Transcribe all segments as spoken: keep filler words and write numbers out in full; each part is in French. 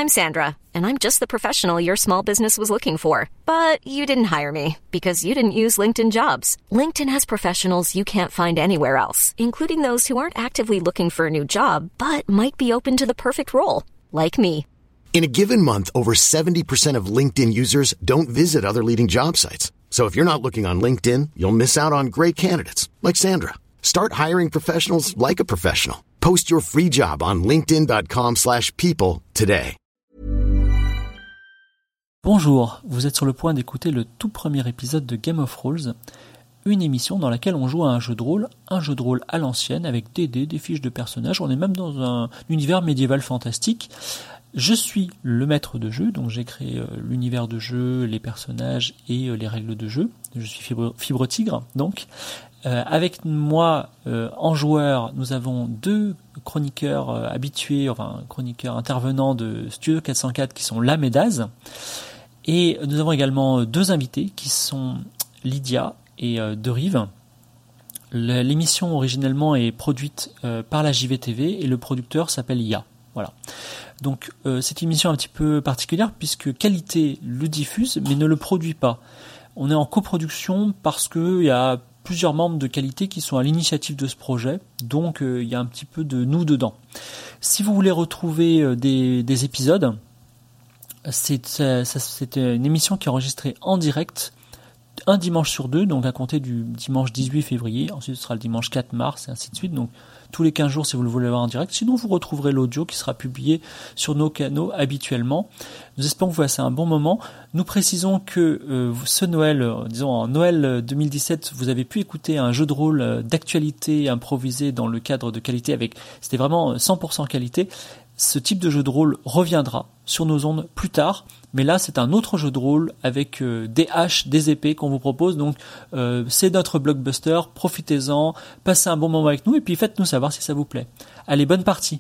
I'm Sandra, and I'm just the professional your small business was looking for. But you didn't hire me because you didn't use LinkedIn Jobs. LinkedIn has professionals you can't find anywhere else, including those who aren't actively looking for a new job, but might be open to the perfect role, like me. In a given month, over seventy percent of LinkedIn users don't visit other leading job sites. So if you're not looking on LinkedIn, you'll miss out on great candidates like Sandra. Start hiring professionals like a professional. Post your free job on linkedin.com slash people today. Bonjour, vous êtes sur le point d'écouter le tout premier épisode de Game of Rolls, une émission dans laquelle on joue à un jeu de rôle, un jeu de rôle à l'ancienne avec des dés, des fiches de personnages. On est même dans un univers médiéval fantastique. Je suis le maître de jeu, donc j'ai créé euh, l'univers de jeu, les personnages et euh, les règles de jeu. Je suis Fibre, Fibre Tigre, donc. Euh, avec moi, euh, en joueur, nous avons deux chroniqueurs euh, habitués, enfin chroniqueurs intervenants de Studio quatre cent quatre qui sont Lame et Daz. Et nous avons également deux invités qui sont Lydia et euh, De Rive. L'émission originellement est produite euh, par la J V T V et le producteur s'appelle Ya. Voilà. Donc euh, c'est une émission un petit peu particulière puisque Qualité le diffuse mais ne le produit pas. On est en coproduction parce que il y a plusieurs membres de Qualité qui sont à l'initiative de ce projet, donc euh, il y a un petit peu de nous dedans. Si vous voulez retrouver euh, des, des épisodes, c'est, ça, c'est une émission qui est enregistrée en direct un dimanche sur deux, donc à compter du dimanche dix-huit février, ensuite ce sera le dimanche quatre mars, et ainsi de suite, donc tous les quinze jours si vous le voulez voir en direct. Sinon, vous retrouverez l'audio qui sera publié sur nos canaux habituellement. Nous espérons que vous passez un bon moment. Nous précisons que euh, ce Noël, euh, disons en Noël deux mille dix-sept, vous avez pu écouter un jeu de rôle euh, d'actualité improvisé dans le cadre de Qualité avec, c'était vraiment cent pour cent qualité. Ce type de jeu de rôle reviendra sur nos ondes plus tard, mais là c'est un autre jeu de rôle avec euh, des haches, des épées qu'on vous propose, donc euh, c'est notre blockbuster, profitez-en, passez un bon moment avec nous et puis faites-nous savoir si ça vous plaît. Allez, bonne partie.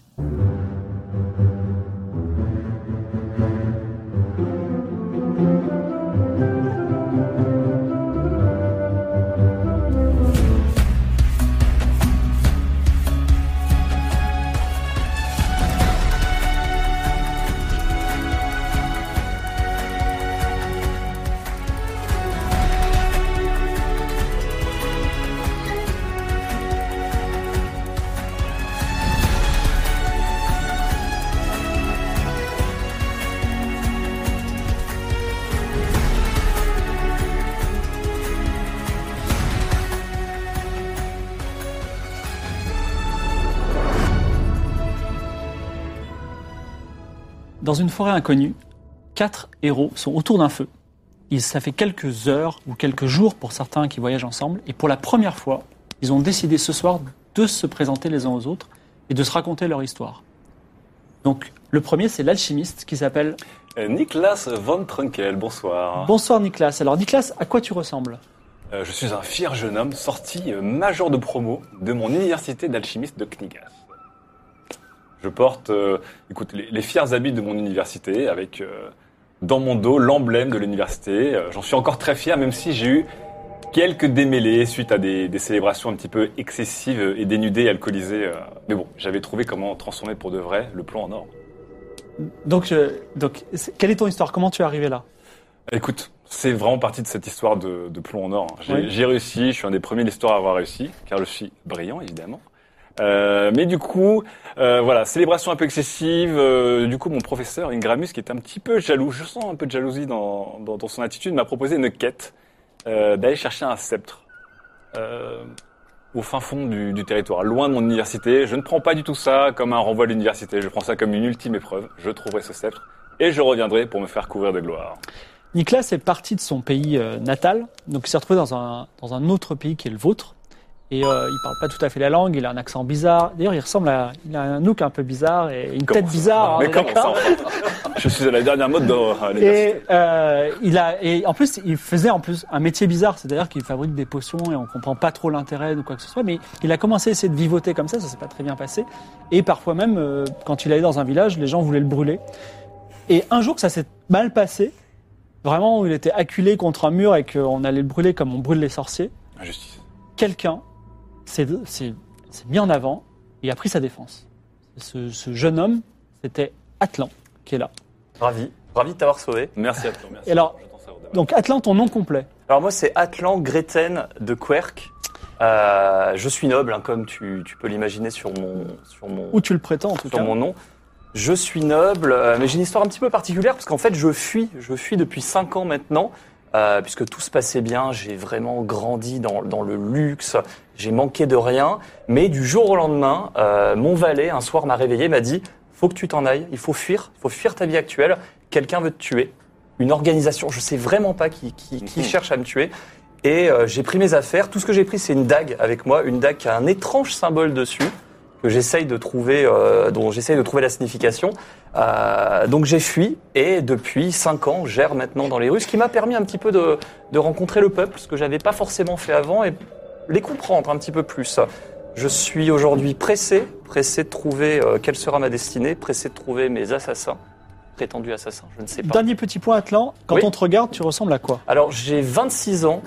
Dans une forêt inconnue, quatre héros sont autour d'un feu. Ils, ça fait quelques heures ou quelques jours pour certains qui voyagent ensemble, et pour la première fois, ils ont décidé ce soir de se présenter les uns aux autres et de se raconter leur histoire. Donc, le premier, c'est l'alchimiste qui s'appelle... Euh, Niklas von Trunkel, bonsoir. Bonsoir Niklas. Alors Niklas, à quoi tu ressembles ? euh, Je suis un fier jeune homme sorti euh, major de promo de mon université d'alchimiste de Knigas. Je porte, euh, écoute, les, les fiers habits de mon université, avec euh, dans mon dos l'emblème de l'université. Euh, j'en suis encore très fier, même si j'ai eu quelques démêlés suite à des, des célébrations un petit peu excessives et dénudées, alcoolisées. Euh, mais bon, j'avais trouvé comment transformer pour de vrai le plomb en or. Donc, euh, donc, quelle est ton histoire ? Comment tu es arrivé là ? Écoute, c'est vraiment partie de cette histoire de, de plomb en or. J'ai, oui. j'ai réussi, je suis un des premiers de l'histoire à avoir réussi, car je suis brillant, évidemment. Euh, mais du coup, euh, voilà, célébration un peu excessive. Euh, du coup, mon professeur Ingramus, qui est un petit peu jaloux, je sens un peu de jalousie dans, dans, dans son attitude, m'a proposé une quête euh, d'aller chercher un sceptre euh, au fin fond du, du territoire, loin de mon université. Je ne prends pas du tout ça comme un renvoi à l'université. Je prends ça comme une ultime épreuve. Je trouverai ce sceptre et je reviendrai pour me faire couvrir de gloire. Niklas est parti de son pays euh, natal, donc il s'est retrouvé dans un dans un autre pays qui est le vôtre. Et euh, il parle pas tout à fait la langue, il a un accent bizarre. D'ailleurs, il ressemble à, il a un look un peu bizarre et une comment tête ça bizarre. Mais hein, comment ça Je suis à la dernière mode de et euh, il a, et en plus, il faisait en plus un métier bizarre, c'est-à-dire qu'il fabrique des potions et on comprend pas trop l'intérêt de quoi que ce soit. Mais il a commencé à essayer de vivoter comme ça, ça s'est pas très bien passé. Et parfois même, euh, quand il allait dans un village, les gens voulaient le brûler. Et un jour que ça s'est mal passé, vraiment où il était acculé contre un mur et qu'on allait le brûler comme on brûle les sorciers. Injustice. Quelqu'un s'est, s'est, s'est mis en avant et a pris sa défense. Ce, ce jeune homme, c'était Atlan, qui est là. Ravi, ravi de t'avoir sauvé. Merci à toi. Merci. Et alors, donc Atlan, ton nom complet. Alors moi, c'est Atlan Greten de Querc. Euh, je suis noble, hein, comme tu, tu peux l'imaginer sur mon, sur mon, Ou tu le prétends en tout sur cas. mon nom. Je suis noble, euh, mais j'ai une histoire un petit peu particulière parce qu'en fait, je fuis, je fuis depuis cinq ans maintenant, euh, puisque tout se passait bien. J'ai vraiment grandi dans, dans le luxe, j'ai manqué de rien. Mais du jour au lendemain, euh, mon valet un soir m'a réveillé, m'a dit « Faut que tu t'en ailles, il faut fuir, il faut fuir ta vie actuelle. Quelqu'un veut te tuer, une organisation, je sais vraiment pas qui, qui, qui cherche à me tuer. » Et euh, j'ai pris mes affaires. Tout ce que j'ai pris, c'est une dague avec moi, une dague qui a un étrange symbole dessus que j'essaye de trouver, euh, dont j'essaye de trouver la signification. Euh, donc j'ai fui et depuis cinq ans, j'erre maintenant dans les rues, ce qui m'a permis un petit peu de, de rencontrer le peuple, ce que j'avais pas forcément fait avant, et les comprendre un petit peu plus. Je suis aujourd'hui pressé, pressé de trouver euh, quelle sera ma destinée, pressé de trouver mes assassins, prétendus assassins, je ne sais pas. Dernier petit point, Atlan. Quand Oui. on te regarde, tu ressembles à quoi? Alors j'ai vingt-six ans.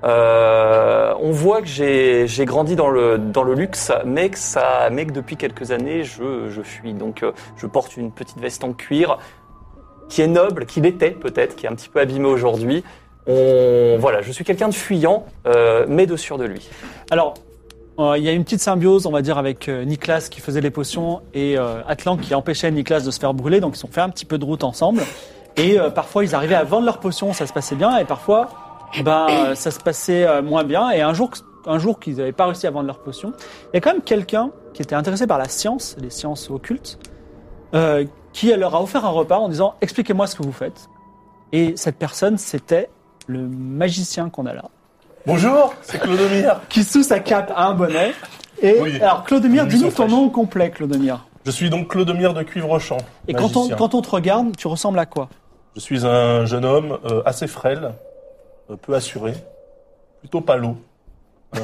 Euh, on voit que j'ai, j'ai grandi dans le, dans le luxe, mais que, ça, mais que depuis quelques années, je, je fuis. Donc, euh, je porte une petite veste en cuir qui est noble, qui l'était peut-être, qui est un petit peu abîmée aujourd'hui. On, voilà, je suis quelqu'un de fuyant, euh, mais de sûr de lui. Alors, euh, il y a une petite symbiose, on va dire, avec euh, Nicolas qui faisait les potions et euh, Atlan qui empêchait Nicolas de se faire brûler. Donc, ils ont fait un petit peu de route ensemble. Et euh, parfois, ils arrivaient à vendre leurs potions, ça se passait bien. Et parfois... Ben, ça se passait moins bien. Et un jour, un jour qu'ils n'avaient pas réussi à vendre leurs potions, il y a quand même quelqu'un qui était intéressé par la science, les sciences occultes, euh, qui leur a offert un repas en disant « Expliquez-moi ce que vous faites ». Et cette personne, c'était le magicien qu'on a là. Bonjour, c'est Clodomir. Qui sous sa cape a un bonnet. Et Oui. alors, Clodomir, Une dis-nous mission ton fraîche. nom complet, Clodomir. Je suis donc Clodomir de Cuivrechamp. Et quand on, magicien. quand on te regarde, tu ressembles à quoi? Je suis un jeune homme euh, assez frêle, euh, peu assuré, plutôt palo, euh,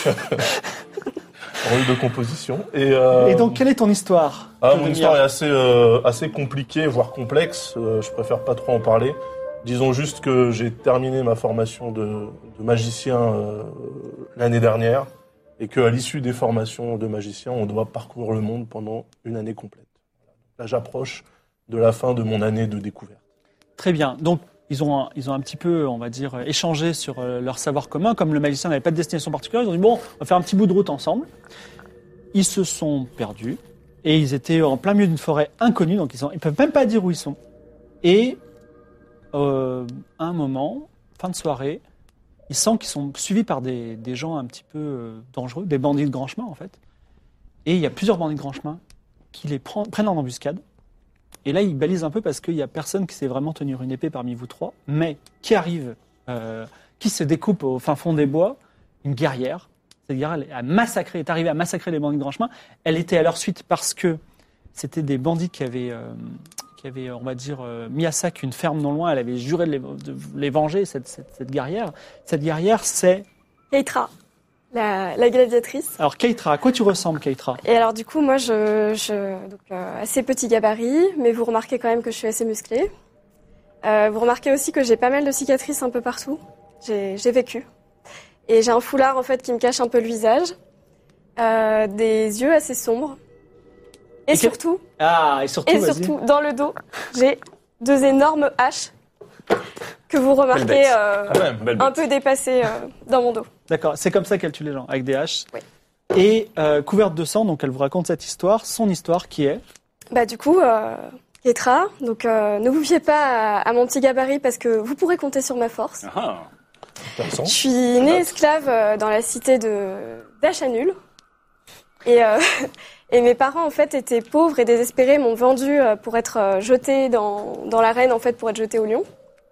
en rue de composition. Et, euh, Et donc, quelle est ton histoire, ah, mon Clodomir? histoire est assez, euh, assez compliquée, voire complexe. Euh, je préfère pas trop en parler. Disons juste que j'ai terminé ma formation de, de magicien euh, l'année dernière et qu'à l'issue des formations de magicien, on doit parcourir le monde pendant une année complète. Là, j'approche de la fin de mon année de découverte. Très bien. Donc, ils ont, un, ils ont un petit peu, on va dire, échangé sur euh, leur savoir commun. Comme le magicien n'avait pas de destination particulière, ils ont dit, bon, on va faire un petit bout de route ensemble. Ils se sont perdus et ils étaient en plein milieu d'une forêt inconnue, donc ils ne peuvent même pas dire où ils sont. Et euh, à un moment, fin de soirée, ils sentent qu'ils sont suivis par des, des gens un petit peu euh, dangereux, des bandits de grand chemin, en fait. Et il y a plusieurs bandits de grand chemin qui les prend, prennent en embuscade. Et là, ils balisent un peu parce qu'il n'y a personne qui sait vraiment tenir une épée parmi vous trois, mais qui arrive, euh, qui se découpe au fin fond des bois, une guerrière. Cette guerrière elle a massacré, est arrivée à massacrer les bandits de grand chemin. Elle était à leur suite parce que c'était des bandits qui avaient, euh, qui avaient, on va dire, euh, mis à sac une ferme non loin. Elle avait juré de les, de les venger, cette, cette, cette guerrière. Cette guerrière, c'est... Keitra, la, la gladiatrice. Alors, Keitra, à quoi tu ressembles, Keitra? Et alors, du coup, moi, je, je donc, euh, assez petit gabarit, mais vous remarquez quand même que je suis assez musclée. Euh, vous remarquez aussi que j'ai pas mal de cicatrices un peu partout. J'ai, j'ai vécu. Et j'ai un foulard, en fait, qui me cache un peu le visage. Euh, des yeux assez sombres. Et, Et que- surtout, Ah, et surtout, et vas-y. surtout, dans le dos, j'ai deux énormes haches que vous remarquez bête. euh, Quand même. Belle un bête. peu dépassées euh, dans mon dos. D'accord, c'est comme ça qu'elle tue les gens, avec des haches. Oui. Et euh, couverte de sang, donc elle vous raconte cette histoire, son histoire qui est... Bah du coup, euh, Keitra, donc euh, ne vous fiez pas à, à mon petit gabarit parce que vous pourrez compter sur ma force. Ah, Intéressant. Je suis née esclave euh, dans la cité de d'Achanul. Et, euh, et mes parents en fait étaient pauvres et désespérés, m'ont vendu euh, pour être euh, jetés dans, dans l'arène en fait pour être jetés au lion.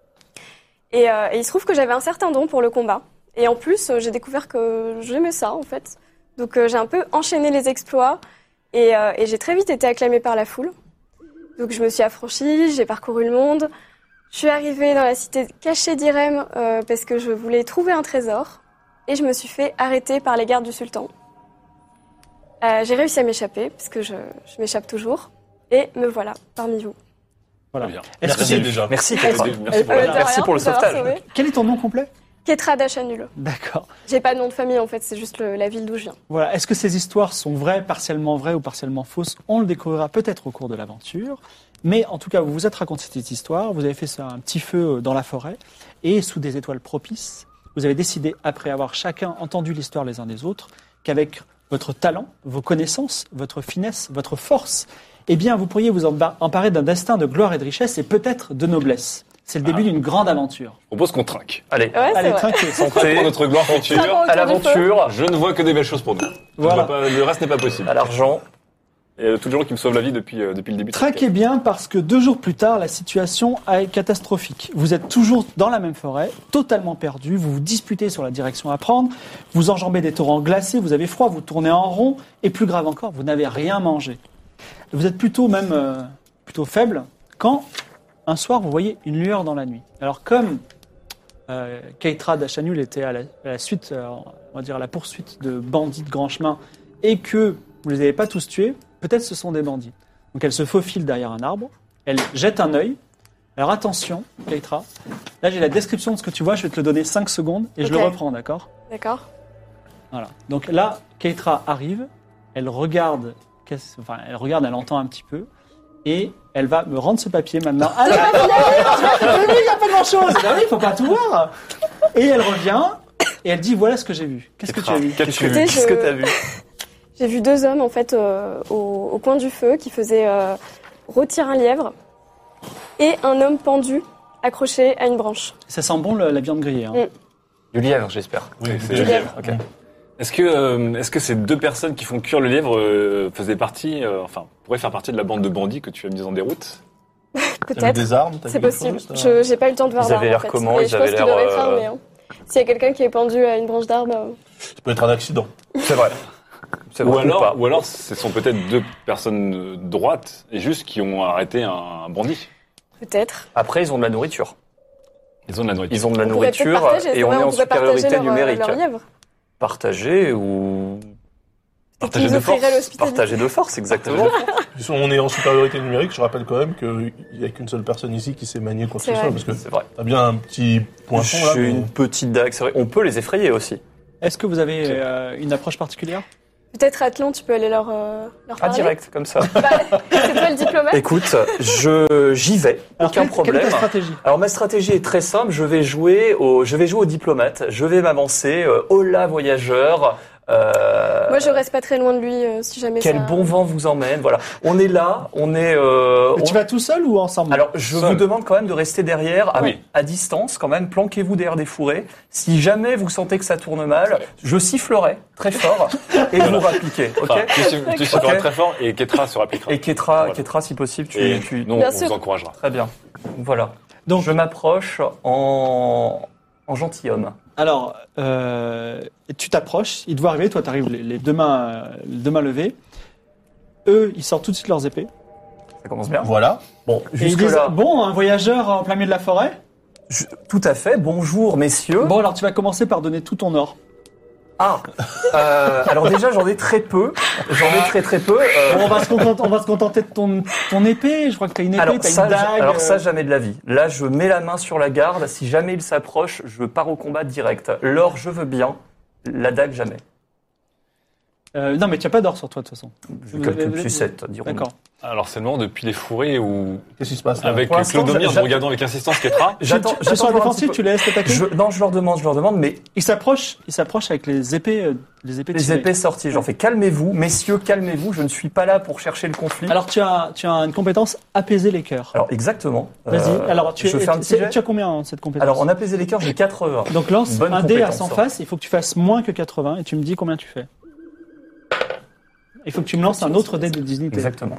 Et, euh, et il se trouve que j'avais un certain don pour le combat. Et en plus, euh, j'ai découvert que j'aimais ça en fait. Donc euh, j'ai un peu enchaîné les exploits et, euh, et j'ai très vite été acclamée par la foule. Donc je me suis affranchie, j'ai parcouru le monde. Je suis arrivée dans la cité cachée d'Irem euh, parce que je voulais trouver un trésor. Et je me suis fait arrêter par les gardes du sultan. Euh, j'ai réussi à m'échapper, parce que je, je m'échappe toujours. Et me voilà parmi vous. Voilà. bien. Est-ce que Merci c'est- déjà. Merci, Est-ce- Keitra. Merci pour Euh, la de Merci rien, pour le de m'avoir sauvetage. sauvé. Quel est ton nom complet? Ketra d'Achanul. D'accord. J'ai pas de nom de famille en fait, c'est juste le- la ville d'où je viens. Voilà. Est-ce que ces histoires sont vraies, partiellement vraies ou partiellement fausses? On le découvrira peut-être au cours de l'aventure. Mais en tout cas, vous vous êtes raconté cette histoire, vous avez fait ça, un petit feu dans la forêt, et sous des étoiles propices, vous avez décidé, après avoir chacun entendu l'histoire les uns des autres, qu'avec votre talent, vos connaissances, votre finesse, votre force, eh bien, vous pourriez vous emba- emparer d'un destin de gloire et de richesse, et peut-être de noblesse. C'est le début d'une grande aventure. Je propose qu'on trinque. Allez, Ouais, c'est Allez, vrai. trinquez. santé, Pour notre gloire future, Trinquons autour à du l'aventure, je ne vois que des belles choses pour nous. Je Voilà. vois pas- le reste n'est pas possible. à l'argent. Et euh, tous les gens qui me sauvent la vie depuis, euh, depuis le début. de cette Traquez bien parce que deux jours plus tard, la situation est catastrophique. Vous êtes toujours dans la même forêt, totalement perdu, vous vous disputez sur la direction à prendre, vous enjambez des torrents glacés, vous avez froid, vous tournez en rond, et plus grave encore, vous n'avez rien mangé. Vous êtes plutôt même euh, plutôt faible quand, un soir, vous voyez une lueur dans la nuit. Alors comme euh, Keitra d'Achanul était à la, à la suite, euh, on va dire à la poursuite de bandits de grand chemin, et que vous ne les avez pas tous tués, peut-être ce sont des bandits. Donc elle se faufile derrière un arbre, elle jette un œil. Alors attention, Keitra, là j'ai la description de ce que tu vois, je vais te le donner cinq secondes et je Ok. le reprends, d'accord? D'accord. Voilà. Donc là, Keitra arrive, elle regarde, qu'est-ce- enfin elle regarde, elle entend un petit peu, et elle va me rendre ce papier maintenant. Ah là, il n'y a pas grand-chose. Ah oui, il faut pas tout voir. Et elle revient et elle dit voilà ce que j'ai vu. Qu'est-ce que tu as vu? Qu'as-tu Écoutez, vu Qu'est-ce que t'as vu? J'ai vu deux hommes en fait euh, au, au coin du feu qui faisaient euh, rôtir un lièvre et un homme pendu accroché à une branche. Ça sent bon le- la viande grillée. Hein. Mm. Du lièvre, j'espère. Oui, C'est du le lièvre. Ok. Est-ce que, euh, est-ce que ces deux personnes qui font cuire le lièvre euh, faisaient partie, euh, enfin, pourraient faire partie de la bande de bandits que tu as mise en déroute? T'as vu Peut-être. des armes, t'as C'est vu quelque possible. chose, t'as- Je j'ai pas eu le temps de voir Ils d'armes, avaient l'air en fait. comment Et Ils je avaient pense qu'il l'air, devrait être euh, armé. Hein. S'il y a quelqu'un qui est pendu à une branche d'arbre, euh, Ça peut être un accident. C'est vrai. C'est Ou vrai ou pas. alors, ou alors, ce sont peut-être deux personnes euh, droites et juste qui ont arrêté un bandit. peut-être. Après, ils ont de la nourriture. Ils ont de la nourriture. Ils ont de la On pourrait peut-être nourriture partager, c'est et on vrai, est en pourrait partager supériorité leur, euh, numérique. leur lièvre. Partager ou Partager Qui de nous offrirait force. l'hospitalité. partager de force, exactement. Puis on est en supériorité numérique, je rappelle quand même qu'il n'y a qu'une seule personne ici qui sait manier quoi que C'est ce soit, vrai. parce que C'est vrai. t'as bien un petit poinçon là. J'ai mais- une petite dague, c'est vrai. On peut les effrayer aussi. Est-ce que vous avez euh, une approche particulière? Peut-être Atlan, tu peux aller leur, euh, leur Ah, parler. direct, comme ça. Bah, c'est toi le diplomate. Écoute, je j'y vais, Alors, aucun quelle- problème. Quelle est ta stratégie? Alors ma stratégie est très simple, je vais jouer au, je vais jouer au diplomate, je vais m'avancer, euh, hola voyageur. Euh, Moi, je reste pas très loin de lui euh, si jamais Quel ça... bon vent vous emmène, voilà. On est là, on est. Euh, Mais on- tu vas tout seul ou ensemble? Alors, je Seul. vous demande quand même de rester derrière, à, Oui. à distance, quand même. Planquez-vous derrière des fourrés. Si jamais vous sentez que ça tourne mal, je sifflerai très fort et vous rappliquez, ok Enfin, tu sais- tu sais Ok. feras très fort et Ketra se rappliquera. Et Ketra, Voilà. Ketra, si possible, tu, Et tu... nous, Bien on sûr. vous encouragera. Très bien. Voilà. Donc- je m'approche en en gentilhomme. Alors, euh, tu t'approches, ils te voient arriver, toi tu arrives les, les deux mains, euh, les deux mains levées. Eux, ils sortent tout de suite leurs épées. Ça commence bien. Voilà. Bon, Et ils jusque disent, là, bon, un voyageur en plein milieu de la forêt. je- tout à fait. Bonjour, messieurs. Bon, alors tu vas commencer par donner tout ton or. Ah, euh, alors déjà j'en ai très peu. J'en ai très très peu. euh, Bon, on, va se contenter, on va se contenter de ton, ton épée. Je crois que tu as une épée, Alors tu as ça, une dague. alors ça, euh, jamais de la vie. Là, je mets la main sur la garde. Si jamais il s'approche, je pars au combat direct. L'or, je veux bien. La dague, jamais. euh, non, mais tu n'as pas d'or sur toi de toute façon. Je Vous calcule avez- plus sept, dirons-nous. D'accord. Alors c'est le moment depuis les fourrés où, Qu'est-ce qui se passe là avec Pour l'instant, Clodomir, j'a- nous regardons avec insistance Ketra. J'attends, Tu, tu, tu es sur j'attends la voir un petit défensive, peu. tu les laisses t'attaquer. Je, non, je leur demande, je leur demande, mais Ils s'approchent, ils s'approchent avec les épées, euh, les épées. les tirées. épées sorties, j'en fais calmez-vous, messieurs, calmez-vous, je ne suis pas là pour chercher le conflit. Alors tu as, tu as une compétence apaiser les cœurs. Alors, exactement. Vas-y. Euh, Alors tu, je es- fais un petit c'est- jet. tu as combien en cette compétence? Alors, en apaiser les cœurs, j'ai quatre-vingts. Donc lance Bonne un dé à compétence, cent ça. faces, il faut que tu fasses moins que quatre-vingts et tu me dis combien tu fais. Il faut que tu me lances un autre dé de dignité. Exactement.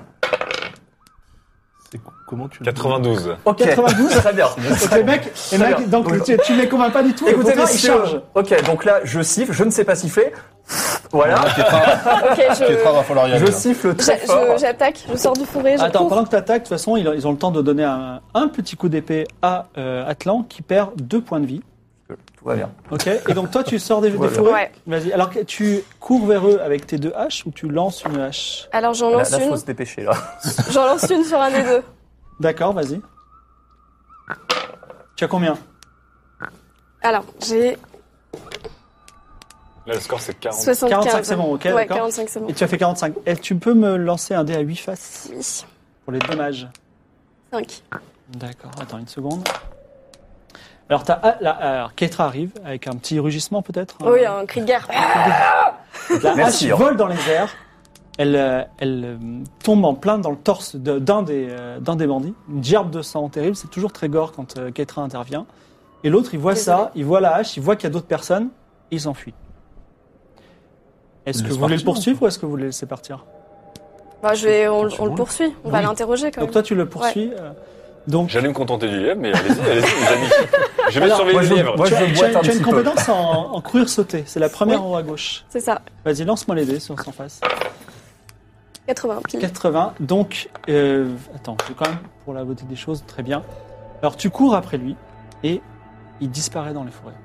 C'est co- Comment tu le- quatre-vingt-douze. Ok. quatre-vingt-douze. Très bien. Donc les mecs, les Très mecs bien. donc Donc, tu, tu ne les convaincs pas du tout. Écoutez, au contraire, ils messieurs. chargent. Ok, donc là, je siffle, je ne sais pas siffler. Voilà. Ok, je, Ketra, va falloir y aller. Je là. siff j'a- très fort. je- j'attaque, je sors du fourré, je Attends, cours. pendant que tu attaques, de toute façon, ils ont, ils ont le temps de donner un, un petit coup d'épée à euh, Atlan qui perd deux points de vie. Tout va bien. Ok. Et donc toi, tu sors des, des Voilà. fourrés. Ouais. Vas-y. Alors que tu cours vers eux avec tes deux haches ou tu lances une hache? Alors j'en Là, lance là, faut une, se dépêcher, là. j'en lance une sur un des deux. D'accord, vas-y. Tu as combien? Alors, j'ai Là, le score, c'est quarante. soixante-quinze. quarante-cinq, c'est bon, ok, Ouais, d'accord. quarante-cinq, c'est bon. Et tu as fait quarante-cinq. Et tu peux me lancer un dé à huit faces Oui. pour les dommages. cinq. D'accord, attends une seconde. Alors, t'as, ah, là, alors Keitra arrive avec un petit rugissement peut-être. Oh, oui, un cri de guerre. La Merci, hache hein. vole dans les airs. Elle, euh, elle euh, tombe en plein dans le torse de- d'un, des, euh, d'un des bandits. Une gerbe de sang terrible. C'est toujours très gore quand euh, Keitra intervient. Et l'autre, il voit Désolé. ça, il voit la hache, il voit qu'il y a d'autres personnes, et il s'enfuit. Est-ce Il que laisse vous voulez le partir, poursuivre ou est-ce que vous le laissez partir? Bah, je vais, on, C'est on le bon. poursuit. On va Oui. l'interroger quand Donc même. toi, tu le poursuis. euh, donc, J'allais me contenter du lièvre, mais allez-y, allez-y, les amis. Je vais Alors, surveiller moi, le je- lièvre. moi, tu je as, boite tu as- un tu as petit une peu. compétence en, en courir-sauter. C'est la première en haut à gauche. C'est ça. Vas-y, lance-moi les dés sur son face. quatre-vingts pile. quatre-vingts. Donc, euh, attends, c'est quand même pour la beauté des choses, très bien. Alors, tu cours après lui et il disparaît dans les forêts.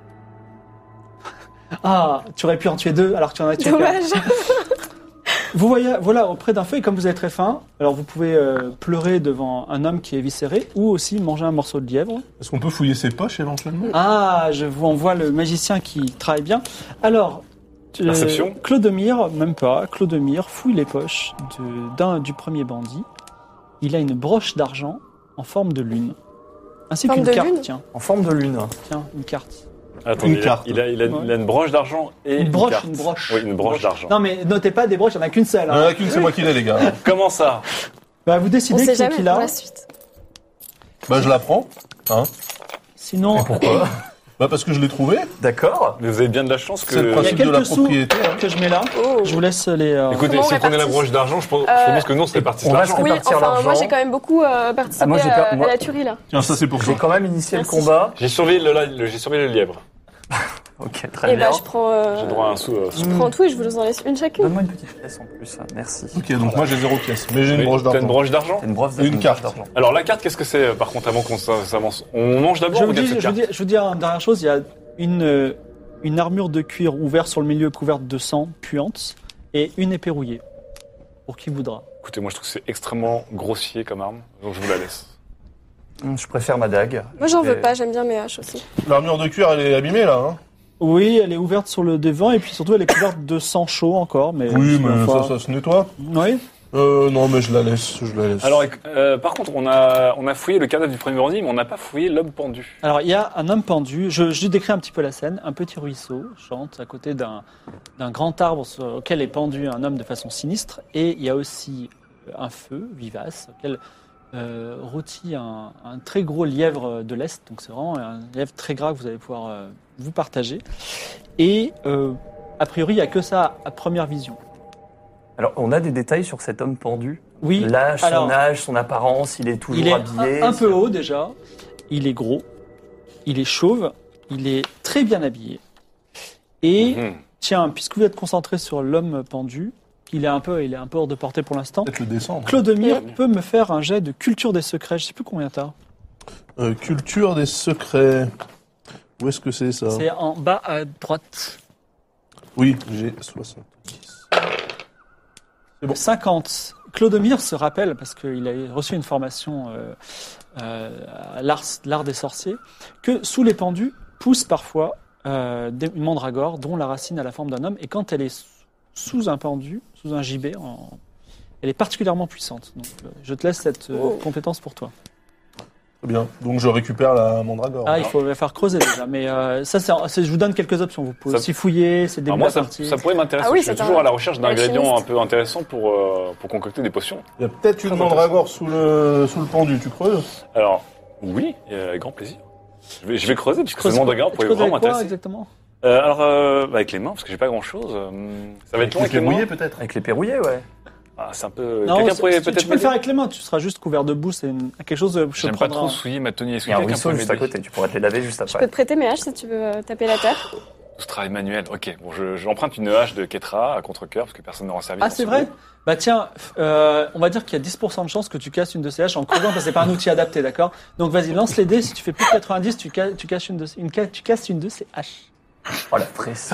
Ah, tu aurais pu en tuer deux alors que tu en as tué qu'un. Dommage. Vous voyez, voilà, auprès d'un feu, et comme vous êtes très faim, alors vous pouvez euh, pleurer devant un homme qui est viscéré ou aussi manger un morceau de lièvre. Est-ce qu'on peut fouiller ses poches éventuellement? Ah, je vous envoie le magicien qui travaille bien. Alors, euh, Perception. Clodomir, même pas, Clodomir fouille les poches de- d'un du premier bandit. Il a une broche d'argent en forme de lune. Ainsi Forme qu'une de carte, lune tiens, En forme de lune. tiens, une carte. Attends, Une il, a- carte. Il a, il, a, il a une broche d'argent et Une une, broche, carte. une broche. Oui, une broche d'argent. Non mais notez pas des broches, il n'y en a qu'une seule. Il y en hein. a qu'une, c'est moi qui l'ai, les gars. Comment ça? Bah, vous On décidez sait qui jamais qui pour l'a. la suite. Bah, je la prends. Hein. Sinon, Pourquoi? Bah, parce que je l'ai trouvé. D'accord. Mais vous avez bien de la chance que... C'est le il y a principe de la quelques sous propriété. hein. que je mets là. Oh. Je vous laisse les. euh, Écoutez, Comment si on vous prenez la répartit broche d'argent, je pense, Euh, je pense que non, c'est parti on de va l'argent. se Oui, répartir enfin, moi l'argent. j'ai quand même beaucoup euh, participé Ah, moi, j'ai à, pas- moi- à la tuerie là. Tiens, ça, c'est pour J'ai toi. quand même initié Merci. le combat. J'ai surveillé le, le- j'ai surveillé le lièvre. Ok, très Et bien. bah je prends, euh, J'ai droit à un sou. euh, je prends tout et je vous en laisse une chacune. Donne-moi une petite pièce en plus. Merci. Ok, donc moi, j'ai zéro pièce. Mais j'ai une mais broche t'as d'argent. une broche d'argent? T'as une brosse Une carte. d'argent. Alors la carte, qu'est-ce que c'est, euh, par contre, avant qu'on s- s'avance? On mange d'abord Je ou vous, on regarde dis, cette je, vous carte? dis, je vous dis une dernière chose, il y a une, euh, une armure de cuir ouverte sur le milieu couverte de sang puante et une épée rouillée. Pour qui voudra. Écoutez, moi je trouve que c'est extrêmement grossier comme arme, donc je vous la laisse. Hum, Je préfère ma dague. Moi j'en veux Et- pas, j'aime bien mes haches aussi. L'armure de cuir, elle est abîmée, là. Hein. Oui, elle est ouverte sur le devant et puis surtout elle est couverte de sang chaud encore. Mais Oui, ma mais foi- ça, ça se nettoie. Oui. Euh, non, mais je la laisse. Je la laisse. Alors, euh, par contre, on a, on a fouillé le cadavre du premier bandit, mais on n'a pas fouillé l'homme pendu. Alors il y a un homme pendu, je, je décris un petit peu la scène, un petit ruisseau chante à côté d'un d'un grand arbre sur- auquel est pendu un homme de façon sinistre et il y a aussi un feu vivace auquel euh, rôtit un, un très gros lièvre de l'Est, donc c'est vraiment un lièvre très gras que vous allez pouvoir euh, vous partager. Et euh, a priori il n'y a que ça à première vision. Alors, on a des détails sur cet homme pendu. Oui, L'âge, son alors- âge, son apparence, il est toujours il est habillé. un, un peu haut déjà, il est gros, il est chauve, il est très bien habillé. Et Mhm. tiens, puisque vous êtes concentré sur l'homme pendu, il est un peu, il est un peu hors de portée pour l'instant. Peut-être le descendre. Clodomir Mhm. peut me faire un jet de culture des secrets. Je sais plus combien t'as. Euh, culture des secrets. Où est-ce que c'est, ça? C'est en bas à droite. Oui, j'ai soixante-dix. Bon. cinquante. Clodomir se rappelle, parce qu'il a reçu une formation euh, euh, à l'art, l'art des sorciers, que sous les pendus poussent parfois euh, des- une mandragore dont la racine a la forme d'un homme. Et quand elle est sous un pendu, sous un gibet, en- elle est particulièrement puissante. Donc, euh, je te laisse cette euh, Oh. compétence pour toi. Très bien. Donc, je récupère la mandragore. Ah, il faut faire creuser déjà. Mais euh, ça, c'est, c'est- je vous donne quelques options. Vous pouvez Ça- aussi fouiller, c'est début Alors de moi, la ça, partie. ça pourrait m'intéresser. Ah oui, je suis c'est toujours un- à la recherche d'ingrédients alchimiste. un peu intéressants pour, euh, pour concocter des potions. Il y a peut-être une mandragore sous le, sous le pendu. Tu creuses? Alors, oui, euh, avec grand plaisir. Je vais, je vais creuser, puisque ce Creuser- mandragore tu pourrait creuses vraiment avec quoi, m'intéresser. exactement? Euh, alors, euh, bah, avec les mains, parce que j'ai pas grand-chose. euh, ça va être long avec les mains. rouillé, peut-être? Avec les rouillés, ouais. Ah, c'est un peu... Non, Quelqu'un c'est- pourrait tu, peut-être tu peux le m'aider. faire avec les mains. Tu seras juste couvert de boue. C'est une- quelque chose de. Je J'aime pas prendrai trop un- souiller ma tenue. Est-ce Il y a un que quelqu'un ruisseau pourrait juste à m'aider? côté. Tu pourrais te les laver juste Je peux après. te prêter mes haches si tu veux euh, taper la terre. Ce travail manuel. Ok, bon, je, j'emprunte une hache de Ketra à contre-cœur, parce que personne n'aura servi. Ah, dans c'est ce vrai? jeu. Bah tiens, euh, on va dire qu'il y a dix pour cent de chances que tu casses une de ces haches en creusant parce que c'est pas un outil adapté, d'accord? Donc vas-y, lance les dés. Si tu fais plus de quatre-vingt-dix, tu, ca- tu, casses une de, une, ca- tu casses une de ces haches. Oh, la pression.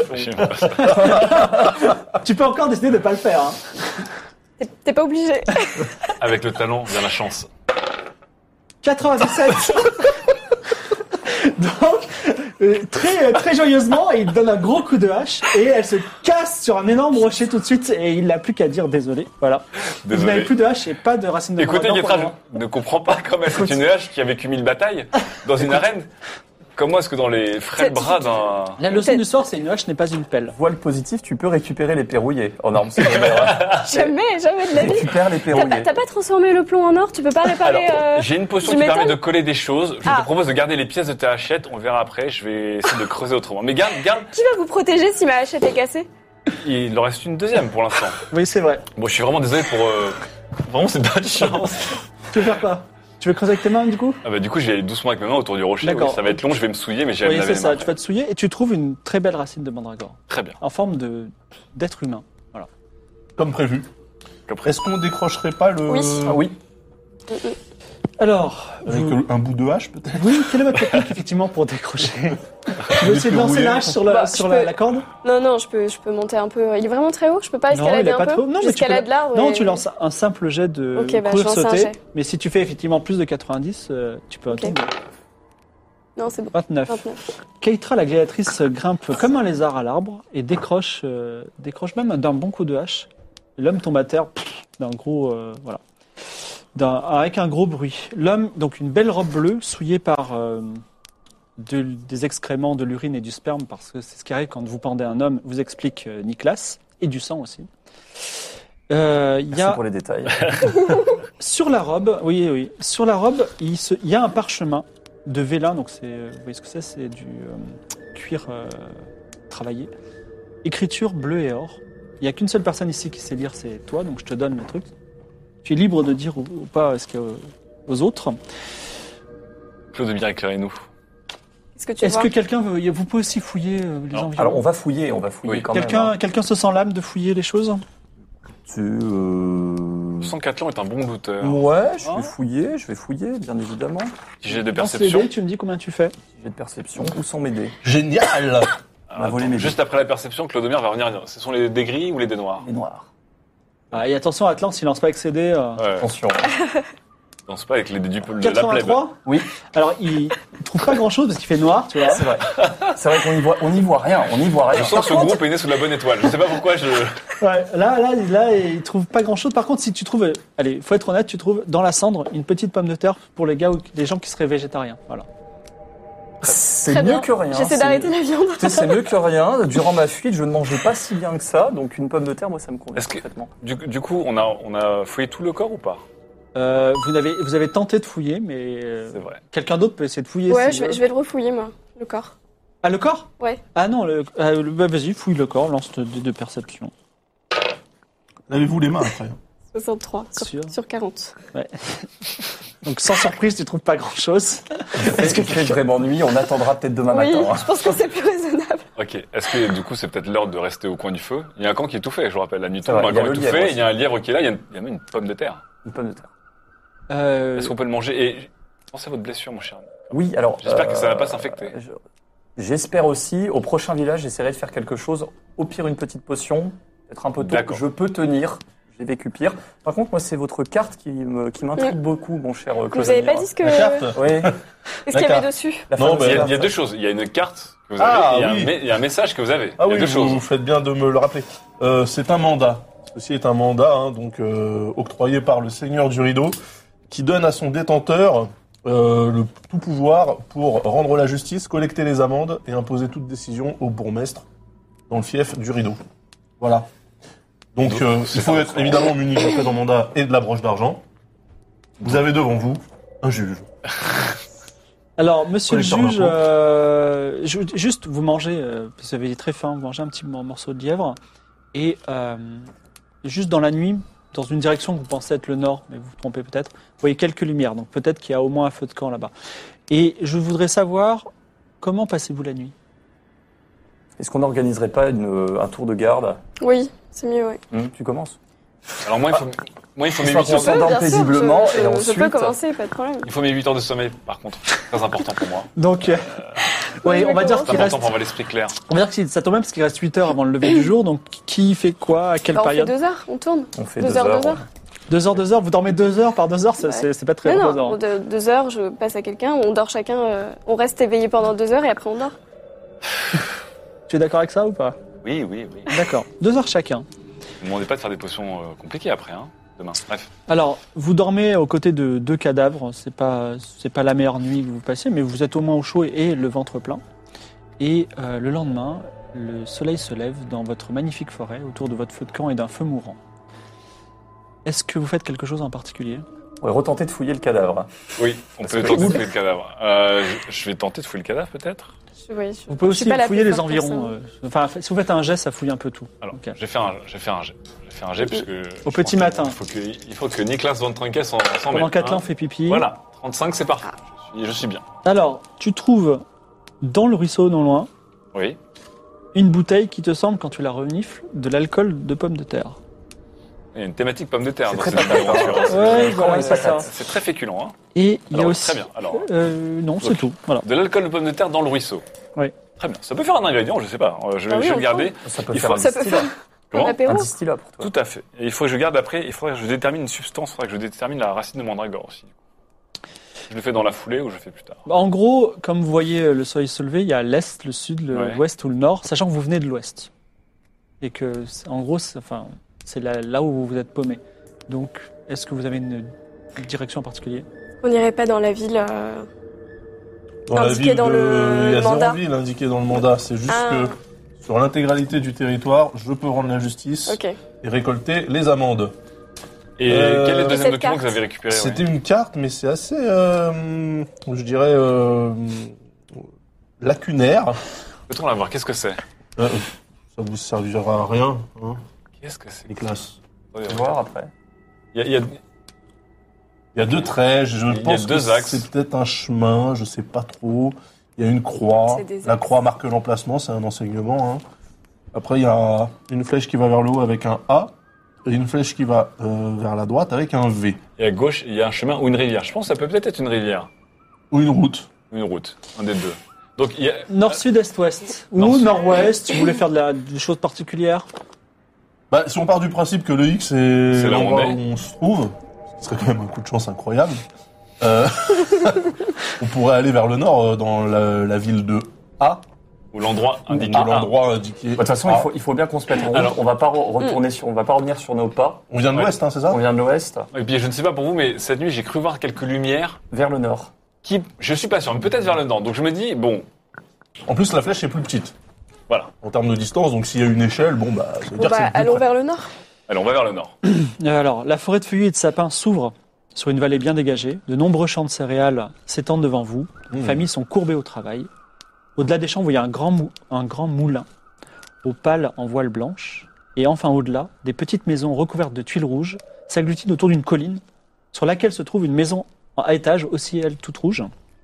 Tu peux encore décider de pas le faire. Hein. T'es- T'es pas obligé. Avec le talent vient la chance. quatre-vingt-dix-sept. Donc, euh, très, très joyeusement et il donne un gros coup de hache et elle se casse sur un énorme rocher tout de suite et il n'a plus qu'à dire désolé. Voilà. Désolé. Vous n'avez plus de hache et pas de racine de Écoutez, mandragore pour Guetra, le moment. je ne comprends pas comment c'est une hache qui a vécu mille batailles dans une arène. Comment est-ce que dans les frêles bras d'un... La leçon du soir, c'est une hache n'est pas une pelle. Voile positif, tu peux récupérer les perrouillés en arme. C'est Jamais, jamais de la vie. Récupère les T'as perrouillés. pas, t'as pas transformé le plomb en or? Tu peux pas réparer Alors, euh, j'ai une potion du qui permet métal de coller des choses. Je Ah. te propose de garder les pièces de ta hachette. On verra après. Je vais essayer de creuser autrement. Mais garde, garde. Qui va vous protéger si ma hachette est cassée? Il en reste une deuxième pour l'instant. Oui, c'est vrai. Bon, je suis vraiment désolé pour... Euh... Vraiment, c'est pas de chance. Tu veux faire quoi? Tu veux creuser avec tes mains du coup? Ah bah, du coup, je vais aller doucement avec mes mains autour du rocher. D'accord. Oui, ça va être long, je vais me souiller, mais j'ai à me Oui, laver c'est les ça. mains. Tu vas te souiller et tu trouves une très belle racine de mandragore Très bien. en forme de d'être humain. Voilà. Comme prévu. Après, Est-ce qu'on décrocherait pas le... Oui. Ah oui. Alors, Avec vous- un bout de hache, peut-être? oui, quelle est votre technique effectivement pour décrocher? Tu veux essayer de lancer la hache sur, la, Bah, sur je la, peux- la corde? Non, non, je peux, je peux monter un peu. Il est vraiment très haut, je peux pas Non, escalader il est un pas peu. trop. Non, mais tu peux J'escalade l'arbre. Non, et- tu lances un simple jet de Ok, bah, courir je lance un sauter. jet. Mais si tu fais effectivement plus de quatre-vingt-dix, euh, tu peux Ok. attendre. Non, c'est bon. vingt-neuf. vingt-neuf. Keitra, la gladiatrice, grimpe comme un lézard à l'arbre et décroche, euh, décroche même d'un bon coup de hache. Et l'homme tombe à terre pff, d'un gros, euh, voilà, d'un, avec un gros bruit. L'homme, donc une belle robe bleue, souillée par euh, de- des excréments, de l'urine et du sperme, parce que c'est ce qui arrive quand vous pendez un homme, vous explique euh, Nicolas, et du sang aussi. Euh, Il y Merci a pour les détails. sur la robe, oui, oui, sur la robe, il, se- il y a un parchemin de vélin, donc c'est, euh, vous voyez ce que c'est, c'est du euh, cuir euh, travaillé. Écriture bleu et or. Il n'y a qu'une seule personne ici qui sait lire, c'est toi, donc je te donne le truc. Tu es libre de dire ou, ou pas ce qu'il y a aux- aux autres. Claude Mire, éclairez-nous. Est-ce que tu Est-ce vois que quelqu'un veut, vous pouvez aussi fouiller euh, les Alors, environs. Alors on va fouiller, on va fouiller Oui. quand Quelqu'un, même. hein. quelqu'un se sent l'âme de fouiller les choses? Tu, euh... Je sens qu'Atlan est un bon looter. Ouais, je Ah. vais fouiller, je vais fouiller, bien évidemment. Petit jet de Lance les perception. dés, tu me dis combien tu fais. J'ai de perception, où sont mes dés? Génial! Alors, On a volé attends, mes juste après la perception, Claude Mire va revenir dire, ce sont les dés gris ou les dés noirs? Les noirs. Ah, et attention, Atlan, s'il lance pas avec ses dés. euh, Ouais, Attention. non, c'est pas avec les dés du de la plèbe. quatre-vingt-trois. Oui, Alors, il, il trouve pas grand-chose parce qu'il fait noir, tu vois. c'est vrai. C'est vrai qu'on y voit, on y voit rien, on y voit rien. Je sens que ce groupe est né sous la bonne étoile. Je sais pas pourquoi je... Ouais, là, là, là, il trouve pas grand-chose. Par contre, si tu trouves, allez, faut être honnête, tu trouves dans la cendre une petite pomme de terre pour les gars ou les gens qui seraient végétariens. Voilà. C'est Très mieux bien. que rien. J'essaie c'est- d'arrêter la viande. Tu sais, c'est mieux que rien. Durant ma fuite, je ne mangeais pas si bien que ça, donc une pomme de terre, moi, ça me convient Est-ce que- parfaitement. Du, du coup, on a, on a fouillé tout le corps ou pas? Euh, vous avez, vous avez tenté de fouiller, mais euh, C'est vrai. quelqu'un d'autre peut essayer de fouiller. Ouais, si je vais, veut. je vais le refouiller, moi, le corps. Ah, le corps? Ouais. Ah non, le, ah, le- bah, vas-y, fouille le corps, lance des dés de perception. Lavez-vous les mains après. soixante-trois Sûr. sur, sur quarante. Donc sans surprise, tu trouves pas grand-chose. Est-ce qu'il fait vraiment nuit? On attendra peut-être demain Oui, matin. hein. je pense que c'est plus raisonnable. Ok. Est-ce que du coup, c'est peut-être l'heure de rester au coin du feu? Il y a un camp qui est tout fait, je vous rappelle. La nuit C'est tombe, vrai, un il y a camp est le tout lièvre fait, aussi. il y a un lièvre qui est là, il y a, il y a même une pomme de terre. Une pomme de terre. Euh, Est-ce qu'on peut le manger? Et pensez à votre blessure, mon cher. Oui, alors. J'espère que ça euh, va pas s'infecter. je- J'espère aussi, au prochain village, j'essaierai de faire quelque chose. Au pire, une petite potion, peut-être un peu tôt. D'accord. Je peux tenir. J'ai vécu pire. Par contre, moi, c'est votre carte qui me, qui m'intrigue Mm. beaucoup, mon cher euh, Claude. Vous avez pas Amir. dit ce que. La carte? Oui. Qu'est-ce qu'il y avait dessus? La Non, fameuse bah, Il y, a, carte. il y a deux choses. Il y a une carte que vous avez Ah, et il y a un oui. mé- il y a un message que vous avez. Ah il y a oui, deux vous, choses. vous faites bien de me le rappeler. Euh, c'est un mandat. Ceci est un mandat, hein, donc euh, octroyé par le Seigneur du Rideau, qui donne à son détenteur euh, le tout pouvoir pour rendre la justice, collecter les amendes et imposer toute décision au bourgmestre dans le fief du Rideau. Voilà. Donc, Donc, euh, c'est il faut un- être évidemment muni du présent mandat et de la broche d'argent. Vous avez devant vous un juge. Alors, monsieur le Collecteur juge, d'impôts. euh, ju- juste, vous mangez, euh, vous avez très faim, vous mangez un petit mor- morceau de lièvre, et euh, juste dans la nuit, dans une direction que vous pensez être le nord, mais vous vous trompez peut-être, vous voyez quelques lumières, donc peut-être qu'il y a au moins un feu de camp là-bas. Et je voudrais savoir, comment passez-vous la nuit? Est-ce qu'on n'organiserait pas une, un tour de garde? Oui, c'est mieux, oui. Hum, Tu commences? Alors moi, il faut, moi, il faut mes Soit huit heures. qu'on s'endorme bien sûr, paisiblement je, et je, ensuite. Je peux commencer, pas de problème. Il faut mes huit heures de sommeil, par contre. Très important pour moi. Donc, euh, ouais, on va dire C'est qu'il important reste, pour avoir l'esprit clair. on va dire que ça tombe bien parce qu'il reste huit heures avant le lever du jour, donc qui fait quoi, à quelle Bah, on fait période? deux heures, on tourne. On fait Deux deux heures, heures. deux heures. Deux heures, deux heures, vous dormez deux heures par deux heures, c'est Ouais. c'est- c'est pas très Non, reposant. non, de- deux heures, je passe à quelqu'un, on dort chacun, euh, on reste éveillé pendant deux heures et après on dort. Tu es d'accord avec ça ou pas? Oui, oui, oui. D'accord. Deux heures chacun. Ne me demandez pas de faire des potions euh, compliquées après, hein, demain. Bref. Alors, vous dormez aux côtés de deux cadavres. C'est pas, c'est pas la meilleure nuit que vous passez, mais vous êtes au moins au chaud et le ventre plein. Et euh, le lendemain, le soleil se lève dans votre magnifique forêt autour de votre feu de camp et d'un feu mourant. Est-ce que vous faites quelque chose en particulier? On va retenter de fouiller le cadavre. Oui, on peut tenter de fouiller le cadavre. Euh, je, je vais tenter de fouiller le cadavre, peut-être. Je- oui, je- Vous pouvez je suis aussi pas la fouiller plus les forte environs. personne. euh, Enfin, si vous faites un jet, ça fouille un peu tout. Alors, Ok. j'ai fait un, j'ai fait un jet. J'ai fait un jet puisque... Au je petit pense matin. qu'il faut que, il faut que Nicolas Van Trunkel s'en, s'en Pendant mêle, qu'Atlan hein. fait pipi. Voilà, trente-cinq, c'est parfait. Je suis, je suis bien. Alors, tu trouves dans le ruisseau non loin Oui. une bouteille qui te semble, quand tu la renifles, de l'alcool de pomme de terre. Il y a une thématique pomme de terre C'est dans très cette patate, aventure. hein. C'est- Ouais, Comment voilà, les c'est ça. patates. C'est très féculent, hein. Et il y a Alors, aussi. très bien. Alors, Euh, non, c'est Ok. tout. Voilà. de l'alcool de pomme de terre dans le ruisseau. Oui. Très bien. Ça peut faire un ingrédient, je sais pas. Euh, Je, Ah oui, je vais on le garder. Ça peut Il faire faut- un Ça peut distillat. faire Comment un apéro. Un distillat pour toi. Tout à fait. Et il faut que je garde après, il faudrait que je détermine une substance, il faudrait que je détermine la racine de mandragore aussi. Je le fais dans la foulée ou je le fais plus tard. Bah, en gros, comme vous voyez le soleil se lever, il y a l'est, le sud, le Ouais. ouest ou le nord, sachant que vous venez de l'ouest. Et que, c'est- en gros, c'est, enfin, c'est là, là où vous êtes paumé. Donc, est-ce que vous avez une, une direction en particulier? On n'irait pas dans la ville. euh, Dans la Indiqué ville dans de... le Il y a mandat. zéro ville indiquée dans le mandat. C'est juste Ah. que sur l'intégralité du territoire, je peux rendre la justice Ok. et récolter les amendes. Et Euh, quel est le Et deuxième cette document que carte vous avez récupéré? C'était ouais une carte, mais c'est assez, euh, je dirais, euh, lacunaire. Peut-on la voir? Qu'est-ce que c'est? Euh, ça vous servira à rien, hein, Qu'est-ce que c'est? les classes. Attendez, On va voir après. Il y a, il y a- Il y a deux traits, je Il y a pense deux que axes. c'est peut-être un chemin, je sais pas trop. Il y a une croix. C'est des La axes. croix marque l'emplacement, c'est un enseignement. Hein. Après, il y a une flèche qui va vers le haut avec un A et une flèche qui va euh, vers la droite avec un V. et à gauche, il y a un chemin ou une rivière. Je pense que ça peut peut-être être une rivière. Ou une route. Ou une route. Un des deux. Donc, il y a... Nord, sud, est, ouest. Ou Nord-sud. nord-ouest, si vous voulez faire de la, des choses particulières. Bah, si on part du principe que le X est, C'est là où l'endroit on est. où on se trouve, ce serait quand même un coup de chance incroyable, euh, on pourrait aller vers le nord, euh, dans la, la ville de A, Ou l'endroit ou indiqué. l'endroit indiqué. De toute façon, A. il faut, il faut bien qu'on se mette en route. Alors- on va pas re- retourner sur, on va pas revenir sur nos pas. On vient de Ouais. l'ouest, hein, c'est ça On vient de l'ouest Et puis, je ne sais pas pour vous, mais cette nuit, j'ai cru voir quelques lumières vers le nord. qui, je suis pas sûr, mais peut-être vers le nord. Donc, je me dis, bon, En plus, la flèche est plus petite voilà. en termes de distance, donc s'il y a une échelle, bon bah, ça veut Bon, dire que bah, c'est plus allons près. vers le nord. Allez, on va vers le nord. Euh, Alors, la forêt de feuillus et de sapins s'ouvre sur une vallée bien dégagée. De nombreux champs de céréales s'étendent devant vous. Les Mmh. familles sont courbées au travail. Au-delà des champs, vous voyez un grand, mou- un grand moulin aux pales en voile blanche. Et enfin, au-delà, des petites maisons recouvertes de tuiles rouges s'agglutinent autour d'une colline sur laquelle se trouve une maison à étage, aussi elle toute rouge.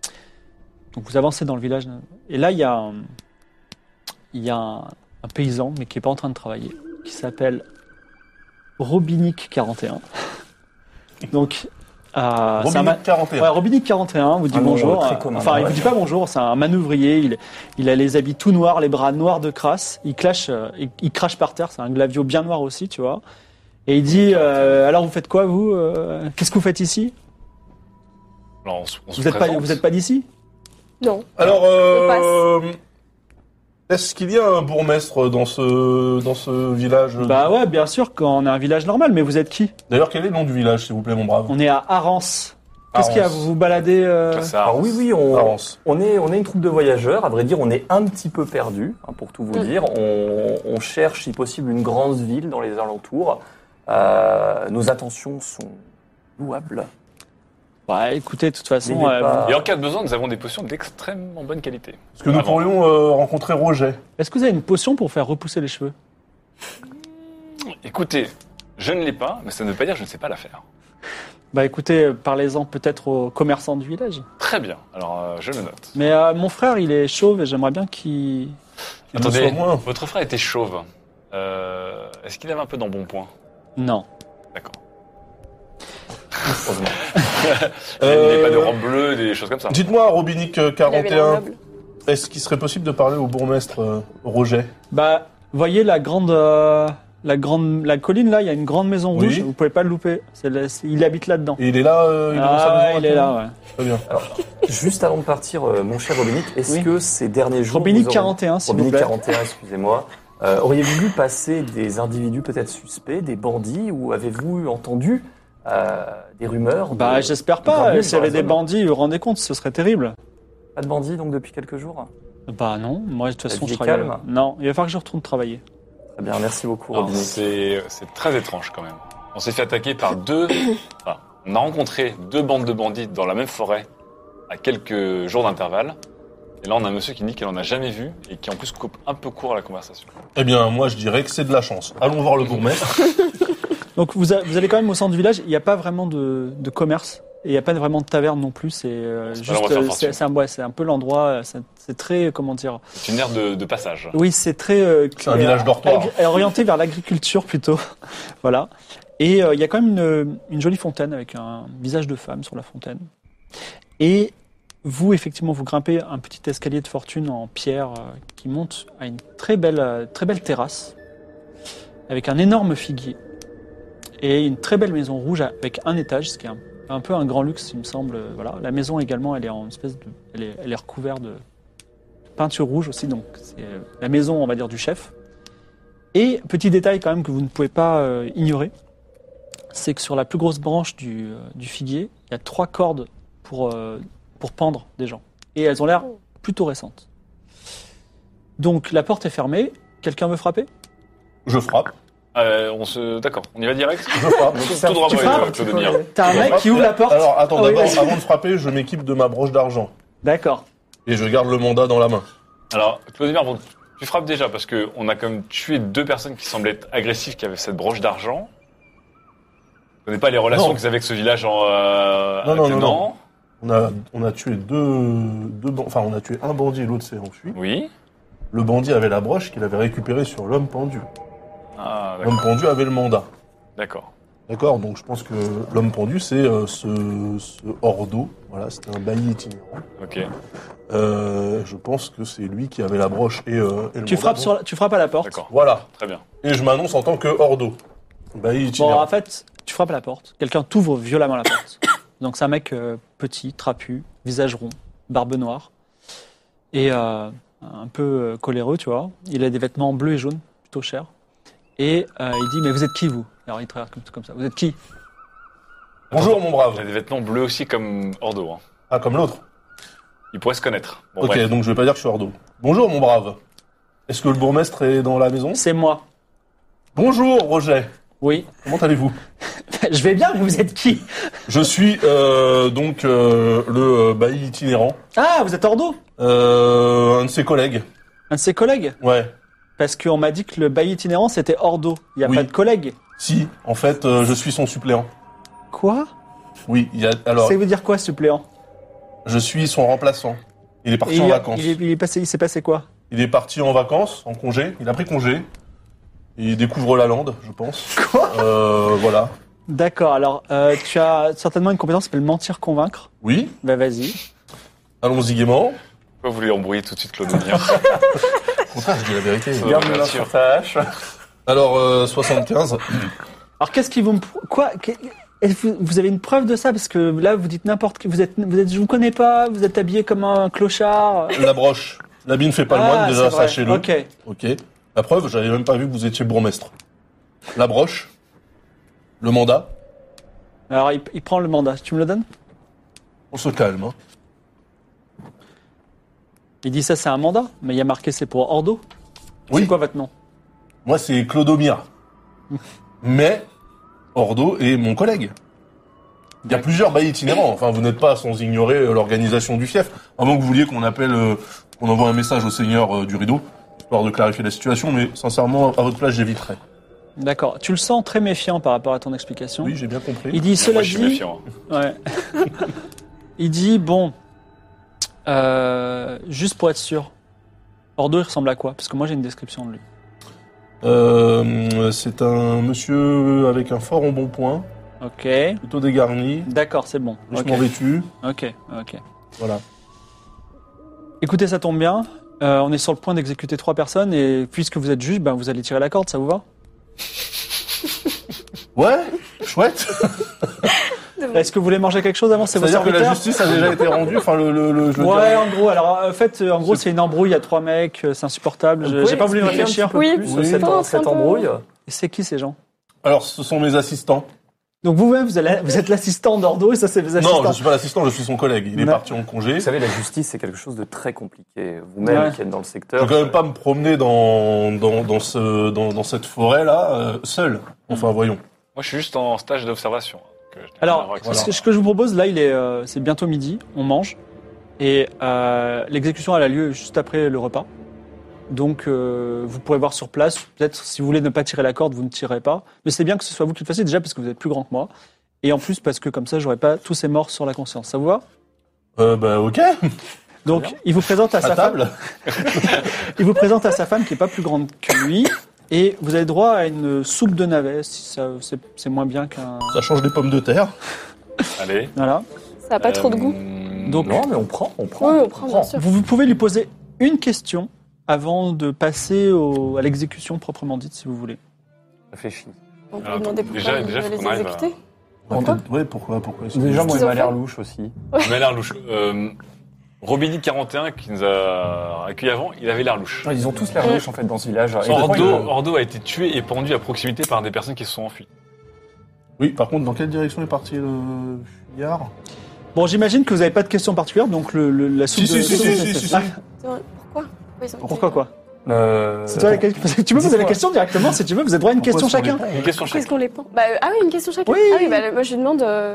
Donc vous avancez dans le village. Et là, il y a un, il y a un, un paysan, mais qui n'est pas en train de travailler, qui s'appelle Robinic quarante et un. Donc, euh, c'est un ma- Robinic quarante et un. Ouais, Robinic quarante et un vous dit Un nom, bonjour. euh, très Euh, commun, enfin, il ouais. vous dit pas bonjour, c'est un manœuvrier. Il, il a les habits tout noirs, les bras noirs de crasse. Il, clash, euh, il, il crache par terre, c'est un glavio bien noir aussi, tu vois. Et il dit euh, alors vous faites quoi, vous euh, Qu'est-ce que vous faites ici Alors, on, se- on se Vous n'êtes pas, présente. vous êtes pas d'ici Non. Alors, On euh, est-ce qu'il y a un bourgmestre dans ce, dans ce village Bah ouais, bien sûr, quand on est un village normal, mais vous êtes qui D'ailleurs, quel est le nom du village, s'il vous plaît, mon brave On est à Arance. Qu'est-ce qu'il y a Arance. Vous vous baladez euh, Là, ça Alors oui, oui, on, Arance. on est, on est une troupe de voyageurs. À vrai dire, on est un petit peu perdu, hein, pour tout vous Mm. dire. On, on cherche, si possible, une grande ville dans les alentours. Euh, nos intentions sont louables. Ouais, écoutez, de toute façon, N'ayez euh, pas- Et en cas de besoin, nous avons des potions d'extrêmement bonne qualité. Est-ce que nous Avant. pourrions euh, rencontrer Roger est-ce que vous avez une potion pour faire repousser les cheveux Écoutez, je ne l'ai pas, mais ça ne veut pas dire que je ne sais pas la faire. Bah écoutez, euh, parlez-en peut-être aux commerçants du village. Très bien, alors euh, je le note. Mais euh, mon frère, il est chauve et j'aimerais bien qu'il... Qu'il le Attendez, soit moins. votre frère était chauve. Euh, Est-ce qu'il avait un peu d'embonpoint? Non. D'accord. heureusement. Il n'avait pas de Euh, robe bleue, des choses comme ça. Dites-moi, Robinic euh, Il avait l'air quarante et un, noble. est-ce qu'il serait possible de parler au bourgmestre euh, Roger Bah, voyez la grande, euh, La, grande, la colline, là, il y a une grande maison Oui. rouge, vous pouvez pas le louper. C'est le- c'est- il habite là-dedans. Et il est là, euh, il est dans sa Ah, maison ouais, il est maintenant là, ouais. Très bien. Juste avant de partir, euh, mon cher Robinic, est-ce Oui. que ces derniers jours... Robinic vous aurez- quarante et un, s'il vous Robinic plaît. quarante et un, excusez-moi. Euh, auriez-vous vu passer des individus peut-être suspects, des bandits, ou avez-vous entendu euh, des rumeurs Bah, de- j'espère de pas. grands S'il y avait dans la des zone bandits, vous vous rendez compte, ce serait terrible. Pas de bandits, donc, depuis quelques jours? Bah non, moi, de toute façon, vie je est travaille. calme. Non, il va falloir que je retourne travailler. Très bien, merci beaucoup, Alors, Robinic. c'est c'est très étrange quand même. On s'est fait attaquer par deux. Enfin, on a rencontré deux bandes de bandits dans la même forêt à quelques jours d'intervalle. Et là, on a un monsieur qui dit qu'il en a jamais vu et qui en plus coupe un peu court à la conversation. Eh bien, moi, je dirais que c'est de la chance. Allons voir le bourgmestre. Donc, vous, a- vous allez quand même au centre du village, il n'y a pas vraiment de, de commerce. Et il n'y a pas vraiment de taverne non plus. C'est euh, C'est pas juste. l'endroit de faire euh, fortune. C'est c'est un, ouais, c'est un peu l'endroit. euh, C'est c'est très. Comment dire. C'est une aire de, de passage. Oui, c'est très. euh, C'est un village dortoir. agri- orienté vers l'agriculture plutôt. Voilà. Et euh, il y a quand même une, une jolie fontaine avec un visage de femme sur la fontaine. Et vous, effectivement, vous grimpez un petit escalier de fortune en pierre euh, qui monte à une très belle, euh, très belle terrasse avec un énorme figuier et une très belle maison rouge avec un étage, ce qui est un, un peu un grand luxe, il me semble. euh, Voilà. La maison également, elle est en espèce de, elle est, elle est recouverte de peinture rouge aussi, donc c'est euh, la maison, on va dire, du chef. Et petit détail quand même que vous ne pouvez pas euh, ignorer, c'est que sur la plus grosse branche du, euh, du figuier, il y a trois cordes pour, euh, pour pendre des gens. Et elles ont l'air plutôt récentes. Donc la porte est fermée. Quelqu'un veut frapper? Je frappe. Euh, on se, d'accord. On y va direct. Je frappe. Tout droit Tu pour frappes les Claude-Mire. T'as un Je mec frappe. qui ouvre la porte. Alors, attends, Ah oui, d'abord, vas-y. avant de frapper, je m'équipe de ma broche d'argent. D'accord. Et je garde le mandat dans la main. Alors, Claude-Mire, bon, tu frappes déjà parce que on a quand même tué deux personnes qui semblaient être agressives, qui avaient cette broche d'argent. On connaît pas les relations Non. qu'ils avaient avec ce village en. Euh, Non, non, non, attenant. non. On a, on a tué deux, deux ban- enfin, on a tué un bandit et l'autre s'est enfui. Oui. Le bandit avait la broche qu'il avait récupérée sur l'homme pendu. Ah, d'accord. L'homme pendu avait le mandat. D'accord. D'accord, donc je pense que l'homme pendu, c'est euh, ce, ce Ordo. Voilà, c'était un bailli itinérant. Ok. Euh, je pense que c'est lui qui avait la broche et, euh, et le Tu mandat. frappes, sur la- tu frappes à la porte. D'accord. Voilà. Très bien. Et je m'annonce en tant que Ordo. Bailli Bon, itinérant. en fait, tu frappes à la porte. Quelqu'un t'ouvre violemment la porte. Donc c'est un mec euh, petit, trapu, visage rond, barbe noire. Et euh, un peu euh, coléreux, tu vois. Il a des vêtements bleus et jaunes, plutôt chers. Et euh, il dit, mais vous êtes qui, vous? Alors il te regarde comme, comme ça. Vous êtes qui? Bonjour, mon brave. Il a des vêtements bleus aussi comme Ordo. Hein. Ah, comme l'autre. Il pourrait se connaître. Bon, Ok, bref. donc je vais pas dire que je suis Ordo. Bonjour, mon brave. Est-ce que le bourgmestre est dans la maison? C'est moi. Bonjour, Roger. Oui. Comment allez-vous? Je vais bien, mais vous êtes qui? Je suis euh, donc euh, le euh, bailli itinérant. Ah, vous êtes Ordo? Euh, un de ses collègues. Un de ses collègues? Ouais. Parce qu'on m'a dit que le bailli itinérant, c'était Ordo. Il n'y a Oui. pas de collègue. Si, en fait, euh, je suis son suppléant. Quoi? Oui, il y a. Alors, Ça veut dire quoi, suppléant? je suis son remplaçant. Il est parti Et en il, vacances. il est, il est passé, il s'est passé quoi? Il est parti en vacances, en congé. Il a pris congé. Il découvre la lande, je pense. Quoi? Euh, voilà. D'accord, alors euh, tu as certainement une compétence qui s'appelle mentir convaincre. Oui. Bah vas-y. Allons-y gaiement. Pourquoi vous voulez embrouiller tout de suite Claude-Mire? Au contraire, je dis la vérité. Ça Garde va, la bien main sûr. sur ta hache. Alors, euh, soixante-quinze. Alors qu'est-ce qui vous me... pr- Quoi Qu'est- est-ce que vous, vous avez une preuve de ça? Parce que là, vous dites n'importe qui. Vous êtes, vous êtes, je vous connais pas, vous êtes habillé comme un clochard. La broche. L'habit ne fait pas le Ah, moine, déjà, c'est vrai. sachez-le. Ok. Ok. La preuve, j'avais même pas vu que vous étiez bourgmestre. La broche. Le mandat. Alors il, il prend le mandat. Tu me le donnes? On se calme. Hein. Il dit ça, c'est un mandat, mais il y a marqué c'est pour Ordo. Oui. C'est quoi votre nom? Moi, c'est Clodomir. Mais Ordo est mon collègue. Il y a plusieurs baillis itinérants. Enfin, vous n'êtes pas sans ignorer euh, l'organisation du fief. À moins que vous vouliez qu'on appelle, euh, qu'on envoie un message au seigneur euh, du rideau, histoire de clarifier la situation. Mais sincèrement, à votre place, j'éviterais. D'accord. Tu le sens très méfiant par rapport à ton explication. Oui, j'ai bien compris. Il dit Moi, cela je suis dit. méfiant. hein. Ouais. Il dit bon, euh, juste pour être sûr, Ordo il ressemble à quoi? Parce que moi j'ai une description de lui. Euh, c'est un monsieur avec un fort embonpoint, Ok. plutôt dégarni, D'accord, c'est bon. richement Ok. vêtu. Ok. Ok. Voilà. Écoutez, ça tombe bien. Euh, on est sur le point d'exécuter trois personnes et puisque vous êtes juge, ben vous allez tirer la corde, ça vous va? Ouais, chouette. Est-ce que vous voulez manger quelque chose avant? C'est vos C'est-à-dire que la serviteurs? justice a déjà été rendue. Enfin, le, le, le je le Ouais, dirais. en gros. Alors, en fait, en gros, c'est une embrouille. Il y a trois mecs. C'est insupportable. Je- J'ai pas voulu réfléchir. Oui, Plus, oui. cette, pense cette un peu. embrouille. C'est qui ces gens? Alors, ce sont mes assistants. Donc vous-même, vous, allez- vous êtes l'assistant d'Ordo et ça, c'est vos assistants. Non, je suis pas l'assistant, je suis son collègue. Il est Ouais. parti en congé. Vous savez, la justice, c'est quelque chose de très compliqué. Vous-même, Ouais. qui êtes dans le Je secteur. peux quand même pas me promener dans dans dans ce dans, dans cette forêt là euh, seul. Enfin, voyons. Moi, je suis juste en stage d'observation. hein, donc, euh, je n'ai rien à Alors, voir avec voilà. ça. ce, que, ce que je vous propose, là, il est, euh, c'est bientôt midi, on mange, et euh, l'exécution elle a lieu juste après le repas. Donc, euh, vous pourrez voir sur place. Peut-être, si vous voulez ne pas tirer la corde, vous ne tirez pas. Mais c'est bien que ce soit vous qui le fassiez, déjà parce que vous êtes plus grand que moi. Et en plus, parce que comme ça, j'aurai pas tous ces morts sur la conscience. Ça vous va? Euh, bah ok. Donc, il vous présente à, À sa table. femme. Il vous présente à sa femme qui est pas plus grande que lui. Et vous avez droit à une soupe de navet, si ça, c'est, c'est moins bien qu'un. Ça change des pommes de terre. Allez. Voilà. Ça n'a pas trop de goût. Euh, Donc, Non, mais on prend, on prend. Oui, on prend, bien sûr. Vous, vous pouvez lui poser une question avant de passer au- à l'exécution proprement dite, si vous voulez. Réfléchis. On peut Alors, demander déjà- pourquoi déjà, il faut veut qu'on les arrive à- exécuter. Pourquoi Ouais, pourquoi pourquoi ils sont- Déjà, moi, qu'ils il ont m'a l'air fait louche aussi. Il avait l'air louche. Euh, Robini quarante et un, qui nous a accueillis avant, il avait l'air louche. Ils ont tous l'air louches, en fait, dans ce village. Et Ordo, pourquoi ils- Ordo a été tué et pendu à proximité par des personnes qui se sont enfuies. Oui, par contre, dans quelle direction est parti le fuyard? Bon, j'imagine que vous n'avez pas de questions particulières, donc le, le- la soupe Si, de... si, si, si, si, si. Ah, Pourquoi Pourquoi ils ont été- pourquoi quoi Euh, C'est toi la question. Tu peux poser la Dis-moi. question directement, si tu veux, vous avez droit à une Pourquoi question est-ce qu'on chacun. les prend Une question Pourquoi est-ce chacun. qu'on les pend bah, euh, Ah oui, une question chacun. Oui. Ah oui, bah, moi je lui demande euh,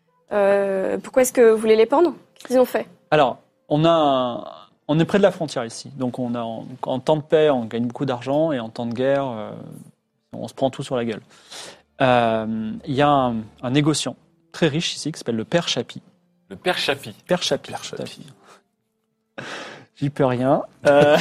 euh, pourquoi est-ce que vous voulez les pendre? Qu'est-ce qu'ils ont fait? Alors, on a un- on est près de la frontière ici, donc on a en, en temps de paix, on gagne beaucoup d'argent, et en temps de guerre, euh, on se prend tout sur la gueule. Euh, Il y a un, un négociant très riche ici qui s'appelle le Père Chapi. Le père Chapi. Père Chapi. tout à fait. J'y peux rien. Euh,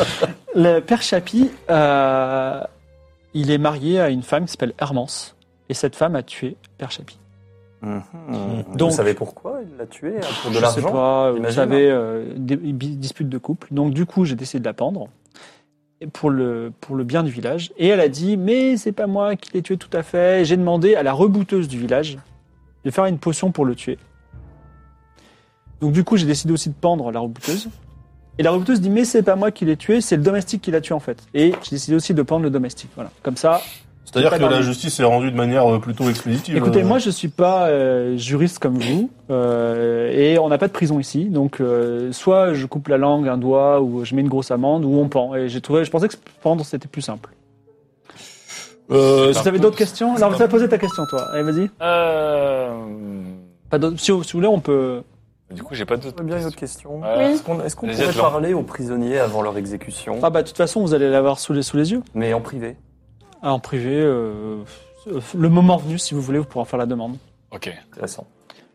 le Père Chapi, euh, il est marié à une femme qui s'appelle Hermance, et cette femme a tué Père Chapi. Mhm. Donc- vous savez pourquoi il l'a tué? Pour de Je sais l'argent? pas, vous j'imagine. savez, euh, des, bi- dispute de couple. Donc du coup, j'ai décidé de la pendre et pour le, pour le bien du village. Et elle a dit, mais c'est pas moi qui l'ai tué tout à fait. J'ai demandé à la rebouteuse du village de faire une potion pour le tuer. Donc du coup, j'ai décidé aussi de pendre la rebouteuse. Et la rebouteuse dit, mais c'est pas moi qui l'ai tué, c'est le domestique qui l'a tué en fait. Et j'ai décidé aussi de pendre le domestique. Voilà, comme ça. C'est-à-dire Pas que dans la le- justice est rendue de manière euh, plutôt expéditive. Écoutez, euh. moi je suis pas euh, juriste comme vous, euh, et on n'a pas de prison ici, donc euh, soit je coupe la langue, un doigt, ou je mets une grosse amende, ou on pend. Et j'ai trouvé, je pensais que pendre c'était plus simple. Euh, Si vous avez d'autres questions, alors tu as posé ta question toi. Allez, vas-y. Euh... Pas d'autres. Si, vous si vous voulez, on peut. Du coup, j'ai pas d'autres J'aurais bien une autre questions. question. Euh, Oui. Est-ce qu'on est-ce qu'on Vas-y, pourrait Atlan. parler aux prisonniers avant leur exécution, Ah bah de toute façon, vous allez l'avoir sous les sous les yeux. mais en privé? Ah, en privé, euh, le moment venu, si vous voulez, vous pourrez en faire la demande. Ok. Intéressant.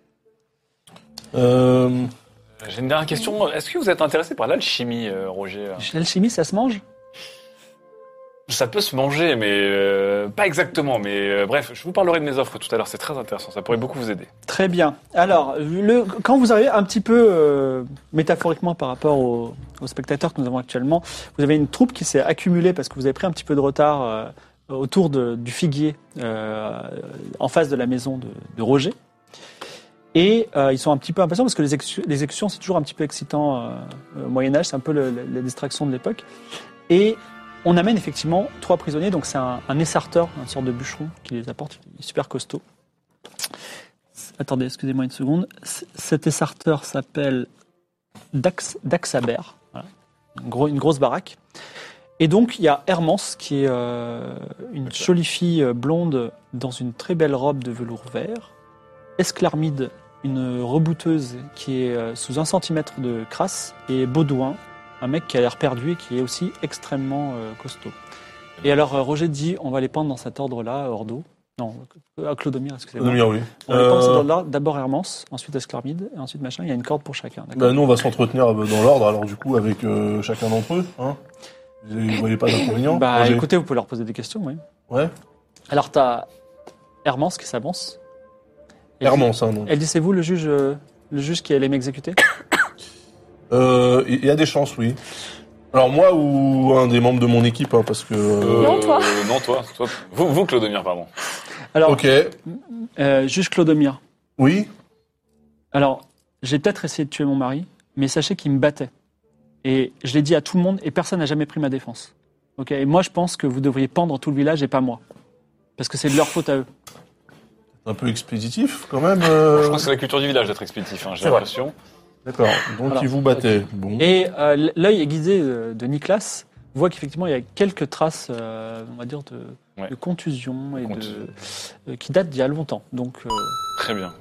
euh, J'ai une dernière question. Est-ce que vous êtes intéressé par l'alchimie, euh, Roger? L'alchimie, ça se mange? Ça peut se manger, mais euh, pas exactement. Mais euh, bref, je vous parlerai de mes offres tout à l'heure. C'est très intéressant. Ça pourrait beaucoup vous aider. Très bien. Alors, le, quand vous arrivez un petit peu euh, métaphoriquement par rapport aux, aux spectateurs que nous avons actuellement, vous avez une troupe qui s'est accumulée parce que vous avez pris un petit peu de retard euh, autour de- du figuier euh, en face de la maison de, de Roger. Et euh, ils sont un petit peu impatients parce que les, exécu- les exécutions, c'est toujours un petit peu excitant euh, au Moyen-Âge, c'est un peu le- le- la distraction de l'époque. Et on amène effectivement trois prisonniers, donc c'est un, un essarteur, une sorte de bûcheron qui les apporte, il est super costaud. Attendez, excusez-moi une seconde. C- Cet essarteur s'appelle Dax, Daxaber, voilà. une, gros- une grosse baraque. Et donc il y a Hermance qui est euh, une jolie fille euh, blonde dans une très belle robe de velours vert. Esclarmide, une rebouteuse qui est euh, sous un centimètre de crasse. Et Baudouin, un mec qui a l'air perdu et qui est aussi extrêmement euh, costaud. Et alors euh, Roger dit, on va les pendre dans cet ordre-là, Ordo. Non, euh, Clodomir, excusez-moi. Clodomir, oui. On les pend dans cet Euh, ordre-là. D'abord Hermance, ensuite Esclarmide, et ensuite machin. Il y a une corde pour chacun. D'accord. bah, nous, on va s'entretenir euh, dans l'ordre, alors du coup, avec euh, chacun d'entre eux. Hein. Vous ne voyez pas d'inconvénient? Bah Roger écoutez, vous pouvez leur poser des questions, oui. Ouais. Alors t'as Hermance qui s'avance. Elle dit- Hermance, hein, donc. Elle dit, c'est vous le juge, euh, le juge qui allait m'exécuter? Euh, Il y a des chances, oui. Alors moi ou un des membres de mon équipe, hein, parce que... Euh, Non, toi. Non, toi. toi. Vous, vous, Clodomir, pardon. Alors, Ok, euh, juge Clodomir. oui. Alors, j'ai peut-être essayé de tuer mon mari, mais sachez qu'il me battait. Et je l'ai dit à tout le monde, et personne n'a jamais pris ma défense. Ok. Et moi, je pense que vous devriez pendre tout le village et pas moi. Parce que c'est de leur faute à eux. Un peu expéditif, quand même. euh. Je pense que c'est la culture du village d'être expéditif, hein, j'ai C'est vrai. l'impression. D'accord, donc Voilà. il vous battait. Bon. Et euh, l'œil aiguisé de, de Nicolas voit qu'effectivement, il y a quelques traces, euh, on va dire, de, Ouais. de contusion et Contusion. de, euh, qui datent d'il y a longtemps. Donc, euh, Très bien.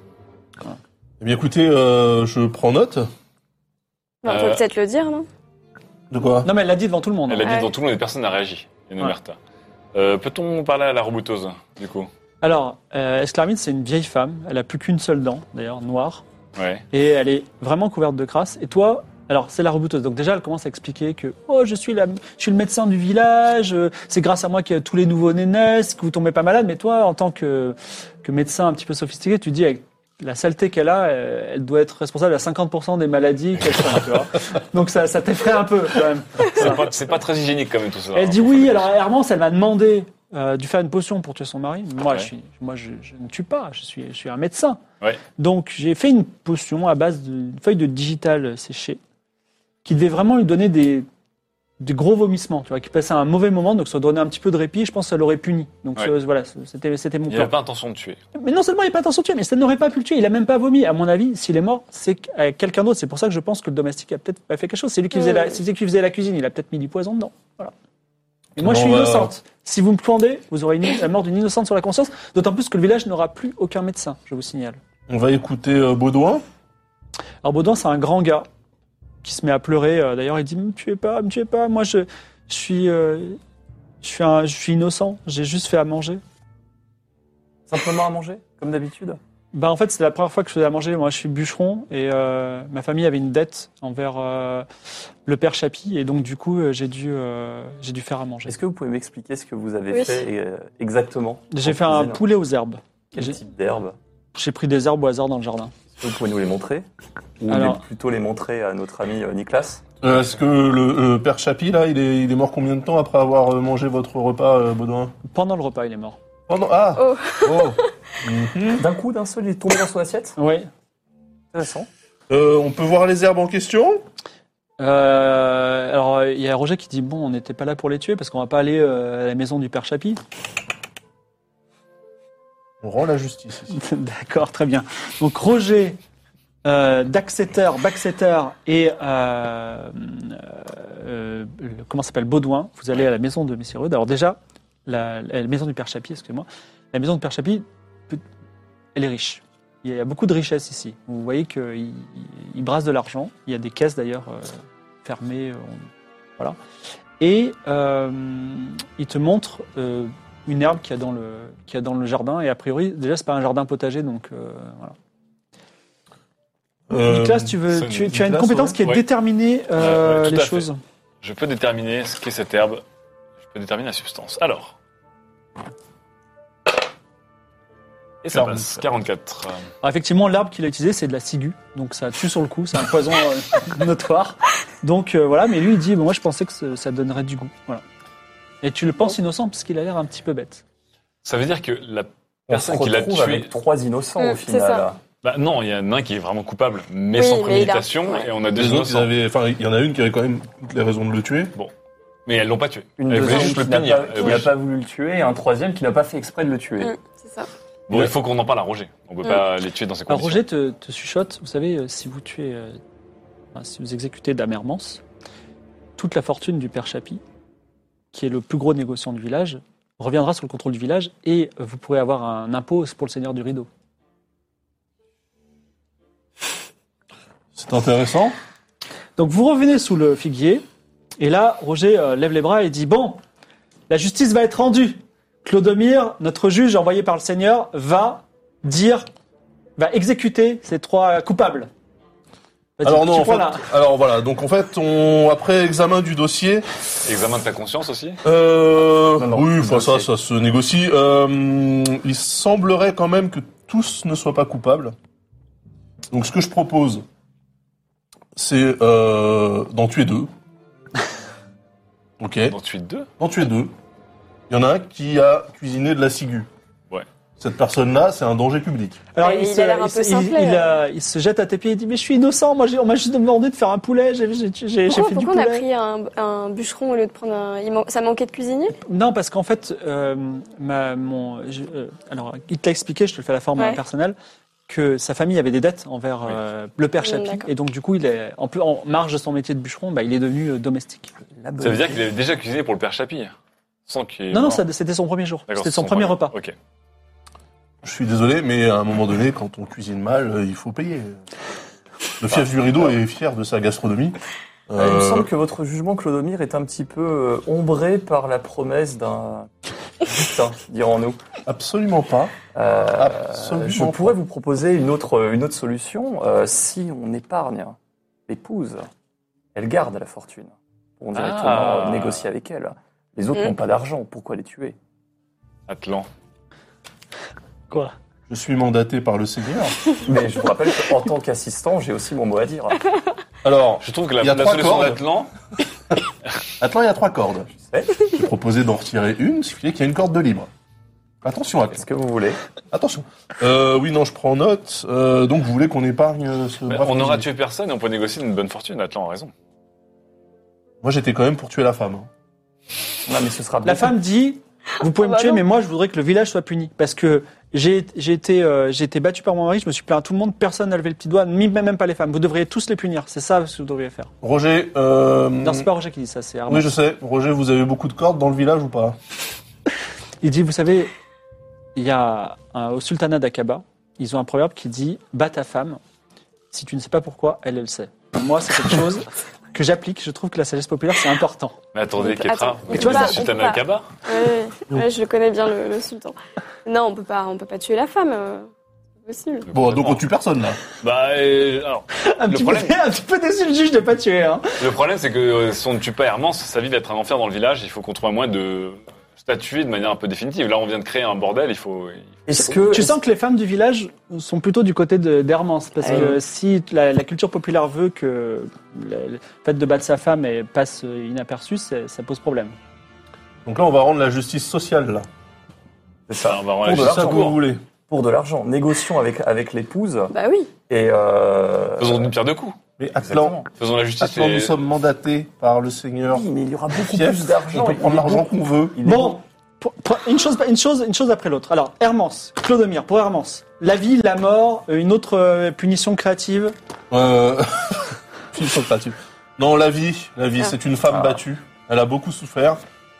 Eh bien écoutez, euh, je prends note. Bah, on Euh, peut peut-être le dire, non? De quoi? non, mais elle l'a dit devant tout le monde. Elle a dit Ouais. devant tout le monde et personne n'a réagi. Et Ouais. Nomerta. Euh, peut-on parler à la rebouteuse, du coup? Alors, euh, Esclarmine, c'est une vieille femme. Elle a plus qu'une seule dent, d'ailleurs, noire. Ouais. Et elle est vraiment couverte de crasse. Et toi, alors c'est la rebouteuse. Donc déjà, elle commence à expliquer que oh, je suis la, je suis le médecin du village. euh, C'est grâce à moi que tous les nouveaux-nés naissent, que vous tombez pas malade. Mais toi, en tant que, que médecin un petit peu sophistiqué, tu dis avec la saleté qu'elle a, euh, elle doit être responsable à cinquante pour cent des maladies qu'elle soigne, tu vois. Donc ça, ça t'effraie un peu quand même. C'est pas, c'est pas très hygiénique, quand même, tout ça. Elle hein, dit faut oui. faire Alors Hermance, elle m'a demandé euh, de faire une potion pour tuer son mari. Moi, Ouais. je suis, moi, je, je ne tue pas. Je suis, je suis un médecin. Ouais. Donc j'ai fait une potion à base d'une feuille de digital séchée qui devait vraiment lui donner des, des gros vomissements, tu vois, qui passait un mauvais moment, donc ça donnait un petit peu de répit. Je pense que ça l'aurait puni. Donc Ouais. ça, voilà, c'était, c'était mon Il plan. n'avait pas intention de tuer. Mais non seulement il n'a pas intention de tuer, mais ça n'aurait pas pu le tuer. Il a même pas vomi. À mon avis, s'il est mort, c'est avec quelqu'un d'autre. C'est pour ça que je pense que le domestique a peut-être pas fait quelque chose. C'est lui qui faisait, la, c'est lui qui faisait la cuisine. Il a peut-être mis du poison dedans. Voilà. Et moi, je suis Bon, bah, innocente. Si vous me pendez, vous aurez une, la mort d'une innocente sur la conscience. D'autant plus que le village n'aura plus aucun médecin, je vous signale. On va écouter euh, Baudouin. Alors Baudouin, c'est un grand gars qui se met à pleurer. Euh, D'ailleurs, il dit « Me tuez pas, me tuez pas. Moi, je, je, suis, euh, je, suis, un, je suis innocent. J'ai juste fait à manger. » Simplement à manger, comme d'habitude. Bah, en fait, c'est la première fois que je faisais à manger. Moi, je suis bûcheron et euh, ma famille avait une dette envers euh, le père Chapi. Et donc, du coup, euh, j'ai dû, euh, j'ai dû faire à manger. Est-ce que vous pouvez m'expliquer ce que vous avez Oui. fait euh, exactement J'ai en fait un cuisine poulet aux herbes. Quel J'ai- type d'herbe? J'ai pris des herbes au hasard dans le jardin. Est-ce que vous pouvez nous les montrer? Ou Alors- les- plutôt les montrer à notre ami euh, Nicolas? Euh, Est-ce que le, le père Chapi, là, il est, il est mort combien de temps après avoir euh, mangé votre repas, euh, Baudouin? Pendant le repas, il est mort. Pendant... Ah Oh. Oh. Mhm. D'un coup, d'un seul, il est tombé dans son assiette? Oui. Intéressant. Euh, on peut voir les herbes en question? Euh, alors, il y a Roger qui dit bon, on n'était pas là pour les tuer parce qu'on va pas aller euh, à la maison du père Chapi. On rend la justice ici. D'accord, très bien. Donc Roger, euh, Daxeter, Baxeter et euh, euh, le- comment ça s'appelle Baudouin, vous allez à la maison de Messire Rude. Alors déjà, la, la maison du père Chapi, excusez-moi, la maison du père Chapi, peut- elle est riche. Il y a beaucoup de richesse ici. Vous voyez qu'il il, il brasse de l'argent. Il y a des caisses d'ailleurs euh, fermées. euh, on- voilà. Et euh, il te montre euh, une herbe qu'il y a dans le qu'il y a dans le jardin. Et a priori, déjà, c'est pas un jardin potager, donc euh, voilà. Euh, Nicolas, tu veux, c'est tu, tu as une Nicolas, compétence ouais. qui est Ouais. déterminer euh, Ouais, ouais, tout les à fait. choses. Je peux déterminer ce qu'est cette herbe. Je peux déterminer la substance. Alors. Et ça quarante. passe. quarante-quatre. Alors, effectivement, l'arbre qu'il a utilisé, c'est de la ciguë, donc ça tue sur le coup. C'est un poison euh, notoire. Donc euh, voilà, mais lui, il dit, bon, moi, je pensais que ça- ça donnerait du goût. Voilà. Et tu le penses innocent parce qu'il a l'air un petit peu bête. Ça veut dire que la On se personne qui l'a retrouve tué. avec trois innocents Mm, au c'est final. ça. Bah non, il y en a un qui est vraiment coupable, mais Oui, sans mais préméditation, il a- ouais. et on a deux Les autres, ils innocents. avaient... Enfin, il y en a une qui avait quand même toutes les raisons de le tuer. Mais elles l'ont pas tué. Une Elle voulait deuxième juste qui le n'a punir. pas, Elle qui voulait- n'a pas voulu le tuer et un troisième qui n'a pas fait exprès de le tuer. Mm, c'est ça. Bon, il faut qu'on en parle à Roger. On peut Mm. pas les tuer dans ces Alors conditions. Roger te, te chuchote, vous savez, euh, si vous tuez, euh, enfin, si vous exécutez Damermance, toute la fortune du père Chapi, qui est le plus gros négociant du village, reviendra sous le contrôle du village et euh, vous pourrez avoir un impôt pour le seigneur du rideau. C'est intéressant. Donc vous revenez sous le figuier, et là, Roger euh, lève les bras et dit « Bon, la justice va être rendue. Clodomir, notre juge envoyé par le Seigneur, va dire, va exécuter ces trois coupables. » Vas-y, Alors tu non, en prends fait, la- alors voilà, donc en fait, on, après examen du dossier, Examen de ta conscience aussi. euh, Non, non, oui, le enfin ça, dossier. ça se négocie. Euh, il semblerait quand même que tous ne soient pas coupables. Donc ce que je propose, c'est euh, d'en tuer deux. Ok. D'en tuer deux. D'en tuer deux. Il y en a un qui a cuisiné de la ciguë. Ouais. Cette personne-là, c'est un danger public. Alors, Mais il, il se, a l'air un il, peu se- simplet, il- il, hein. euh, il se jette à tes pieds et dit mais je suis innocent, moi j'ai- on m'a juste demandé de faire un poulet, j'ai j'ai- j'ai- j'ai Pourquoi, fait du pourquoi on a poulet. pris un, un bûcheron au lieu de prendre un... il man- Ça manquait de cuisinier? Non, parce qu'en fait, euh, ma, mon, je- euh, alors il t'a expliqué, je te le fais à la forme Ouais. personnelle, que sa famille avait des dettes envers euh, le père Mm, Chapi, d'accord. et donc du coup, il est en, plus, en marge de son métier de bûcheron, bah, il est devenu euh, domestique. La bonne Ça veut dire idée. qu'il avait déjà cuisiné pour le père Chapi. Sans qu'il... Non, non, mort. ça- c'était son premier jour, D'accord, c'était c'est son premier repas. Ok. Je suis désolé, mais à un moment donné, quand on cuisine mal, euh, il faut payer. Le fief du rideau est fier de sa gastronomie. Euh, Il me Euh, semble que votre jugement, Clodomir, est un petit peu euh, ombré par la promesse d'un butin, dirons-nous. Absolument pas. Euh, Absolument je pas. pourrais vous proposer une autre, une autre solution. Euh, si on épargne l'épouse, elle garde la fortune. On directement Ah. euh, négocier avec elle. Les autres Mm. n'ont pas d'argent. Pourquoi les tuer? Atlan. Quoi? Je suis mandaté par le Seigneur. Mais je vous rappelle qu'en tant qu'assistant, j'ai aussi mon mot à dire. Alors, Je trouve que la, Il y a la trois solution cordes. d'Atlan, Atlan, il y a trois cordes. sais. J'ai proposé d'en retirer une, ce qui fait qu'il y a une corde de libre. Attention, Atlan. Est-ce que vous voulez? Attention. Euh, oui, non, je prends note. Euh, donc, vous voulez qu'on épargne euh, ce bah, brave on aura cuisinier. tué personne et on peut négocier une bonne fortune. Atlan a raison. Moi, j'étais quand même pour tuer la femme. hein. Non, mais ce sera La beaucoup- femme dit, vous pouvez Ah me bah tuer, non. mais moi je voudrais que le village soit puni, parce que j'ai j'ai été, euh, j'ai été battu par mon mari, je me suis plaint à tout le monde, personne n'a levé le petit doigt, même même pas les femmes. Vous devriez tous les punir, c'est ça ce que vous devriez faire. Roger, euh... Non, c'est pas Roger qui dit ça, c'est Armand. oui, je sais. Roger, vous avez beaucoup de cordes dans le village ou pas? Il dit, vous savez, il y a un- au sultanat d'Aqaba, ils ont un proverbe qui dit « Bats ta femme, si tu ne sais pas pourquoi, elle, elle le sait ». Moi, c'est quelque chose que j'applique, je trouve que la sagesse populaire, c'est important. Mais attendez, Attends, Ketra, mais vous tu vois, êtes ça, Sultan on peut pas. Al-Kaba. Ouais, ouais, je le connais bien, le, le sultan. Non, on peut pas, on peut pas tuer la femme. euh, C'est pas possible. Bon, donc on tue personne, là. Bah, euh, alors, Un Le petit, problème- peu, un petit peu déçu le juge de pas tuer. Hein. le problème, c'est que euh, si on ne tue pas Hermance, sa vie va être un enfer dans le village. Il faut qu'on trouve un moyen de statuer de manière un peu définitive. Là, on vient de créer un bordel. Il faut. il Est-ce que Tu sens que les femmes du village sont plutôt du côté de- d'Hermance, parce Ah que si la, la culture populaire veut que le, le fait de battre sa femme et passe inaperçu, c'est- ça pose problème. Donc là, on va rendre la justice sociale, là. c'est ça, on va rendre Pour la de C'est ça justice que en vous cours. voulez. pour de l'argent. Négocions avec avec l'épouse Bah oui. et euh, Faisons une pierre deux coups. Mais Atlan, exactement. Faisons la justice. Atlan, et- nous sommes mandatés par le Seigneur. Oui, mais il y aura beaucoup Fief, plus d'argent. on peut Il prendre est l'argent beaucoup- qu'on veut. il est Bon, pour- pour- une, chose, une, chose, une chose après l'autre. Alors, Hermance, Clodomir, pour Hermance, la vie, la mort, euh, une autre euh, punition créative. Euh... Punition créative. Non, la vie, la vie, Ah. c'est une femme Ah. battue. Elle a beaucoup souffert.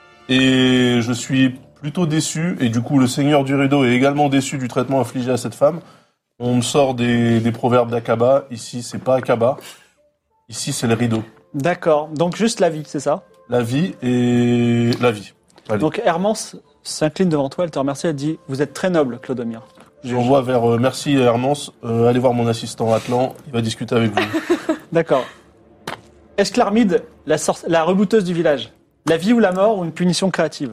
Et je suis plutôt déçu. Et du coup, le Seigneur du Rideau est également déçu du traitement infligé à cette femme. On me sort des, des proverbes d'Aqaba. Ici, c'est pas Aqaba. Ici, c'est le rideau. D'accord, donc juste la vie, c'est ça. La vie et la vie. Allez. Donc Hermance s'incline devant toi, elle te remercie, elle dit « Vous êtes très noble, Clodomir. » J'envoie vers euh, merci Hermance. Euh, allez voir mon assistant Atlan. Il va discuter avec vous. D'accord. Esclarmide, la, sor- la rebouteuse du village. La vie ou la mort ou une punition créative.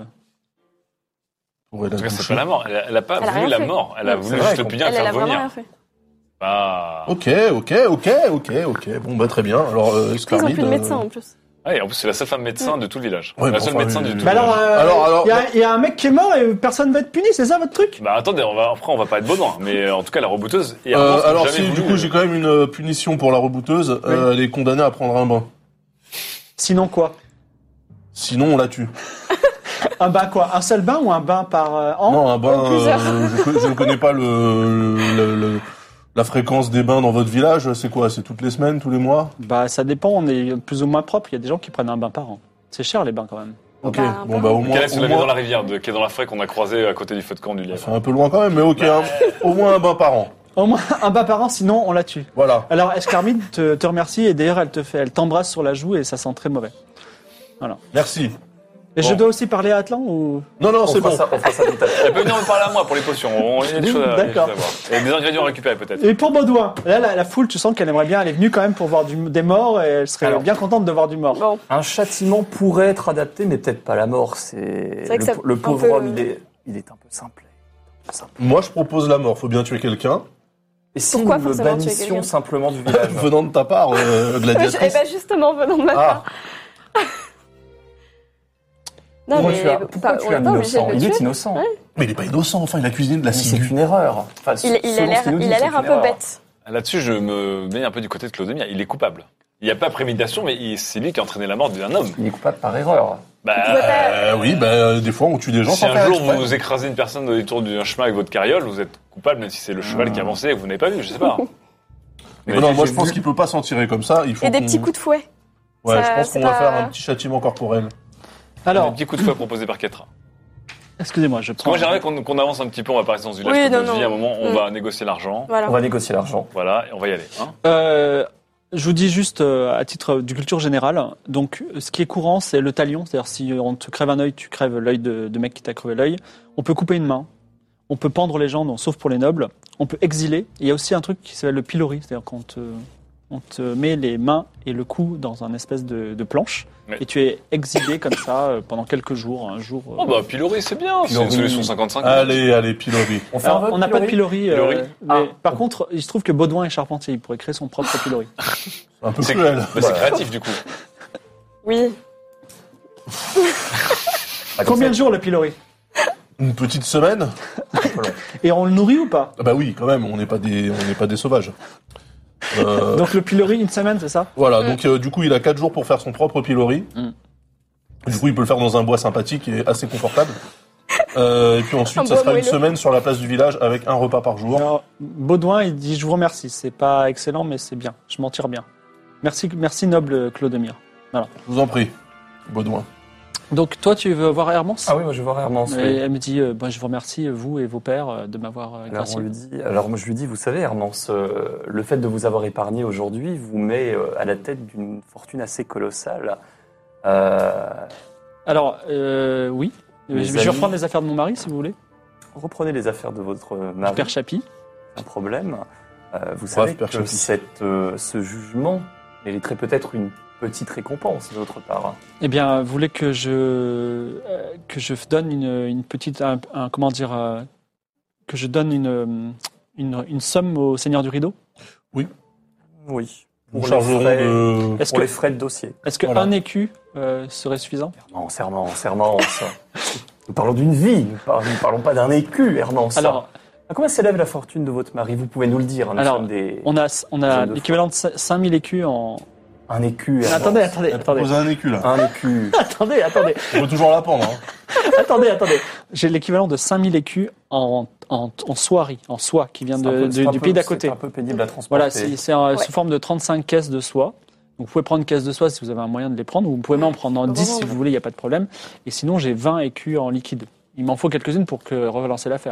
Pourrait En tout la cas, c'est boucher. pas la mort. Elle a, elle a pas Elle a voulu rien la fait. mort. Elle a Non, voulu c'est vrai juste le qu'on- punir et Elle, elle a faire vraiment vomir. rien fait. Ah. Ok, ok, ok, ok, ok. Bon, bah très bien. Alors, euh, Ils ont Esclarmide, plus de euh, médecin en plus. Ah, et en plus, c'est la seule femme médecin de tout le village. Ouais, la mais seule enfin, médecin euh, du tout Bah le alors, village. euh, Alors, alors, il y a- il y, a un mec qui est mort et personne va être puni, c'est ça votre truc? Bah attendez, on va, après on va pas être baudouin, mais euh, en tout cas la rebouteuse. Et Euh, Hermance n'a alors jamais si voulu, du coup euh, j'ai quand même une euh, punition pour la rebouteuse, euh, elle est condamnée à prendre un bain. Sinon quoi? Sinon on la tue. Un bain quoi? Un seul bain ou un bain par euh, an? Non, un bain. Oh, plusieurs. euh, je, co- je ne connais pas le, le- le- la fréquence des bains dans votre village. C'est quoi? C'est toutes les semaines, tous les mois? Bah ça dépend, on est plus ou moins propre, il y a des gens qui prennent un bain par an. C'est cher les bains quand même. Ok. Bah, Bon bah au moins. Quelle est au la moins- dans la rivière, de, qui est dans la forêt qu'on a croisé à côté du feu de camp du lièvre. C'est un peu loin quand même, mais ok. Bah, hein. Au moins un bain par an. Au moins un bain par an, sinon on la tue. Voilà. Alors Esclarmide te, te remercie et d'ailleurs elle te fait, elle t'embrasse sur la joue et ça sent très mauvais. Merci. Et Bon. je dois aussi parler à Atlan ou? Non non On c'est fera bon. ça, on fera ça tout à l'heure. Elle peut venir me parler à moi pour les potions. On- Il y a des choses à, il y a des D'accord. choses à voir. Il y a des ingrédients à récupérer peut-être. Et pour Baudouin, là la, la foule, tu sens qu'elle aimerait bien, elle est venue quand même pour voir du, des morts et elle serait Alors. bien contente de voir du mort. Bon, Un châtiment pourrait être adapté, mais peut-être pas la mort. C'est vrai que le, ça- le un pauvre peu- homme, il est, il est un peu simple. Un peu simple. Moi je propose la mort. Faut bien tuer quelqu'un. Et si Pourquoi nous le forcément tuer bannissions quelqu'un simplement du village? Venant de ta part, euh, eh gladiatrice. ben justement, venant de ma Ah. part. Non, Pourquoi mais tu as, pas- pourquoi on tu n'est as pas mis obligé de innocent le Il est tuer. innocent. Ouais. Mais il est pas innocent, enfin, il a cuisiné de la Mais c'est ciguë. une erreur. Enfin, Il, il a selon l'air, ce qu'il nous dit, il a c'est l'air un une peu erreur. bête. Là-dessus, je me mets un peu du côté de Clodomir. Il est coupable. Il n'y a pas préméditation, mais il- c'est lui qui a entraîné la mort d'un homme. Il est coupable par erreur. Bah, pouvez pas- Euh, oui, bah, euh, des fois, on tue des gens si sans un faire jour exprès. vous écrasez une personne dans les tours d'un chemin avec votre carriole, vous êtes coupable, même si c'est le cheval qui avançait et que vous n'avez pas vu, je sais pas. Mais Mais non, moi, j'ai je pense vu- qu'il peut pas s'en tirer comme ça. Il faut Et des qu'on- petits coups de fouet. Ouais, Ça, je pense c'est qu'on va pas- faire un petit châtiment corporel. Un Alors, petit coup de fouet proposé par Ketra. excusez-moi, je prends. Moi, j'aimerais qu'on qu'on avance un petit peu, on va pas rester dans ce village Oui, toute non, notre vie. non. À un moment, on Mm. va négocier l'argent. Voilà. On va négocier l'argent. Voilà, et on va y aller. Hein. Euh, je vous dis juste euh, à titre de culture générale, donc ce qui est courant, c'est le talion, c'est-à-dire si on te crève un œil, tu crèves l'œil de, de mec qui t'a crevé l'œil. On peut couper une main, on peut pendre les gens, donc, sauf pour les nobles. On peut exiler. Et il y a aussi un truc qui s'appelle le pilori, c'est-à-dire qu'on te, on te met les mains et le cou dans un espèce de, de planche, Oui. et tu es exilé comme ça euh, pendant quelques jours, un jour. euh. Oh bah, pilori, c'est bien. C'est une Pilori. solution cinquante-cinquante. Allez, allez, pilori. On fait Alors, un vote, on n'a pas de Pilori pilori, euh, Pilori. mais Ah. par contre, il se trouve que Baudouin est charpentier, il pourrait créer son propre pilori. C'est un peu C'est cruel. bah, c'est créatif, du coup. Oui. Ah, comme Combien ça, de jours le pilori? Une petite semaine. Et on le nourrit ou pas? Ah bah oui, quand même, on n'est pas des, on n'est pas des sauvages. Euh, Donc le pilori, une semaine, c'est ça? Voilà, donc euh, du coup, il a quatre jours pour faire son propre pilori. Mm. Du coup, il peut le faire dans un bois sympathique et assez confortable. Euh, et puis Un ensuite, ça bois sera une moelleux. semaine sur la place du village avec un repas par jour. Alors, Baudouin, il dit, je vous remercie, c'est pas excellent, mais c'est bien, je m'en tire bien. Merci, merci noble Clodomir. Je vous en prie, Baudouin. Donc toi, tu veux voir Hermance? Ah oui, moi je vais voir Hermance. Et oui. elle me dit, euh, bah, je vous remercie, vous et vos pères, euh, de m'avoir euh, Alors, gracié. on lui dit, alors moi je lui dis, vous savez Hermance, euh, le fait de vous avoir épargné aujourd'hui vous met euh, à la tête d'une fortune assez colossale. Euh, Alors, euh, oui, Mes je vais amis. reprendre les affaires de mon mari, si vous voulez. reprenez les affaires de votre Du mari, père Chapi. un problème. Euh, vous savez Père que Chapi. cette, euh, ce jugement mériterait peut-être une petite récompense de votre part. Eh bien, vous voulez que je euh, que je donne une, une petite un, un- comment dire euh, que je donne une, euh, une une somme au Seigneur du Rideau? Oui. Nous Pour les chargerons frais, de... Est-ce pour que les frais de dossier. est-ce que Voilà. un écu euh, serait suffisant? Non, serment, serment. Nous parlons d'une vie, nous par- nous ne parlons pas d'un écu, Hermance. Alors, à combien s'élève la fortune de votre mari? Vous pouvez nous le dire. Nous Alors, sommes des... on a on a Jeune de l'équivalent de cinq mille écus en. Un écu, Hermance. Attendez, attendez, Elle attendez, propose un écu, là. Un écu. attendez, attendez, On peut toujours la pendre, hein. attendez, attendez. J'ai l'équivalent de cinq mille écus en en, en soierie, en soie qui vient C'est de, un peu- de- c'est un du peu- pays d'à C'est côté. un peu pénible à transporter. Voilà, c'est c'est en- Ouais. sous forme de trente-cinq caisses de soie. Donc vous pouvez prendre une caisse de soie si vous avez un moyen de les prendre, ou vous pouvez même en prendre en dix si vous voulez, il n'y a pas de problème. Et sinon, j'ai vingt écus en liquide. Il m'en faut quelques-unes pour que relancer l'affaire.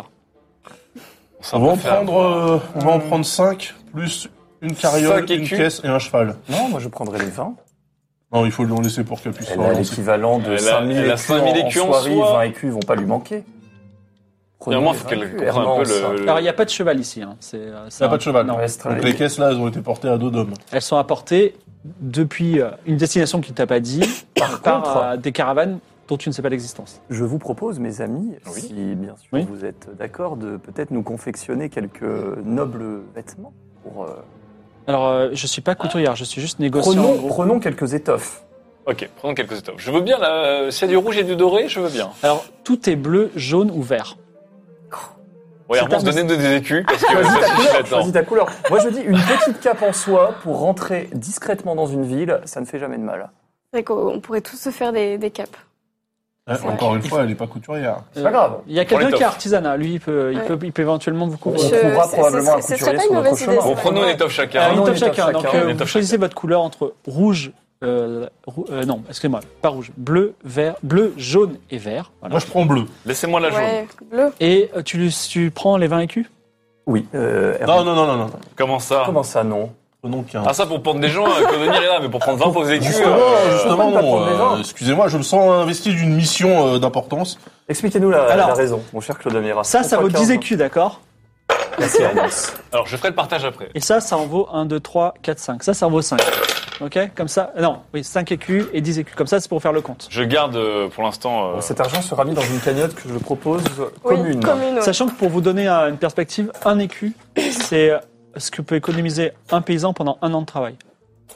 On va en prendre, euh, on va en prendre cinq, plus une carriole, Cinq une écus. caisse et un cheval. Non, moi je prendrais les vingt. Non, il faut lui en laisser pour qu'elle puisse se Elle a relancer. l'équivalent de Elle a- cinq mille elle a écus, cinq mille en, écus en soierie, soie. vingt écus, ils vont pas lui manquer. Prenez Néanmoins, les faut vingt qu'elle écus, comprenne un peu Hermance. le- Alors, il n'y a pas de cheval ici. Hein. C'est, euh, c'est Il n'y a un- pas de cheval. non. Reste Donc les- les caisses, là, elles ont été portées à dos d'hommes. Elles sont apportées depuis euh, une destination qu'il ne t'a pas dit, par, contre- euh, des caravanes dont tu ne sais pas l'existence. Je vous propose, mes amis, Oui. si bien sûr Oui. vous êtes d'accord, de peut-être nous confectionner quelques nobles vêtements. Pour, euh, Alors, euh, je ne suis pas couturière, je suis juste négociant. en Prenons, gros. prenons quelques étoffes. Ok, prenons quelques étoffes. Je veux bien, là, euh, s'il y a du rouge et du doré, je veux bien. Alors, tout est bleu, jaune ou vert. Ouais, C'est Hermance, un- donnez-nous des écus, parce que Choisis ça ta suffit couleur. maintenant. Choisis ta couleur. Moi, je dis une petite cape en soie pour rentrer discrètement dans une ville, ça ne fait jamais de mal. C'est vrai qu'on pourrait tous se faire des, des capes. Hein, C'est encore vrai. une fois, elle n'est pas couturière. C'est pas grave. Il y a Pour les quelqu'un qui est toffes. artisanat, lui, il peut, il Ouais. peut, il peut éventuellement vous On couvrir. Je- trouvera c'est- probablement ce un serait- ce serait couturier pas sur une notre mauvaise idée, chemin. ça. Bon, prenons une étoffe Alors, chacun. Ah, une non, étoffe une étoffe chacun. chacun. Donc, euh, Une vous étoffe choisissez votre couleur entre rouge, euh, rou- euh, non, excusez-moi, pas rouge, bleu, vert, bleu, jaune et vert. Voilà. Moi, je prends bleu. Laissez-moi la jaune. Ouais, bleu. Et euh, tu, lui- tu prends les vingt écus? Oui. Euh, Non, non, non, non, non. Comment ça? Comment ça, non? Prenons qu'un. Ah, ça pour prendre des gens, euh, Clodomir est là, mais pour prendre vingt pauvres écus. Justement, euh, justement, pourquoi ne pas non. prendre les euh, vins Excusez-moi, je me sens investi d'une mission euh, d'importance. Expliquez-nous la, Alors, la raison, mon cher Clodomir. Ça, ça vaut Pourquoi dix quinze? écus, d'accord? Merci, Hermance. Alors, je ferai le partage après. Et ça, ça en vaut un, deux, trois, quatre, cinq. Ça, ça en vaut cinq. Ok? Comme ça, euh, non, oui, cinq écus et dix écus. Comme ça, c'est pour faire le compte. Je garde, euh, pour l'instant... euh, Bon, cet argent sera mis dans une cagnotte que je propose Oui, commune. commune. ouais. Sachant que pour vous donner euh, une perspective, un écu, c'est ce que peut économiser un paysan pendant un an de travail.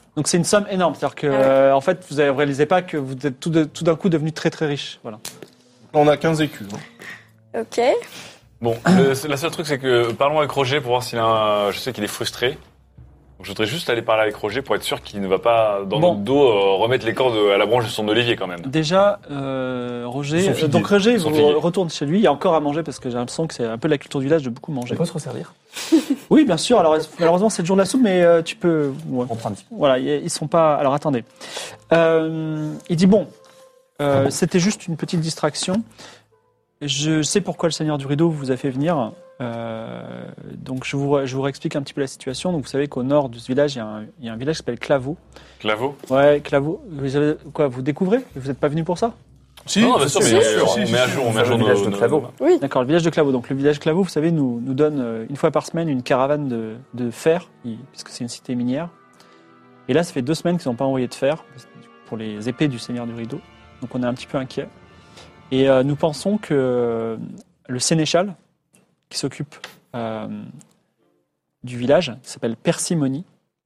Donc c'est une somme énorme. C'est-à-dire que, euh, en fait, vous ne réalisez pas que vous êtes tout, de- tout d'un coup devenu très très riche. Voilà. Là, on a quinze écus. Hein. Ok. Bon, le, la seule truc, c'est que parlons avec Roger pour voir s'il a un... Je sais qu'il est frustré. Donc, je voudrais juste aller parler avec Roger pour être sûr qu'il ne va pas, dans Bon. notre dos, euh, remettre les cordes à la branche de son olivier quand même. Déjà, euh, Roger, Ils sont euh, fidèles. donc Roger Ils sont vous fidèles. retourne chez lui. Il y a encore à manger parce que j'ai l'impression que c'est un peu la culture du village de beaucoup manger. On peut se resservir. Oui, bien sûr. Alors malheureusement, c'est le jour de la soupe, mais euh, tu peux. Ouais. On prend un petit peu. Voilà, y- ils sont pas. Alors attendez. Euh, il dit bon, euh, c'était juste une petite distraction. Je sais pourquoi le Seigneur du Rideau vous a fait venir. Euh, donc je vous, je vous réexplique un petit peu la situation. Donc vous savez qu'au nord de ce village, il y a un, il y a un village qui s'appelle Claveau. Claveau? Ouais, Claveau. Vous avez, quoi, vous découvrez? Vous n'êtes pas venu pour ça? Si, Non, bien sûr, si, mais si, on si, met si, à si. jour, on met à jour le nos... village de nos- Claveau. Oui. D'accord, le village de Claveau. Donc le village Claveau, vous savez, nous, nous donne euh, une fois par semaine une caravane de, de fer, il- puisque c'est une cité minière. Et là, ça fait deux semaines qu'ils n'ont pas envoyé de fer pour les épées du Seigneur du Rideau. Donc on est un petit peu inquiet. Et euh, nous pensons que euh, le sénéchal, qui s'occupe euh, du village, qui s'appelle Persimony,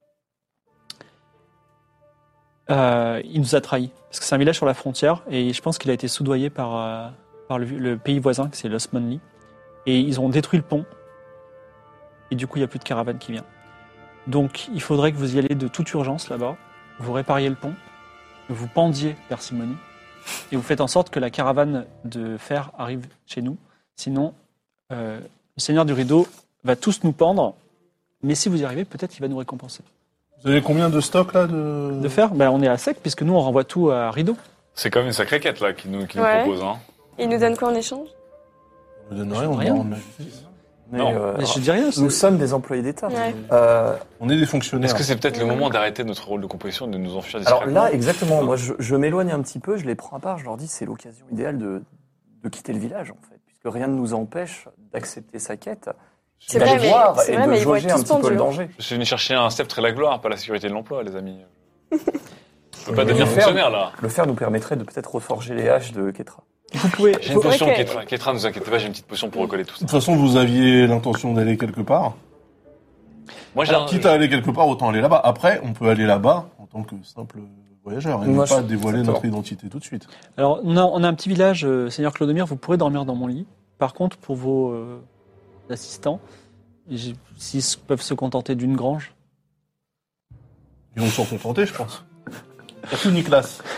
euh, il nous a trahis. Parce que c'est un village sur la frontière, et je pense qu'il a été soudoyé par, euh, par le, le pays voisin, que c'est l'Osmanli. Et ils ont détruit le pont, et du coup, il n'y a plus de caravane qui vient. Donc, il faudrait que vous y alliez de toute urgence là-bas, vous répariez le pont, vous pendiez Persimony, et vous faites en sorte que la caravane de fer arrive chez nous. Sinon, euh, le Seigneur du Rideau va tous nous pendre, mais si vous y arrivez, peut-être qu'il va nous récompenser. Vous avez combien de stocks là de... De fer, ben, on est à sec, puisque nous, on renvoie tout à Rideau. C'est quand même une sacrée quête là qu'il nous, qu'il nous Ouais. propose. Hein. Il nous donne quoi en échange? On ne donne Je rien, on rien. va rendre la justice. Mais, Non. euh, Mais je dis rien. nous c'est- sommes des employés d'État. Ouais. Euh, On est des fonctionnaires. Est-ce que c'est peut-être le moment d'arrêter notre rôle de composition et de nous enfuir alors discrètement? là, exactement, moi je, je m'éloigne un petit peu, je les prends à part, je leur dis c'est l'occasion idéale de, de quitter le village en fait, puisque rien ne nous empêche d'accepter sa quête, C'est d'aller vrai, mais- voir c'est et vrai, de mais ils vont jauger être un tous petit peu pendus, le hein. danger. Je suis venu chercher un sceptre et la gloire, pas la sécurité de l'emploi, les amis. On peut pas Le devenir fer- fonctionnaire là. Le fer nous permettrait de peut-être reforger les haches de Ketra. Vous pouvez. J'ai une Faudrait potion, que- Ketra. Ketra, ne vous inquiétez pas, j'ai une petite potion pour recoller tout ça. De toute façon, vous aviez l'intention d'aller quelque part. Moi, j'ai Alors, un- quitte à aller quelque part, autant aller là-bas. Après, on peut aller là-bas en tant que simple voyageur et Moi, ne pas je- dévoiler exactement. notre identité tout de suite. Alors, on a, on a un petit village, euh, Seigneur Clodomir, vous pourrez dormir dans mon lit. Par contre, pour vos euh, assistants, j'ai- s'ils peuvent se contenter d'une grange. Ils vont s'en contenter, je pense. Surtout Nicolas.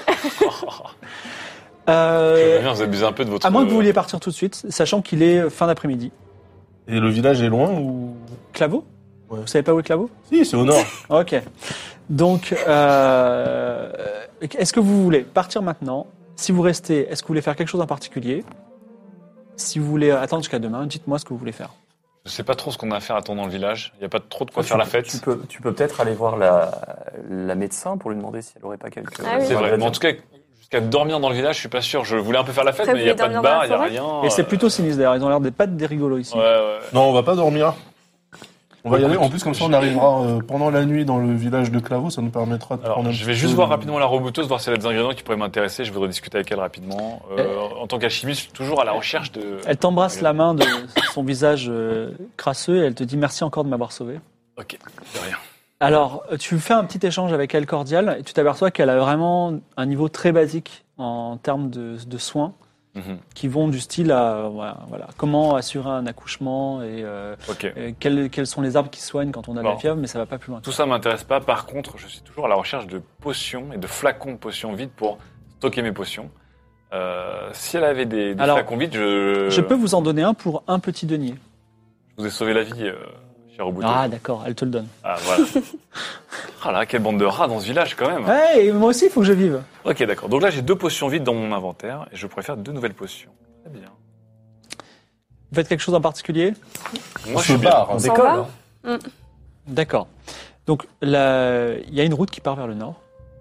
Euh, Bien, vous abusez un peu de votre. à moins que vous vouliez partir tout de suite, sachant qu'il est fin d'après-midi. Et le village est loin ou... Claveau Ouais. Vous savez pas où est Claveau? Si, c'est au nord. Ok. Donc, euh, est-ce que vous voulez partir maintenant? Si vous restez, est-ce que vous voulez faire quelque chose en particulier? Si vous voulez attendre jusqu'à demain, dites-moi ce que vous voulez faire. Je sais pas trop ce qu'on a à faire à attendre dans le village. Il y a pas trop de quoi Tu faire la peux- fête. Tu peux, tu peux peut-être aller voir la, la médecin pour lui demander si elle aurait pas quelques. Ah oui. C'est vrai. Mais ingrédients. en tout cas, jusqu'à dormir dans le village, je suis pas sûr. Je voulais un peu faire la fête, Après, mais il y a vous pas voulez de dormir dans bar, la il y a forêt rien. Et c'est euh, plutôt sinistre d'ailleurs, ils ont l'air d'être pas des rigolos ici. Ouais, ouais. Non, on va pas dormir. On va y aller. En plus, comme ça, on arrivera euh, pendant la nuit dans le village de Claveau. Ça nous permettra de Alors, prendre un je vais petit juste peu voir de- rapidement la rebouteuse, voir si elle a des ingrédients qui pourraient m'intéresser. Je voudrais discuter avec elle rapidement. Euh, En tant qu'alchimiste, je suis toujours à la recherche de. Elle t'embrasse la main de son visage euh, crasseux et elle te dit merci encore de m'avoir sauvé. Ok, de rien. Alors, tu fais un petit échange avec elle cordial et tu t'aperçois qu'elle a vraiment un niveau très basique en termes de, de soins Mhm. qui vont du style à voilà, voilà, comment assurer un accouchement et euh, Ok. euh, quels, quels sont les arbres qui soignent quand on a de la Bon. fièvre, mais ça va pas plus loin. Tout ça m'intéresse pas. Par contre, je suis toujours à la recherche de potions et de flacons de potions vides pour stocker mes potions. Euh, si elle avait des, des Alors, flacons vides, je, Je peux vous en donner un pour un petit denier. je vous ai sauvé la vie, euh, cher Rebouteuse. Ah d'accord, elle te le donne. Ah, voilà. Ah là, quelle bande de rats dans ce village quand même. Ouais, et moi aussi, il faut que je vive. Ok, d'accord. Donc là, j'ai deux potions vides dans mon inventaire et je pourrais faire deux nouvelles potions. Très bien. Vous faites quelque chose en particulier? On Moi, je se suis bien. barre. On s'en décolle. va hein. D'accord. Donc, la- il y a une route qui part vers le nord.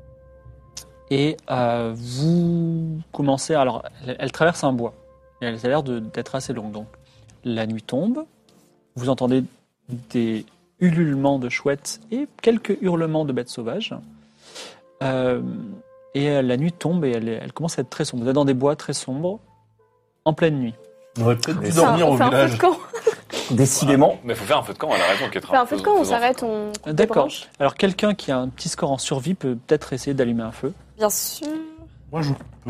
Et euh, vous commencez... Alors, elle, elle traverse un bois. Et elle a l'air de- d'être assez longue. Donc, la nuit tombe. Vous entendez des ululements de chouettes et quelques hurlements de bêtes sauvages. Euh, et euh, la nuit tombe et elle, est- elle commence à être très sombre. Vous êtes dans des bois très sombres, en pleine nuit. On aurait peut-être dû Mais Ça, dormir on au fait un feu village. de camp. Décidément. Mais il faut faire un feu de camp, elle a raison, Ketra. Enfin, un feu de camp, on Faisons- s'arrête, on coupe des D'accord. branches. Alors quelqu'un qui a un petit score en survie peut peut-être essayer d'allumer un feu. Bien sûr. Moi, je peux.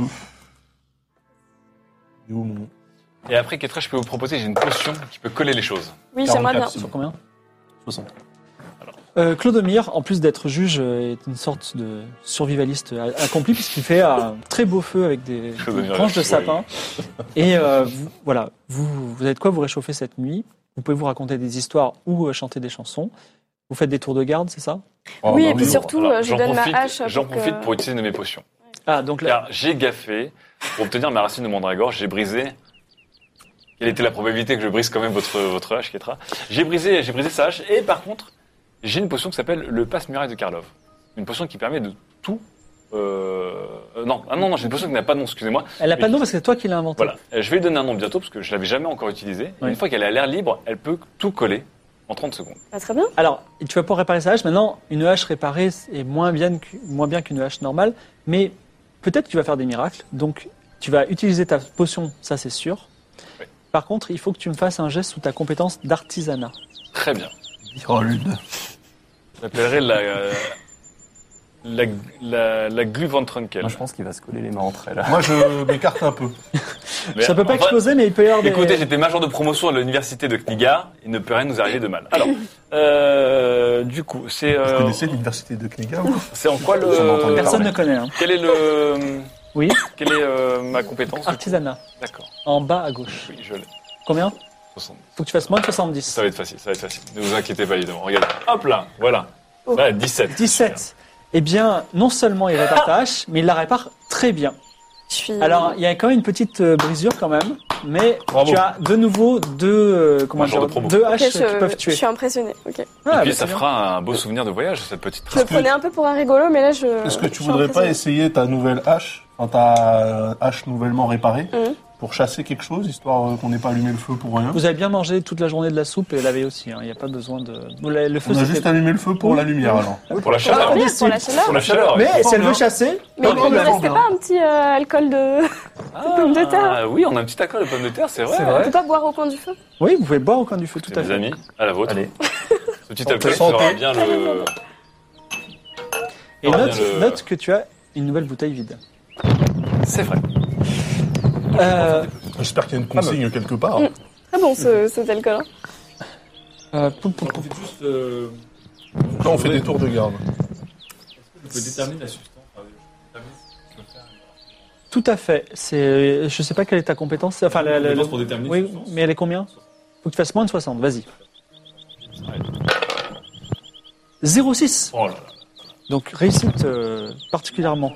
Il est où mon... Et après, Ketra, je peux vous proposer, j'ai une potion qui peut coller les choses. Oui, j'aimerais bien. quarante-quatre, Sur combien soixante. euh, Clodomir, en plus d'être juge, euh, est une sorte de survivaliste euh, accompli puisqu'il fait un très beau feu avec des, des Clodomir, branches de oui. sapin. Et euh, vous, voilà, vous, vous avez de quoi vous réchauffer cette nuit. Vous pouvez vous raconter des histoires ou euh, chanter des chansons. Vous faites des tours de garde, c'est ça Oh, Oui, bah et puis surtout, Alors, euh, je j'en donne ma profite- hache. J'en pour profite que- pour utiliser une de mes potions. Ah, donc là, Car j'ai gaffé, pour obtenir ma racine de mandragore, j'ai brisé. Quelle était la probabilité que je brise quand même votre, votre hache, Ketra? J'ai brisé, j'ai brisé sa hache, et par contre, j'ai une potion qui s'appelle le passe-muraille de Karlov. Une potion qui permet de tout. Euh, euh, non, ah non, non, j'ai une potion qui n'a pas de nom, excusez-moi. elle n'a pas de nom parce que c'est toi qui l'as inventé. Voilà, Euh, je vais lui donner un nom bientôt parce que je l'avais jamais encore utilisé. Et Oui. Une fois qu'elle est à l'air libre, elle peut tout coller en trente secondes. Ah, très bien. Alors, tu vas pouvoir réparer sa hache. Maintenant, une hache réparée est moins bien, que- moins bien qu'une hache normale, mais peut-être que tu vas faire des miracles. Donc, tu vas utiliser ta potion, ça c'est sûr. Oui. Par contre, il faut que tu me fasses un geste sous ta compétence d'artisanat. Très bien. Harold. J'appellerai la, euh, la, la, la Glu von Trunkel. Moi, je pense qu'il va se coller les mains entre elles. Moi, je m'écarte un peu. Mais Ça peut pas enfin, exploser, mais il peut y avoir des... Écoutez, j'étais major de promotion à l'université de Kniga. Il ne peut rien nous arriver de mal. Alors, euh, du coup, c'est Vous euh, connaissez l'université de Kniga ou c'est en quoi J'en ai entendu le Personne ne connaît. Hein. quel est le Oui, quelle est euh, ma compétence du coup artisanat. D'accord. En bas à gauche. Oui, je l'ai. Combien soixante. Faut que tu fasses moins de soixante-dix. Ça va être facile, ça va être facile. Ne vous inquiétez pas évidemment. Regardez. Hop là, voilà. Oh. Là, dix-sept. dix-sept. Eh bien, non seulement il répare ta hache, mais il la répare très bien. Je suis. Alors, il y a quand même une petite euh, brisure quand même, mais Bravo. tu as de nouveau deux, euh, comment Un genre dire, de promo. deux Ok, haches qui je, peuvent je tuer. suis impressionnée. Ok. Ah, Et bah, puis c'est ça bien. fera un beau souvenir de voyage, cette petite Je le trace. prenais un peu pour un rigolo, mais là, je. Est-ce que je tu suis voudrais pas impressionnée. essayer ta nouvelle hache, enfin ta euh, hache nouvellement réparée, Mhm. pour chasser quelque chose, histoire euh, qu'on n'ait pas allumé le feu pour rien? Vous avez bien mangé toute la journée de la soupe et la veille aussi. hein. Il n'y a pas besoin de. Bon, le le feu, On a c'était- juste allumé le feu pour Oui. la lumière, alors. Pour la Ah, chaleur. on Bien, décide. pour la chaleur. Pour la chaleur. Mais si elle bien. veut chasser, Mais pas il de ne problème. restait pas un petit euh, alcool de. pommes de terre. Ah oui, on a un petit accord de pommes de terre, c'est vrai. C'est On vrai. peut pas boire au coin du feu. Oui, vous pouvez boire au coin du feu, tout C'est à mes fait. amis, à la vôtre. Allez. Ce petit Santé. alcool Santé. fera bien le. Et fera note, bien le- note que tu as une nouvelle bouteille vide. C'est vrai. Euh, J'espère qu'il y a une consigne quelque part. Mm. Très bon ce, cet alcool. hein. euh, poum, poum, poum. juste. Euh... Là, on fait des tours de garde. Vous pouvez déterminer la substance. Tout à fait. C'est, je sais pas quelle est ta compétence. Enfin, la, la- Compétence la- pour déterminer Oui, la substance. mais elle est combien Faut que tu fasses moins de soixante. Vas-y. zéro virgule six. Oh là là. Donc réussite euh, particulièrement.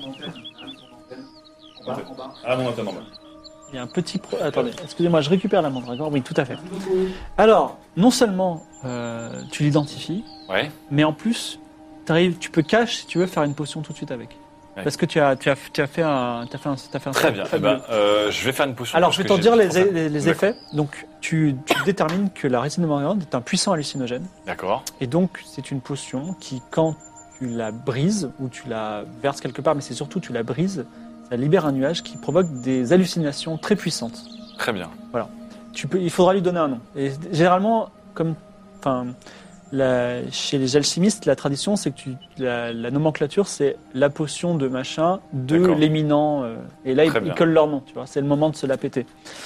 Ah non, attends, normal. Il y a un petit... Pro... Attendez, excusez-moi, je récupère la mandragore. Oui, tout à fait. Alors, non seulement euh, tu l'identifies, Ouais. mais en plus, t'arrives, tu peux cache si tu veux faire une potion tout de suite avec. Ouais. Parce que tu as, tu as, tu as fait un... Tu as fait un, tu as fait un Très bien. Eh ben, euh, je vais faire une potion. Alors, parce je vais que t'en j'ai dire les, trop faim. les- les effets. Donc, tu, tu détermines que la résine de mandragore est un puissant hallucinogène. D'accord. Et donc, c'est une potion qui, quand tu la brises, ou tu la verses quelque part, mais c'est surtout tu la brises, ça libère un nuage qui provoque des hallucinations très puissantes. Très bien. Tu peux, il faudra lui donner un nom. Et généralement, comme, enfin, la- chez les alchimistes, la tradition, c'est que tu, la, la nomenclature, c'est la potion de machin, de D'accord. l'éminent. euh, et là, ils, Très ils bien. collent leur nom. Tu vois, c'est le moment de se la péter.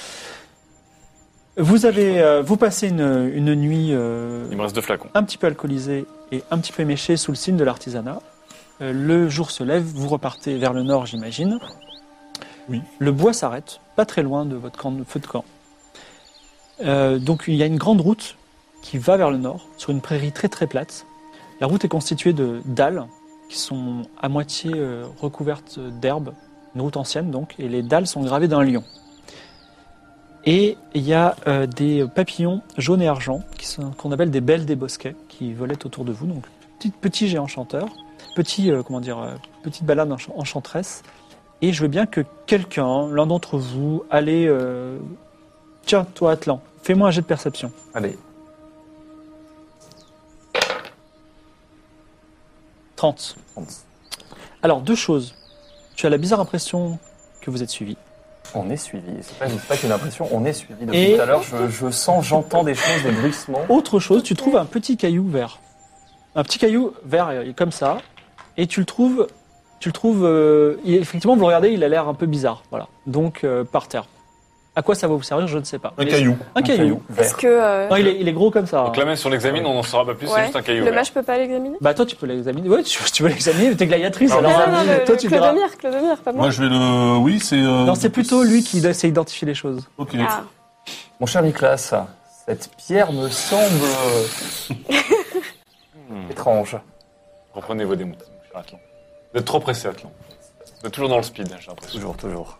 Vous avez, euh, vous passez une, une nuit euh, Il me reste deux flacons. un petit peu alcoolisé et un petit peu éméché sous le signe de l'artisanat. Euh, le jour se lève, vous repartez vers le nord, j'imagine. Oui. Le bois s'arrête, pas très loin de votre camp, de feu de camp. Euh, donc il y a une grande route qui va vers le nord, sur une prairie très très plate. La route est constituée de dalles qui sont à moitié euh, recouvertes d'herbe, une route ancienne donc, et les dalles sont gravées d'un lion. Et il y a euh, des papillons jaunes et argent qui sont, qu'on appelle des belles des bosquets qui volaient autour de vous. Donc petit, petit géant chanteur, petit euh, comment dire, euh, petite balade ench- enchanteresse. Et je veux bien que quelqu'un, l'un d'entre vous, allez. Euh... Tiens, toi Atlan, fais-moi un jet de perception. Allez. trente. trente. Alors deux choses. Tu as la bizarre impression que vous êtes suivi. On est suivi. C'est pas, c'est pas qu'une impression, on est suivi. Depuis Et- tout à l'heure, je, je sens, j'entends des choses, des bruissements. Autre chose, tu trouves un petit caillou vert. Un petit caillou vert euh, comme ça, et tu le trouves, tu le trouves, euh, il- effectivement, vous le regardez, il a l'air un peu bizarre, voilà. Donc euh, par terre. À quoi ça va vous servir, je ne sais pas. Un Mais- caillou. Un caillou. vert. Est-ce que euh, Non, il est, il est gros comme ça. Donc là même si on l'examine, on n'en saura pas plus, c'est ouais, juste un caillou le vert. mage peut pas l'examiner? Bah toi tu peux l'examiner. Ouais, tu, tu peux l'examiner, t'es gladiatrice. Non, alors Non, euh, non, non, toi le tu diras. Clodomir, Clodomir, pas moi. Moi, je vais le. Oui, c'est. euh, Non, c'est plutôt lui qui sait identifier les choses. Ok. Ah, Mon cher Nicolas, cette pierre me semble Hmm. étrange. Reprenez vos démoutes, mon cher Atlan. Vous êtes trop pressé, Atlan. Vous êtes toujours dans le speed, j'ai l'impression. Toujours, toujours.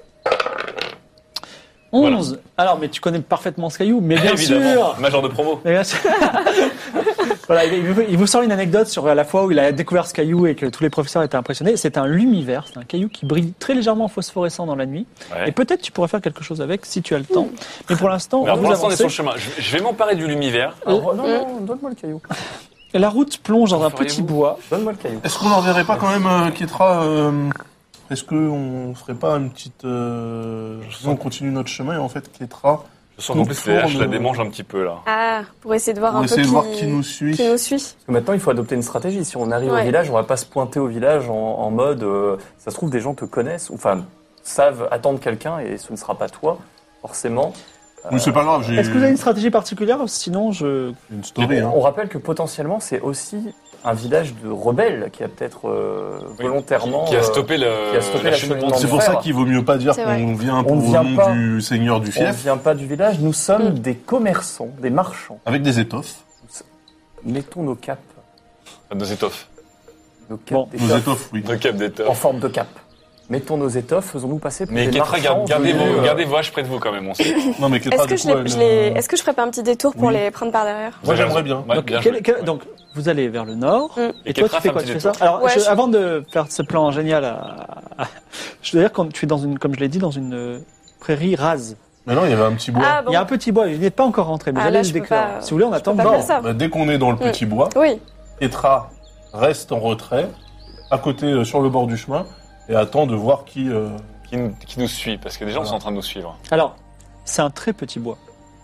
onze. Alors, mais tu connais parfaitement ce caillou, mais bien Évidemment, sûr. major de promo. Mais bien sûr. Voilà, il vous, il vous sort une anecdote sur la fois où il a découvert ce caillou et que tous les professeurs étaient impressionnés. C'est un lumivert, c'est un caillou qui brille très légèrement phosphorescent dans la nuit. Ouais. Et peut-être tu pourrais faire quelque chose avec si tu as le temps. Mais pour l'instant, Alors, vous pour l'instant, on est avancez. sur le chemin. Je, je vais m'emparer du lumivert. Alors, non, non, donne-moi le caillou. La route plonge dans un Feriez-vous petit bois. Donne-moi le caillou. Est-ce qu'on n'enverrait pas quand même euh, Kétra euh, Est-ce qu'on ferait pas une petite. Euh, on continue notre chemin et en fait, Kétra. Je sens qu'en plus, les Tourne, haches la euh, démange un petit peu, là. ah, pour essayer de voir Pour un essayer peu de voir qui nous suit. qui nous suit. Parce que maintenant, il faut adopter une stratégie. Si on arrive Ouais. au village, on va pas se pointer au village en, en mode, euh, ça se trouve, des gens te connaissent, ou enfin, savent attendre quelqu'un et ce ne sera pas toi, forcément. Oui, c'est pas grave, j'ai Est-ce que vous avez une stratégie particulière? Sinon, je. une story. Hein. On rappelle que potentiellement, c'est aussi un village de rebelles qui a peut-être euh, Oui, volontairement. Qui a euh, stoppé le, qui a stoppé l'acheminement de de C'est pour frère. ça qu'il vaut mieux pas dire C'est vrai. qu'on vient On pour ne le vient nom pas. du seigneur du On ne fief, vient pas du village, nous sommes Mm. des commerçants, des marchands. avec des étoffes. Mettons nos capes. nos étoffes. Nos capes Bon, Nos d'étoffes étoffes, oui. Nos capes en d'étoffes. forme de cape. Mettons nos étoffes, faisons-nous passer pour Mais des Kétra, marchands. garde- gardez, venus, vos, euh, gardez vos haches près de vous quand même, on sait. Non, mais Kétra, Est-ce que, du je coup, les- elle, je les- euh, est-ce que je ferais pas un petit détour pour oui. les prendre par derrière? Moi, j'aimerais bien. Ouais, donc, bien quel- joué. quel- Ouais. donc, vous allez vers le nord. Mm. Et, Et toi, Kétra tu fais fait un quoi? petit Tu fais ça détour. Alors, Ouais, je- je- avant de faire ce plan génial, à- à- je dois dire que tu es dans une, comme je l'ai dit, dans une euh, prairie rase. Mais non, il y avait un petit bois. Ah bon. Il y a un petit bois, il n'est pas encore rentré, mais Ah, j'allais là, le je peux déclare. pas- Si vous voulez, on je attend. peux pas Non. faire ça. Bah, dès qu'on est dans le petit bois, Oui. Kétra reste en retrait, à côté, euh, sur le bord du chemin, et attend de voir qui. euh, Qui, nous- qui nous suit, parce que des gens sont en train de nous suivre. Alors, c'est un très petit bois.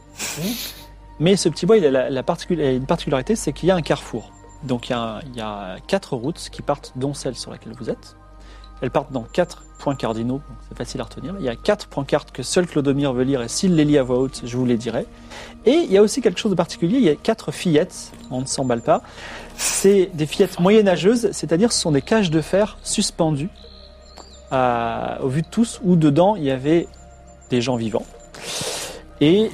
Mais ce petit bois, il a, la, la particul- il a une particularité, c'est qu'il y a un carrefour. Donc il y a, un- il y a quatre routes qui partent, dont celle sur laquelle vous êtes. Elles partent dans quatre points cardinaux, donc c'est facile à retenir. Il y a quatre pancartes que seul Clodomir veut lire, et s'il les lit à voix haute, je vous les dirai. Et il y a aussi quelque chose de particulier, il y a quatre fillettes, on ne s'emballe pas. C'est des fillettes moyenâgeuses, c'est-à-dire ce sont des cages de fer suspendues à- au vu de tous, où dedans il y avait des gens vivants. Et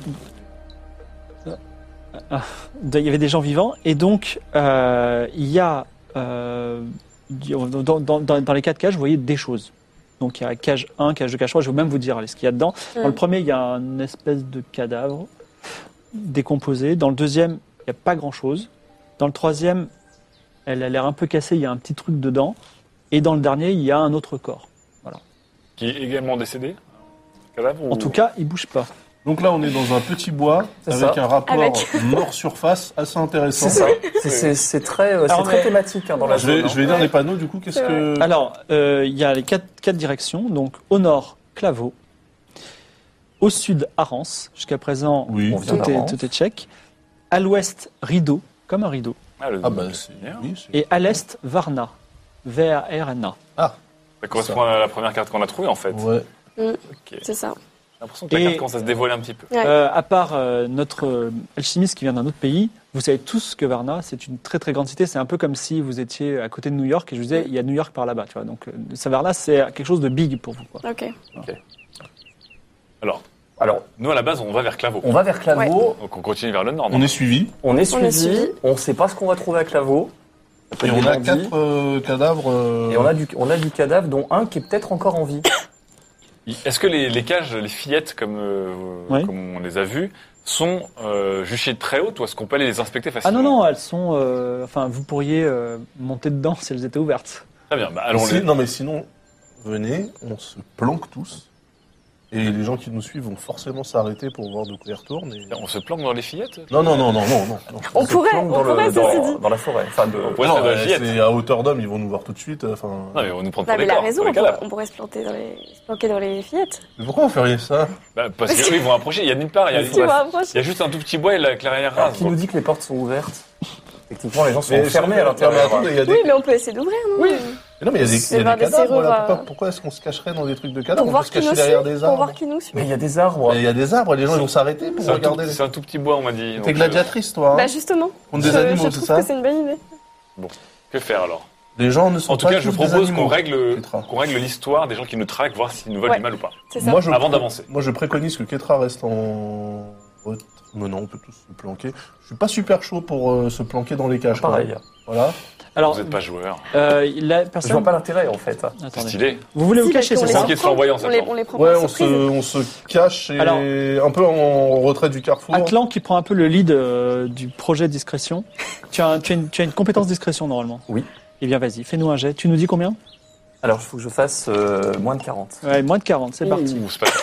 ah, il y avait des gens vivants, et donc euh, il y a euh, dans, dans, dans, dans les quatre cages, vous voyez des choses. Donc il y a cage un, cage deux, cage trois, je vais même vous dire allez, ce qu'il y a dedans. Dans le Mm. premier, il y a une espèce de cadavre décomposé. Dans le deuxième, il n'y a pas grand-chose. Dans le troisième, elle a l'air un peu cassée, il y a un petit truc dedans. Et dans le dernier, il y a un autre corps. Qui est également décédé Cadavre En ou- tout cas, il bouge pas. Donc là, on est dans un petit bois, C'est avec ça. un rapport Avec. mort-surface assez intéressant. C'est ça. C'est- C'est c'est très, euh, c'est Alors, très mais- thématique hein, dans la Je vais, zone. je vais lire les panneaux, du coup, qu'est-ce C'est que. Alors, euh, il y a les quatre, quatre directions. Donc, au nord, Claveau. Au sud, Arance. Jusqu'à présent, Oui. On vient tout est, d'Arance. tout est tchèque. À l'ouest, Rideau, comme un rideau. Ah, le- Ah, bah, c'est. bien. Oui, c'est- Et à l'est, Varna. V A R N A. Ah, Ça correspond à la première carte qu'on a trouvée, en fait. ouais. Ok. C'est ça. J'ai l'impression que la Et- carte commence à se dévoiler un petit peu. Ouais. Euh, à part euh, notre euh, alchimiste qui vient d'un autre pays, vous savez tous que Varna, c'est une très très grande cité. C'est un peu comme si vous étiez à côté de New York et je vous disais, il y a New York par là-bas. Tu vois. Donc, euh, ça, Varna, c'est quelque chose de big pour vous. Quoi. Ok. Alors, Alors, nous, à la base, on va vers Claveau. on va vers Claveau, Donc, on continue vers le nord. On non est suivi, on est On est suivi, suivi. on ne sait pas ce qu'on va trouver à Claveau. Ça peut et être on des a bandits. quatre euh, cadavres. euh, Et on a, du, on a du cadavre, dont un qui est peut-être encore en vie. Est-ce que les, les cages, les fillettes, comme, euh, Oui. comme on les a vues, sont euh, juchées très hautes ou est-ce qu'on peut aller les inspecter Ah facilement non, non, elles sont. euh, enfin, vous pourriez euh, monter dedans si elles étaient ouvertes. Très bien, bah, allons Si- les... Non, mais sinon, venez, on se planque tous. Et les gens qui nous suivent vont forcément s'arrêter pour voir de quoi ils retournent. Et... On se planque dans les fillettes? Non, non, non, non, non, non. non. On pourrait, plante on dans, pourrait, le, ceci dans, dit. dans la forêt. Enfin, de... pourrait non, se faire de la euh, fillette. c'est à hauteur d'homme, ils vont nous voir tout de suite. Enfin. Non, mais on va nous prendre Non, pour mais les il a corps, raison, pour les on pourrait, cadavres. on pourrait se, planter dans les, se planquer dans les fillettes. Mais pourquoi on ferait ça? Bah, parce qu'eux, ils vont approcher. Il y a nulle part, il y a, Tu vois, il y a juste un tout petit bois et la clairière Alors, rase. qui nous dit que les portes sont ouvertes? Techniquement, les gens sont Mais enfermés c'est- à l'intérieur. mais attendez, il y a des... Oui, mais on peut essayer d'ouvrir, non? Oui. Mais non, mais il y a des, C'est il y a voir des des cadavres. serrures, Voilà. euh, Pourquoi, pourquoi est-ce qu'on se cacherait dans des trucs de cadavres? Pour On peut voir se qui cacher nous suit, derrière des pour arbres. voir qui nous suit. Mais il y a des arbres. Mais il y a des arbres, et les gens ils vont s'arrêter pour C'est un, regarder. tout, les- c'est un tout petit bois, on m'a dit. T'es Donc, gladiatrice, toi. Hein Bah justement, Contre des je, animaux, je c'est trouve ça que c'est une bonne idée. euh, Que faire alors? Les gens ne sont En tout pas cas, je tous des propose animaux. qu'on règle, Kétra. qu'on règle l'histoire des gens qui nous traquent, voir s'ils nous veulent Ouais. du mal ou pas. C'est ça. Moi, je Avant pré- d'avancer. Moi, je préconise que Kétra reste en. Mais non, on peut tous se planquer. Je suis pas super chaud pour euh, se planquer dans les cages. quand Pareil. même. Voilà. Alors, Vous n'êtes pas joueur. euh, la Je personne. vois pas l'intérêt, en fait. C'est Attendez. stylé. Vous voulez vous Si, parce cacher, qu'on c'est les ça Ce qui est flamboyant, on les, ça. on les prend Ouais, par on se, surprise. on se cache et Alors- un peu en retrait du carrefour. Atlan qui prend un peu le lead euh, du projet discrétion. Tu as, un- tu, as une, tu as une compétence discrétion normalement. Oui. Eh bien vas-y, fais-nous un jet. Tu nous dis combien? Alors, il faut que je fasse euh, moins de quarante. Ouais, moins de quarante, c'est parti. Ouh, c'est pas...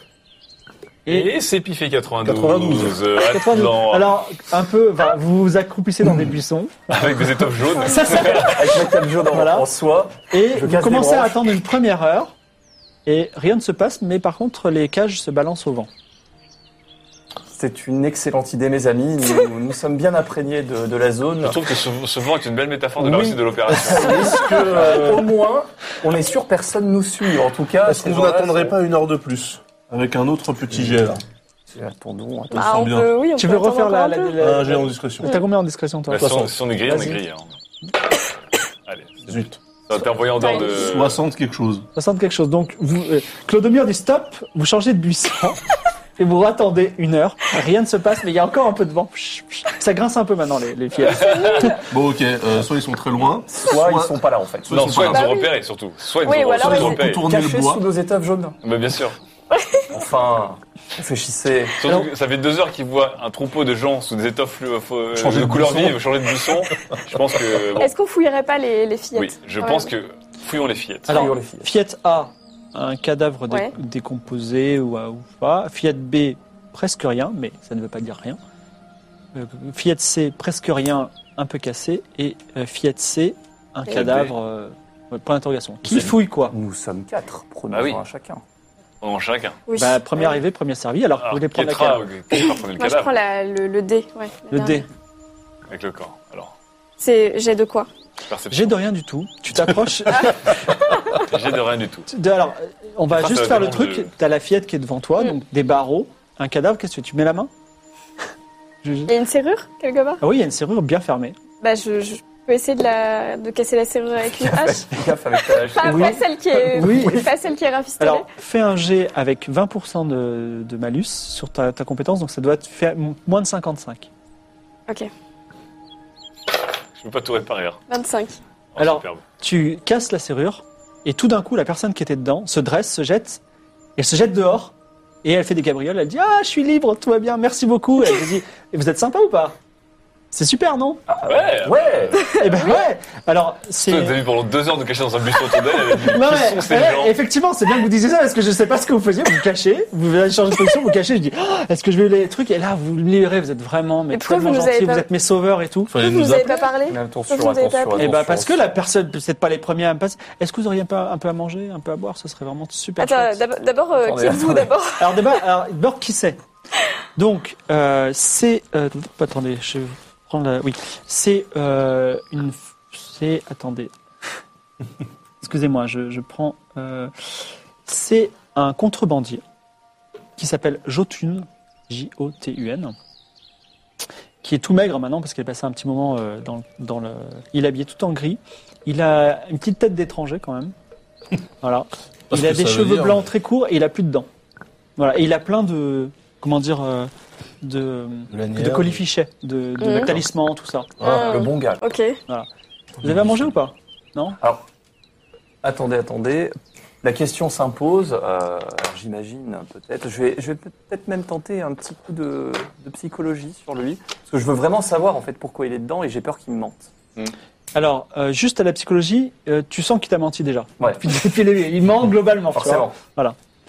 Et- Et, c'est piffé quatre-vingt-douze. quatre-vingt-douze. euh, quatre-vingt-douze. Atlan, Alors, un peu, enfin, vous vous accroupissez dans des buissons. avec des étoffes jaunes. Ça, ça, Avec ma cape jaune en, Voilà. en soie. et Je vous casse commencez des à branches. attendre une première heure. Et rien ne se passe, mais par contre, les cages se balancent au vent. C'est une excellente idée, mes amis. Nous, nous sommes bien imprégnés de, de la zone. Je trouve que ce, ce vent est une belle métaphore de la Oui. réussite de l'opération. Est-ce que, euh, au moins, on est sûr personne nous suit. En tout cas, Est-ce que ces vous gens-là n'attendrez sont- pas une heure de plus avec un autre petit jet là? Attendons, attendons. Bah, sent on bien. peut, oui, on Tu peut veux attendre refaire la, encore la, un peu. la- Un jet en discrétion. T'as combien en discrétion, toi Bah, si, on, soixante. si on est grillé, on est Vas-y. grillé. Hein. Allez, c'est- Zut. ça t'es envoyé en dehors de... soixante quelque chose. soixante quelque chose. Donc, vous, euh, Clodomir dit stop, vous changez de buisson. Et vous attendez une heure, rien ne se passe, mais il y a encore un peu de vent. Ça grince un peu maintenant, les, les filles. Bon, ok. euh, soit ils sont très loin. Soit ils sont pas là, en fait. Soit Non, ils sont soit ils pas nous là. ont Bah oui. repérés, surtout. Soit ils Oui, nous ont, ou alors soit ils ils nous ont ont repérés. contourné le Cachés bois. sous nos étoffes jaunes. Bah, bien sûr. Enfin, réfléchissez. Surtout Alors- que ça fait deux heures qu'ils voient un troupeau de gens sous des étoffes euh, fo- Changer de de couleur buisson. vive, changer de buisson. Je pense que... bon, Est-ce qu'on fouillerait pas les, les fillettes oui, je quand pense même que... Fouillons les fillettes. Alors, Fouillons les filles. Fillette A, un cadavre dé- Ouais. décomposé ou, ou pas. Fillette B, presque rien, mais ça ne veut pas dire rien. Euh, Fillette C, presque rien, un peu cassé. Et euh, Fillette C, un Et cadavre, euh, ouais, point d'interrogation. Qui C'est- fouille quoi? Nous sommes quatre. Prenons Ah oui. un chacun. On en chacun. Oui. Bah, premier Ouais. arrivé, premier servi. Alors, vous Alors, voulez prendre Kétra, laquelle? euh, Kétra prenait le Moi, je cadavre prends la, le, le dé. Ouais, Le dernier. dé. avec le corps. Alors, C'est j'ai de quoi? perception. J'ai de rien du tout. Tu t'approches. J'ai de rien du tout. De- alors, euh, on va Kétra, juste ça faire le dépend truc. de- T'as la fillette qui est devant toi, Mm. donc des barreaux, un cadavre. Qu'est-ce que tu fais? Tu mets la main? Je- Il y a une serrure quelque part? Ah oui, il y a une serrure bien fermée. Bah, je, je peux essayer de, la, de casser la serrure avec une hache. Fais gaffe avec ta hache. Pas, Oui. pas celle qui est, Oui. pas celle qui est rafistolée. Alors, fais un jet avec vingt pour cent de, de malus sur ta, ta compétence, donc ça doit te faire m- moins de cinquante-cinq. Ok, Je peux pas tout réparer. hein. vingt-cinq. Oh, Alors- superbe. Tu casses la serrure, et tout d'un coup, la personne qui était dedans se dresse, se jette, elle se jette dehors, et elle fait des cabrioles, elle dit « Ah, je suis libre, tout va bien, merci beaucoup !» Elle te dit « Et vous êtes sympa ou pas ?» C'est super, non? Ouais. Ouais. Eh ben ouais. Alors, c'est... Toi, t'as vu pendant deux heures de cacher dans un buisson autour d'elle, elle a dit, Non, qui mais, sont ces ouais, gens? effectivement, c'est bien que vous disiez ça parce que je sais pas ce que vous faisiez. Vous vous cachez, vous allez changer de position, vous cachez. Je dis, oh, est-ce que je vais les trucs? Et là, vous me libérez. Vous êtes vraiment, mais Et pourquoi tellement vous nous gentils. avez Vous pas- êtes mes sauveurs et tout. Fallait Vous nous nous avez appeler. pas parlé? Mais attention, Vous avez pas attention, appelé Et bah attention. parce que la personne, vous n'êtes pas les premiers à me passer. Est-ce que vous auriez un peu, un peu à manger, un peu à boire? Ce serait vraiment super. Attends, chouette. d'abord, d'abord, euh, Attendez, qui êtes-vous attendez. d'abord? Alors d'abord, alors, d'abord, qui c'est? Donc euh, c'est, euh, attendez, je vais prendre la, oui, c'est euh, une, c'est, attendez, excusez-moi, je, je prends, euh, c'est un contrebandier qui s'appelle Jotun, J O T U N, qui est tout maigre maintenant parce qu'il est passé un petit moment euh, dans, dans le, il est habillé tout en gris, il a une petite tête d'étranger quand même, voilà, Parce il a que des ça veut cheveux dire- blancs très courts et il a plus de dents. Voilà, et il a plein de, comment dire, euh, de, De lanières. de colifichets, de, de Mhm. talismans, tout ça. Ah, Le bon gars. Ok. Vous avez à manger ou pas? Non? Alors, attendez, attendez. La question s'impose, euh, j'imagine, peut-être. Je vais, je vais peut-être même tenter un petit coup de, de psychologie sur lui. Parce que je veux vraiment savoir, en fait, pourquoi il est dedans et j'ai peur qu'il me mente. Alors, euh, juste à la psychologie, euh, tu sens qu'il t'a menti déjà. Ouais. Depuis, depuis le début, il ment globalement. tu vois. Forcément. Voilà.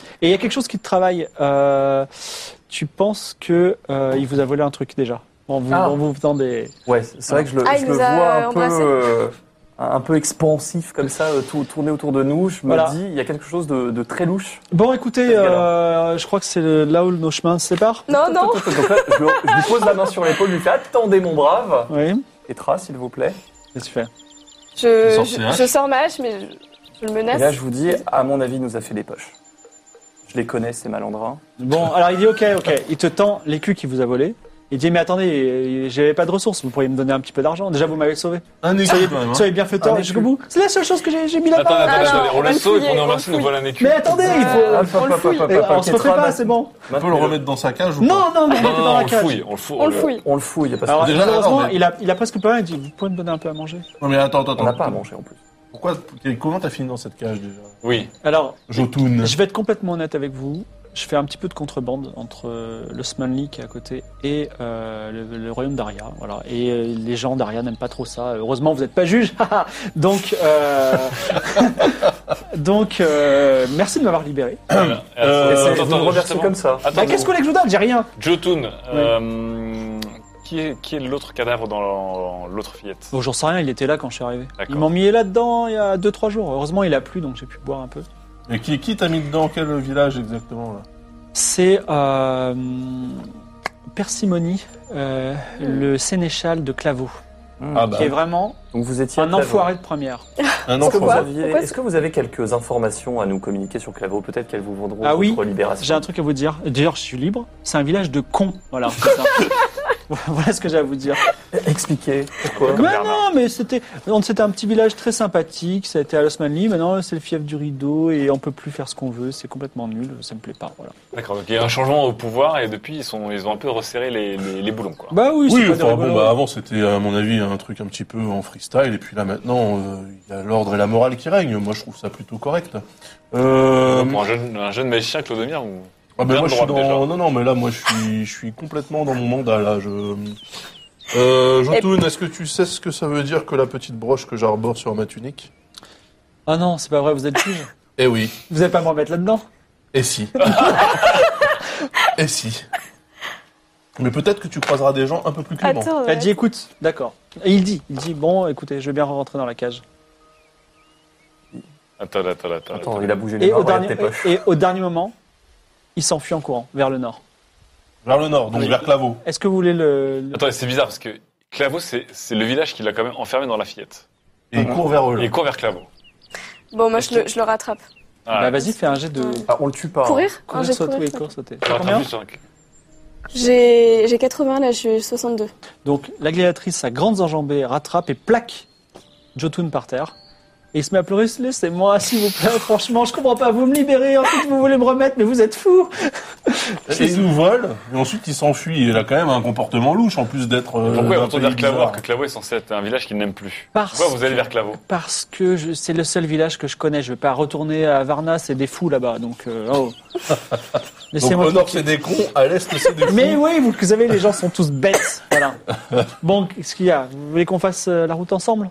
Et il y a quelque chose qui te travaille. Euh, tu penses que euh, il vous a volé un truc déjà en vous, Ah. en vous faisant des. Ouais, c'est c'est vrai que je le, Ah, je il le nous a vois un peu, embrassés. euh, un peu expansif comme ça, euh, tout, tourner autour de nous. Je me Voilà. dis, il y a quelque chose de, de très louche. Bon, écoutez, Parce que euh, je crois que c'est le- là où nos chemins se séparent. Non, non. Donc là, je, le- je lui pose la main sur l'épaule, je lui fais attendez mon brave. Oui. Petra, s'il vous plaît. Qu'est-ce que tu fais? Je, sors je, ses haches. je sors ma hache, mais je, je le Et là, menace. je vous dis, à mon avis, il nous a fait des poches. Je les connais, ces malandrins. Bon, alors il dit ok, ok. Il te tend l'écu qui vous a volé. Il dit mais attendez, j'avais pas de ressources. Vous pourriez me donner un petit peu d'argent. Déjà, vous m'avez sauvé. Un écu Soyez, quand même. hein. soyez bien fait tort Un jusqu'au écu. bout. C'est la seule chose que j'ai j'ai mis là-bas. Attends, attends, Ah, attends, non, on on va le le sauve et fouiller, qu'on on est le remercie de nous fouille. voler un écu. Mais attendez, il faut. Ah, on le fouille. papa, Eh, papa, on se refait Petra, pas, ma- c'est bon. On peut le remettre dans sa cage ou Non, pas non, non, Non, mettez non, dans on la le cage. fouille, on le fouille. On le fouille. On le fouille, parce Alors, que Déjà, malheureusement, non, mais- il, a, il a presque pas rien. Il dit vous pouvez me donner un peu à manger. Non mais attends, attends, on attends. n'a pas à manger en plus. Pourquoi, comment t'as fini dans cette cage déjà Oui. Alors, Jotun. je vais être complètement honnête avec vous. Je fais un petit peu de contrebande entre euh, l'Osmanli qui est à côté et euh, le, le royaume d'Aria. Voilà. Et euh, les gens d'Aria n'aiment pas trop ça. Heureusement, vous n'êtes pas juge. donc, euh, donc euh, merci de m'avoir libéré. Voilà. Euh, Et c'est- attends, vous me attends, remerciez justement. comme ça. Attends, Bah, qu'est-ce que vous voulez que je vous donne? J'ai rien. Jotun, euh, qui est, qui est l'autre cadavre dans l'autre fillette? Bon, j'en sais rien. Il était là quand je suis arrivé. D'accord. Ils m'ont mis là-dedans il y a deux trois jours. Heureusement, il a plu, donc j'ai pu boire un peu. Et qui, qui t'a mis dedans? Quel village exactement là C'est euh, Persimony, euh, le sénéchal de Claveau, Ah bah, qui est vraiment Donc vous étiez un à Claveau. enfoiré de première. un Est-ce que, vous enfant. aviez- Pourquoi est-ce que vous avez quelques informations à nous communiquer sur Claveau? Peut-être qu'elles vous vendront Ah oui, votre libération. J'ai un truc à vous dire. D'ailleurs, je suis libre. C'est un village de cons. Voilà. c'est ça. Voilà ce que j'ai à vous dire. Expliquez pourquoi. Mais non, mais c'était, on- c'était un petit village très sympathique. Ça a été à l'Osmanli. Maintenant, c'est le fief du rideau et on peut plus faire ce qu'on veut. C'est complètement nul. Ça me plaît pas. Voilà. D'accord, donc il y a un changement au pouvoir et depuis ils, sont, ils ont un peu resserré les, les, les boulons. Quoi. Bah oui, Oui, c'est pas des enfin bon, rigolos. bah avant c'était à mon avis un truc un petit peu en freestyle et puis là maintenant euh, il y a l'ordre et la morale qui règnent. Moi je trouve ça plutôt correct. Euh, Pour un jeune, un jeune magicien, Clodomir, ou... ah ben bien moi je suis droite, déjà. dans non non mais là moi je suis je suis complètement dans mon mandat là. Je euh, Jotun, est-ce que tu sais ce que ça veut dire que la petite broche que j'arbore sur ma tunique? Ah non, c'est pas vrai. Vous êtes juge. Eh oui. Vous allez pas me remettre là-dedans. Et si. Et si. Mais peut-être que tu croiseras des gens un peu plus cléments. Attends, Elle dit écoute, d'accord. Et il dit, il dit bon, écoutez, je vais bien rentrer dans la cage. Attends, attends, attends. Attends, il a bougé les Et mains, au, regarde dernier, tes poches. et, et au dernier moment, il s'enfuit en courant vers le nord. Vers le nord, donc Oui. vers Claveau. Est-ce que vous voulez le... le- Attends, c'est bizarre parce que Claveau, c'est c'est le village qui l'a quand même enfermé dans la fillette. Et il court vers eux. Et là. il court vers Claveau. Bon, moi, je le, je le rattrape. Ah, Bah vas-y, fais un jet de... Ouais. Ah, on le tue pas. hein. Courir Un Courir, jet de sauter, courir, oui, ça. cours, sauter. tu rattrapes Combien juste un- J'ai j'ai quatre-vingts, là, je suis soixante-deux. Donc la gladiatrice, à grandes enjambées, rattrape et plaque Jotun par terre. Et il se met à pleurer, laissez-moi, s'il vous plaît, franchement, je comprends pas, vous me libérez, ensuite vous voulez me remettre, mais vous êtes fous. Et il nous vole, et ensuite il s'enfuit. Il a quand même un comportement louche en plus d'être. euh, Pourquoi d'un on retourne pays vers Claveau bizarre. alors que Claveau est censé être un village qu'il n'aime plus? Parce Pourquoi vous allez vers Claveau? Parce que je- c'est le seul village que je connais. Je vais pas retourner à Varna, c'est des fous là-bas. Donc, euh, oh. Donc Laissez-moi au nord tranquille. c'est des cons, à l'est c'est des fous. Mais oui, vous, vous savez, les gens sont tous bêtes. Voilà. Bon, qu'est-ce qu'il y a? Vous voulez qu'on fasse euh, la route ensemble?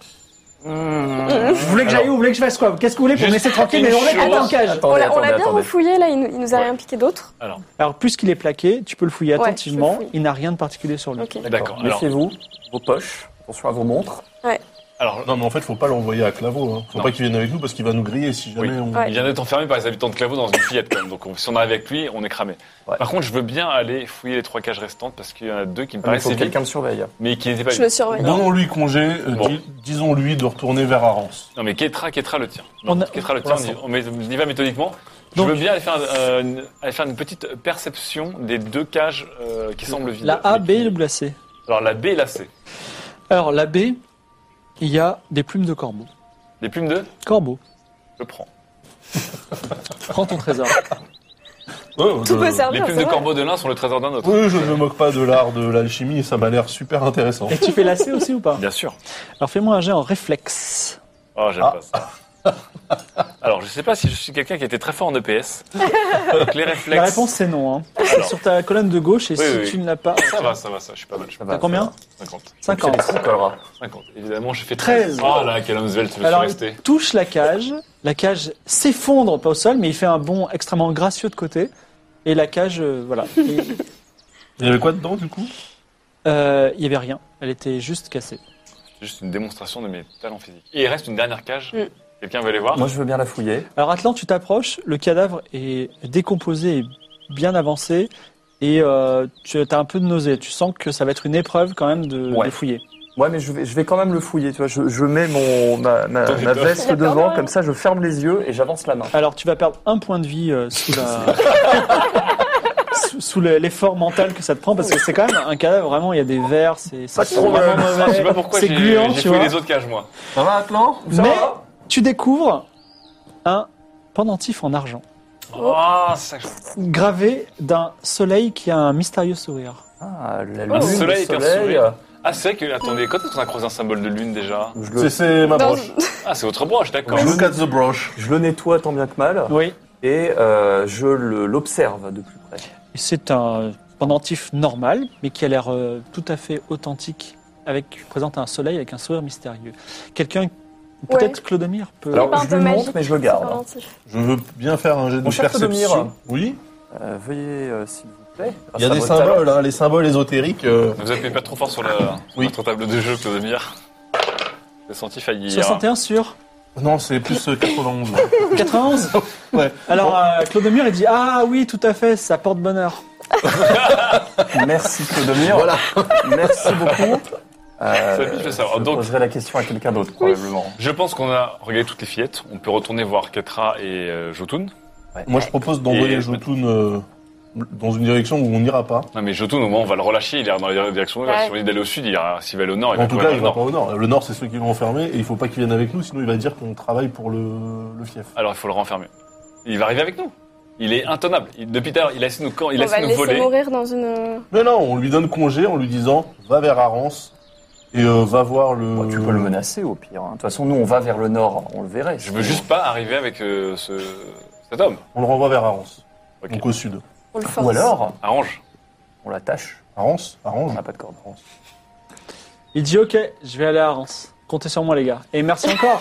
Vous voulez que j'aille où? Vous voulez que je fasse quoi? Qu'est-ce que vous voulez pour me Juste laisser tranquille? Mais une on est pas en chose. cage. Attendez, On l'a on attendez, l'a bien attendez. refouillé, là, il, nous- il nous a Ouais. rien piqué d'autre. Alors, Alors, puisqu'il est plaqué, tu peux le fouiller Ouais, attentivement. je le fouille. Il n'a rien de particulier sur lui. Ok. d'accord. Alors, Méfiez-vous, vos poches, attention à vos montres. alors Non mais en fait faut pas l'envoyer à Claveau. Hein. Faut Non. pas qu'il vienne avec nous parce qu'il va nous griller si jamais Oui. on. Ouais. il vient d'être enfermé par les habitants de Claveau dans une fillette quand même. Donc on- si on arrive avec lui, on est cramé. Ouais. Par contre, je veux bien aller fouiller les trois cages restantes parce qu'il y en a deux qui me Ah, mais il faut paraissent que vides, quelqu'un me surveille. mais qui n'étaient pas Je vides. le surveille. Donnons-lui congé, euh, Bon. dis- disons-lui de retourner vers Arance. Non mais Ketra, Ketra le tient. Non, On a- Ketra le pour tient, on y, on y va méthodiquement. Donc- je veux bien aller faire, euh, une, aller faire une petite perception des deux cages euh, qui semblent vides. La A, Mais B qui- ou la C? Alors la B et la C. Alors, la B, il y a des plumes de corbeau. Les plumes de Corbeau, je prends. prends ton trésor. Ouais, Tout je- peut Les servir, plumes c'est de vrai. corbeau de l'un sont le trésor d'un autre. Oui, je ne me moque pas de l'art de l'alchimie, ça m'a l'air super intéressant. Et tu fais la C aussi ou pas? Bien sûr. Alors, fais-moi un jet en réflexe. Oh, j'aime Ah. pas ça. Alors, je sais pas si je suis quelqu'un qui était très fort en E P S. Donc, les réflexes... La réponse, c'est non. Hein. C'est Alors. sur ta colonne de gauche, et Oui, si oui. tu ne l'as pas... Ça va, ça va, ça, je suis pas mal. Je suis Ça pas va, T'as combien ça cinquante. cinquante. Ça collera. cinquante. Évidemment, j'ai fait treize. Oh là, quel homme svelte je me Alors, suis resté. il touche la cage. La cage s'effondre, pas au sol, mais il fait un bond extrêmement gracieux de côté. Et la cage, euh, voilà. Et, Il y avait quoi dedans, du coup? euh, il y avait rien. Elle était juste cassée. C'est juste une démonstration de mes talents physiques. Et il reste une dernière cage. Mm. Quelqu'un veut aller voir? Moi, je veux bien la fouiller. Alors, Atlan, tu t'approches. Le cadavre est décomposé et bien avancé. Et euh, tu as un peu de nausée. Tu sens que ça va être une épreuve quand même de, Ouais. de fouiller. Ouais, mais je vais, je vais quand même le fouiller, tu vois. Je, je mets mon, ma, ma, Toi, ma toi. veste Il a peur de devant, rien. comme ça, je ferme les yeux et j'avance la main. Alors, tu vas perdre un point de vie euh, sous la... sous, sous le- l'effort mental que ça te prend, parce que c'est quand même un cadavre, vraiment, il y a des vers, c'est Pas c'est de problème. vraiment mauvais. Je sais pas pourquoi C'est j'ai gluant, j'ai tu fouillé vois. les autres cages, moi. Ça va, Atlan? Mais tu découvres un pendentif en argent, Oh, c'est ça que je... gravé d'un soleil qui a un mystérieux sourire. Ah, la Un lune, soleil le avec un soleil. sourire. Ah, c'est vrai que... Attendez, quand est-ce qu'on a croisé un symbole de lune, déjà? Je C'est- le, C'est ma Dans- broche. Ah, c'est votre broche, d'accord. Look at the broche. je le nettoie tant bien que mal Oui, et euh, je le- l'observe de plus près. et c'est un pendentif normal, mais qui a l'air euh, tout à fait authentique, avec qui présente un soleil avec un sourire mystérieux. Quelqu'un, peut-être Clodomir, peut... Alors, pas un je peu lui montre, magique, mais je le ce garde. pendentif. Je veux bien faire un jet de Mon cher perception. Clodomir. Oui. Euh, veuillez, euh, s'il vous plaît. Il y a grâce à des votre talent. symboles, hein, les symboles ésotériques. euh, Vous appuyez pas trop fort sur, la... sur Oui. notre table de jeu, Clodomir. J'ai senti faillir. soixante et un sur Non, c'est plus euh, quatre-vingt-onze. là. quatre-vingt-onze. Ouais. Alors, euh, Clodomir, il dit « Ah oui, tout à fait, ça porte bonheur. Merci Clodomir. Voilà. Merci beaucoup. Euh, Ça me fait savoir. je Donc- poserai la question à quelqu'un d'autre, probablement. Je pense qu'on a regardé toutes les fillettes. On peut retourner voir Ketra et euh, Jotun. Ouais. Moi, je propose d'envoyer Et- Jotun euh, dans une direction où on n'ira pas. Non mais Jotun, au moins on va le relâcher, il ira dans la direction ouest. Ouais. Si on dit d'aller au sud, il ira. S'il va aller au nord, il va En tout courir cas, il vers va le pas nord. au nord. Le nord, c'est ceux qui l'ont enfermé et il faut pas qu'il vienne avec nous, sinon il va dire qu'on travaille pour le, le fief. Alors il faut le renfermer. Il va arriver avec nous. Il est intenable. Il- depuis tout à l'heure, il a essayé de nous, il a On va essayé le de nous laisser voler. mourir dans une... Mais non, on lui donne congé en lui disant va vers Arance et euh, va voir le. Bon, tu peux le menacer au pire. hein. De toute façon, nous, on va vers le nord, on le verrait. Je veux juste pas arriver avec euh, ce, cet homme. On le renvoie vers Arance, Ok. donc au sud. On le force. Ou alors, Arrange. on l'attache. Arance, On Arrange. n'a pas de corde. Arance. » Il dit « Ok, je vais aller à Arance. Comptez sur moi, les gars. Et merci encore.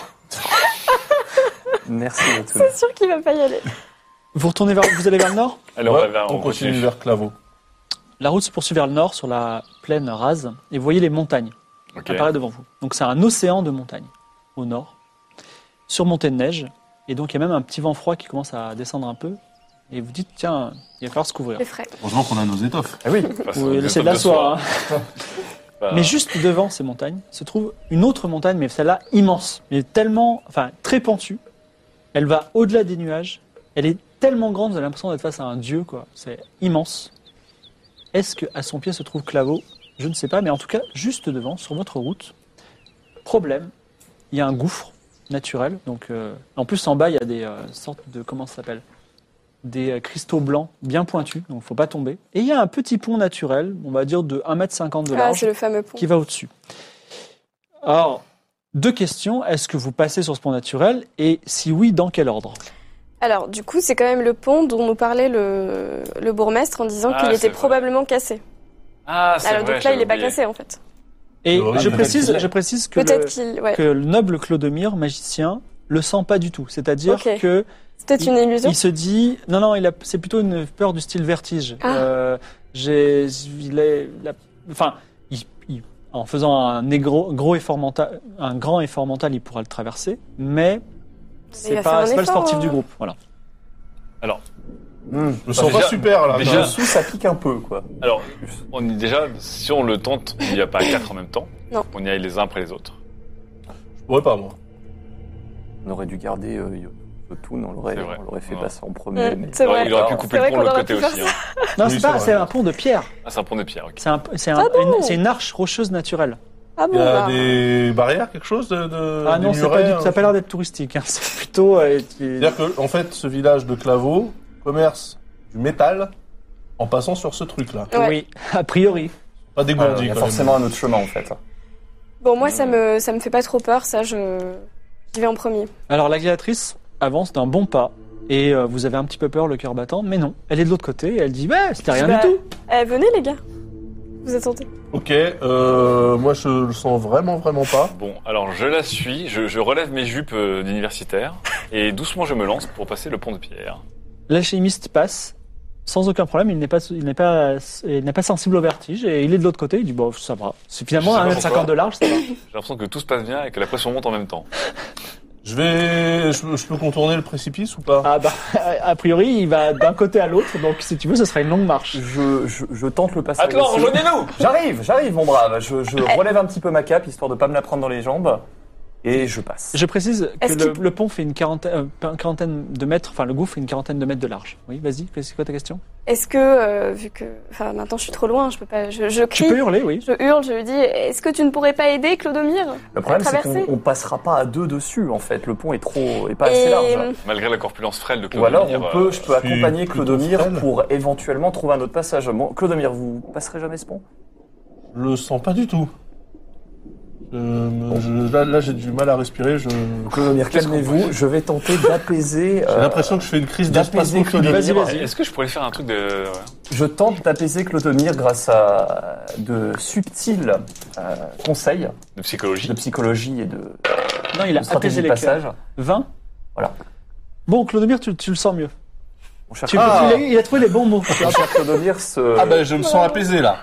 Merci Jotun. C'est sûr qu'il va pas y aller. Vous retournez vers... Vous allez vers le nord. Allez, on Ouais, va vers on continue vers Claveau. La route se poursuit vers le nord, sur la plaine rase. Et vous voyez les montagnes Ok. apparaître devant vous. Donc c'est un océan de montagnes, au nord, surmonté de neige. Et donc il y a même un petit vent froid qui commence à descendre un peu. Et vous dites, tiens, il va falloir se couvrir. C'est frais. Heureusement qu'on a nos étoffes. Ah oui, Enfin, Oui, des c'est de la tomes soie. hein. Bah, Mais juste devant ces montagnes se trouve une autre montagne, mais celle-là immense, mais tellement, enfin très pentue. Elle va au-delà des nuages. Elle est tellement grande, vous avez l'impression d'être face à un dieu, quoi. C'est immense. Est-ce que à son pied se trouve Claveau? Je ne sais pas, mais en tout cas, juste devant, sur votre route, problème, il y a un gouffre naturel. Donc, euh, en plus, en bas, il y a des euh, sortes de, comment ça s'appelle, des euh, cristaux blancs bien pointus, donc il ne faut pas tomber. Et il y a un petit pont naturel, on va dire de un mètre cinquante de Ah, large, c'est le fameux pont. qui va au-dessus. Alors, deux questions. Est-ce que vous passez sur ce pont naturel? Et si oui, dans quel ordre? Alors, du coup, c'est quand même le pont dont nous parlait le, le bourgmestre en disant Ah, qu'il c'est était vrai. probablement cassé. Ah, c'est Alors, vrai, donc là, il j'avais n'est pas oublié. cassé, en fait. Et Oui, je mais précise, peut-être je précise que, Peut-être le, qu'il... Ouais. que le noble Clodomir, magicien, le sent pas du tout. C'est-à-dire Ok. que C'est peut-être une illusion. il se dit, non, non, il a, c'est plutôt une peur du style vertige. Ah. Euh, j'ai, il est, la- enfin, il- il- en faisant un gros, gros effort mental, un grand effort mental, il pourra le traverser, mais c'est va pas, faire un c'est pas le effort, sportif hein. du groupe. Voilà. Alors, Mmh. Je me sens déjà- pas super là. déjà- Dessous, ça pique un peu, quoi. alors, on y déjà, si on le tente, on n'y va pas à quatre en même temps. Non. On y aille les uns après les autres. Je pourrais pas, moi. On aurait dû garder euh, Jotun, on l'aurait, C'est vrai. on l'aurait fait Ouais. passer en premier. Mm, mais- c'est Il aurait- vrai. il aurait pu Alors, couper c'est le vrai pont de qu'on l'autre aurait côté pu faire aussi. ça. Hein. Non, Oui, c'est c'est pas, vrai. c'est un pont de pierre. Ah, c'est un pont de pierre, ok. C'est un, c'est un- Ah bon une, c'est une arche rocheuse naturelle. Ah Il bon, y a bah, des barrières, quelque chose de. de Ah non, des c'est pas murets, du, hein. ça n'a pas l'air d'être touristique. hein. C'est plutôt. euh, tu- C'est-à-dire que, en fait, ce village de Claveau commerce du métal en passant sur ce truc-là. Ouais. Oui, a priori. Pas Ah, dégourdi, il y a quand forcément même. un autre chemin, en fait. Bon, moi, ça me, ça me fait pas trop peur, ça, je... J'y vais en premier. Alors la gladiatrice avance d'un bon pas. Et euh, vous avez un petit peu peur, le cœur battant, mais non. Elle est de l'autre côté et elle dit bah, c'était rien Bah, du tout. Eh, venez les gars. Vous attendez. Ok, euh, moi je le sens vraiment, vraiment pas. Bon, alors je la suis, je, je relève mes jupes euh, d'universitaire et doucement je me lance pour passer le pont de pierre. L'alchimiste passe sans aucun problème. Il n'est pas, il n'est pas, il n'est pas sensible au vertige et il est de l'autre côté. Il dit bon, ça va. C'est finalement Je sais pas un mètre cinquante de large, ça va. J'ai l'impression que tout se passe bien et que la pression monte en même temps. Je vais, je, je peux contourner le précipice ou pas? Ah bah, a priori, il va d'un côté à l'autre. Donc si tu veux, ce sera une longue marche. Je, je, je tente le passage. Atlan, aussi. rejoignez-nous! J'arrive, j'arrive, mon brave. Je, je relève un petit peu ma cape, histoire de pas me la prendre dans les jambes. Et je passe. Je précise que Est-ce le, qu'il- le pont fait une quarantaine, euh, une quarantaine de mètres, enfin le gouffre fait une quarantaine de mètres de large. Oui, vas-y, c'est quoi ta question? Est-ce que, euh, vu que, enfin, maintenant je suis trop loin, je peux pas, je, je Tu crie, peux hurler, oui. je hurle, je lui dis, est-ce que tu ne pourrais pas aider Clodomir Le problème, à c'est traverser qu'on on passera pas à deux dessus, en fait. Le pont est trop, est pas assez Et large. Malgré la corpulence frêle de Ou Clodomir. alors, on peut, je peux je suis accompagner plutôt Clodomir frêle. pour éventuellement trouver un autre passage. Bon, Clodomir, vous passerez jamais ce pont? Je le sens pas du tout. Je me- je- là, là j'ai du mal à respirer. Je... Clodomir, Qu'est-ce qu'on calmez-vous. peut Je vais tenter d'apaiser. J'ai euh, l'impression que je fais une crise d'apaiser d'espasmophilie. Vas-y, Clodomir. vas-y. Est-ce que je pourrais faire un truc de... Je tente d'apaiser Clodomir grâce à de subtils euh, conseils de psychologie? de psychologie et de, Non, il a de stratégie apaisé de les passage. cœurs. vingt. Voilà. Bon, Clodomir, tu, tu le sens mieux. Mon cher, Tu, Ah. il, a, il a trouvé les bons mots. mon cher Clodomir se... Ah ben je me sens apaisé là.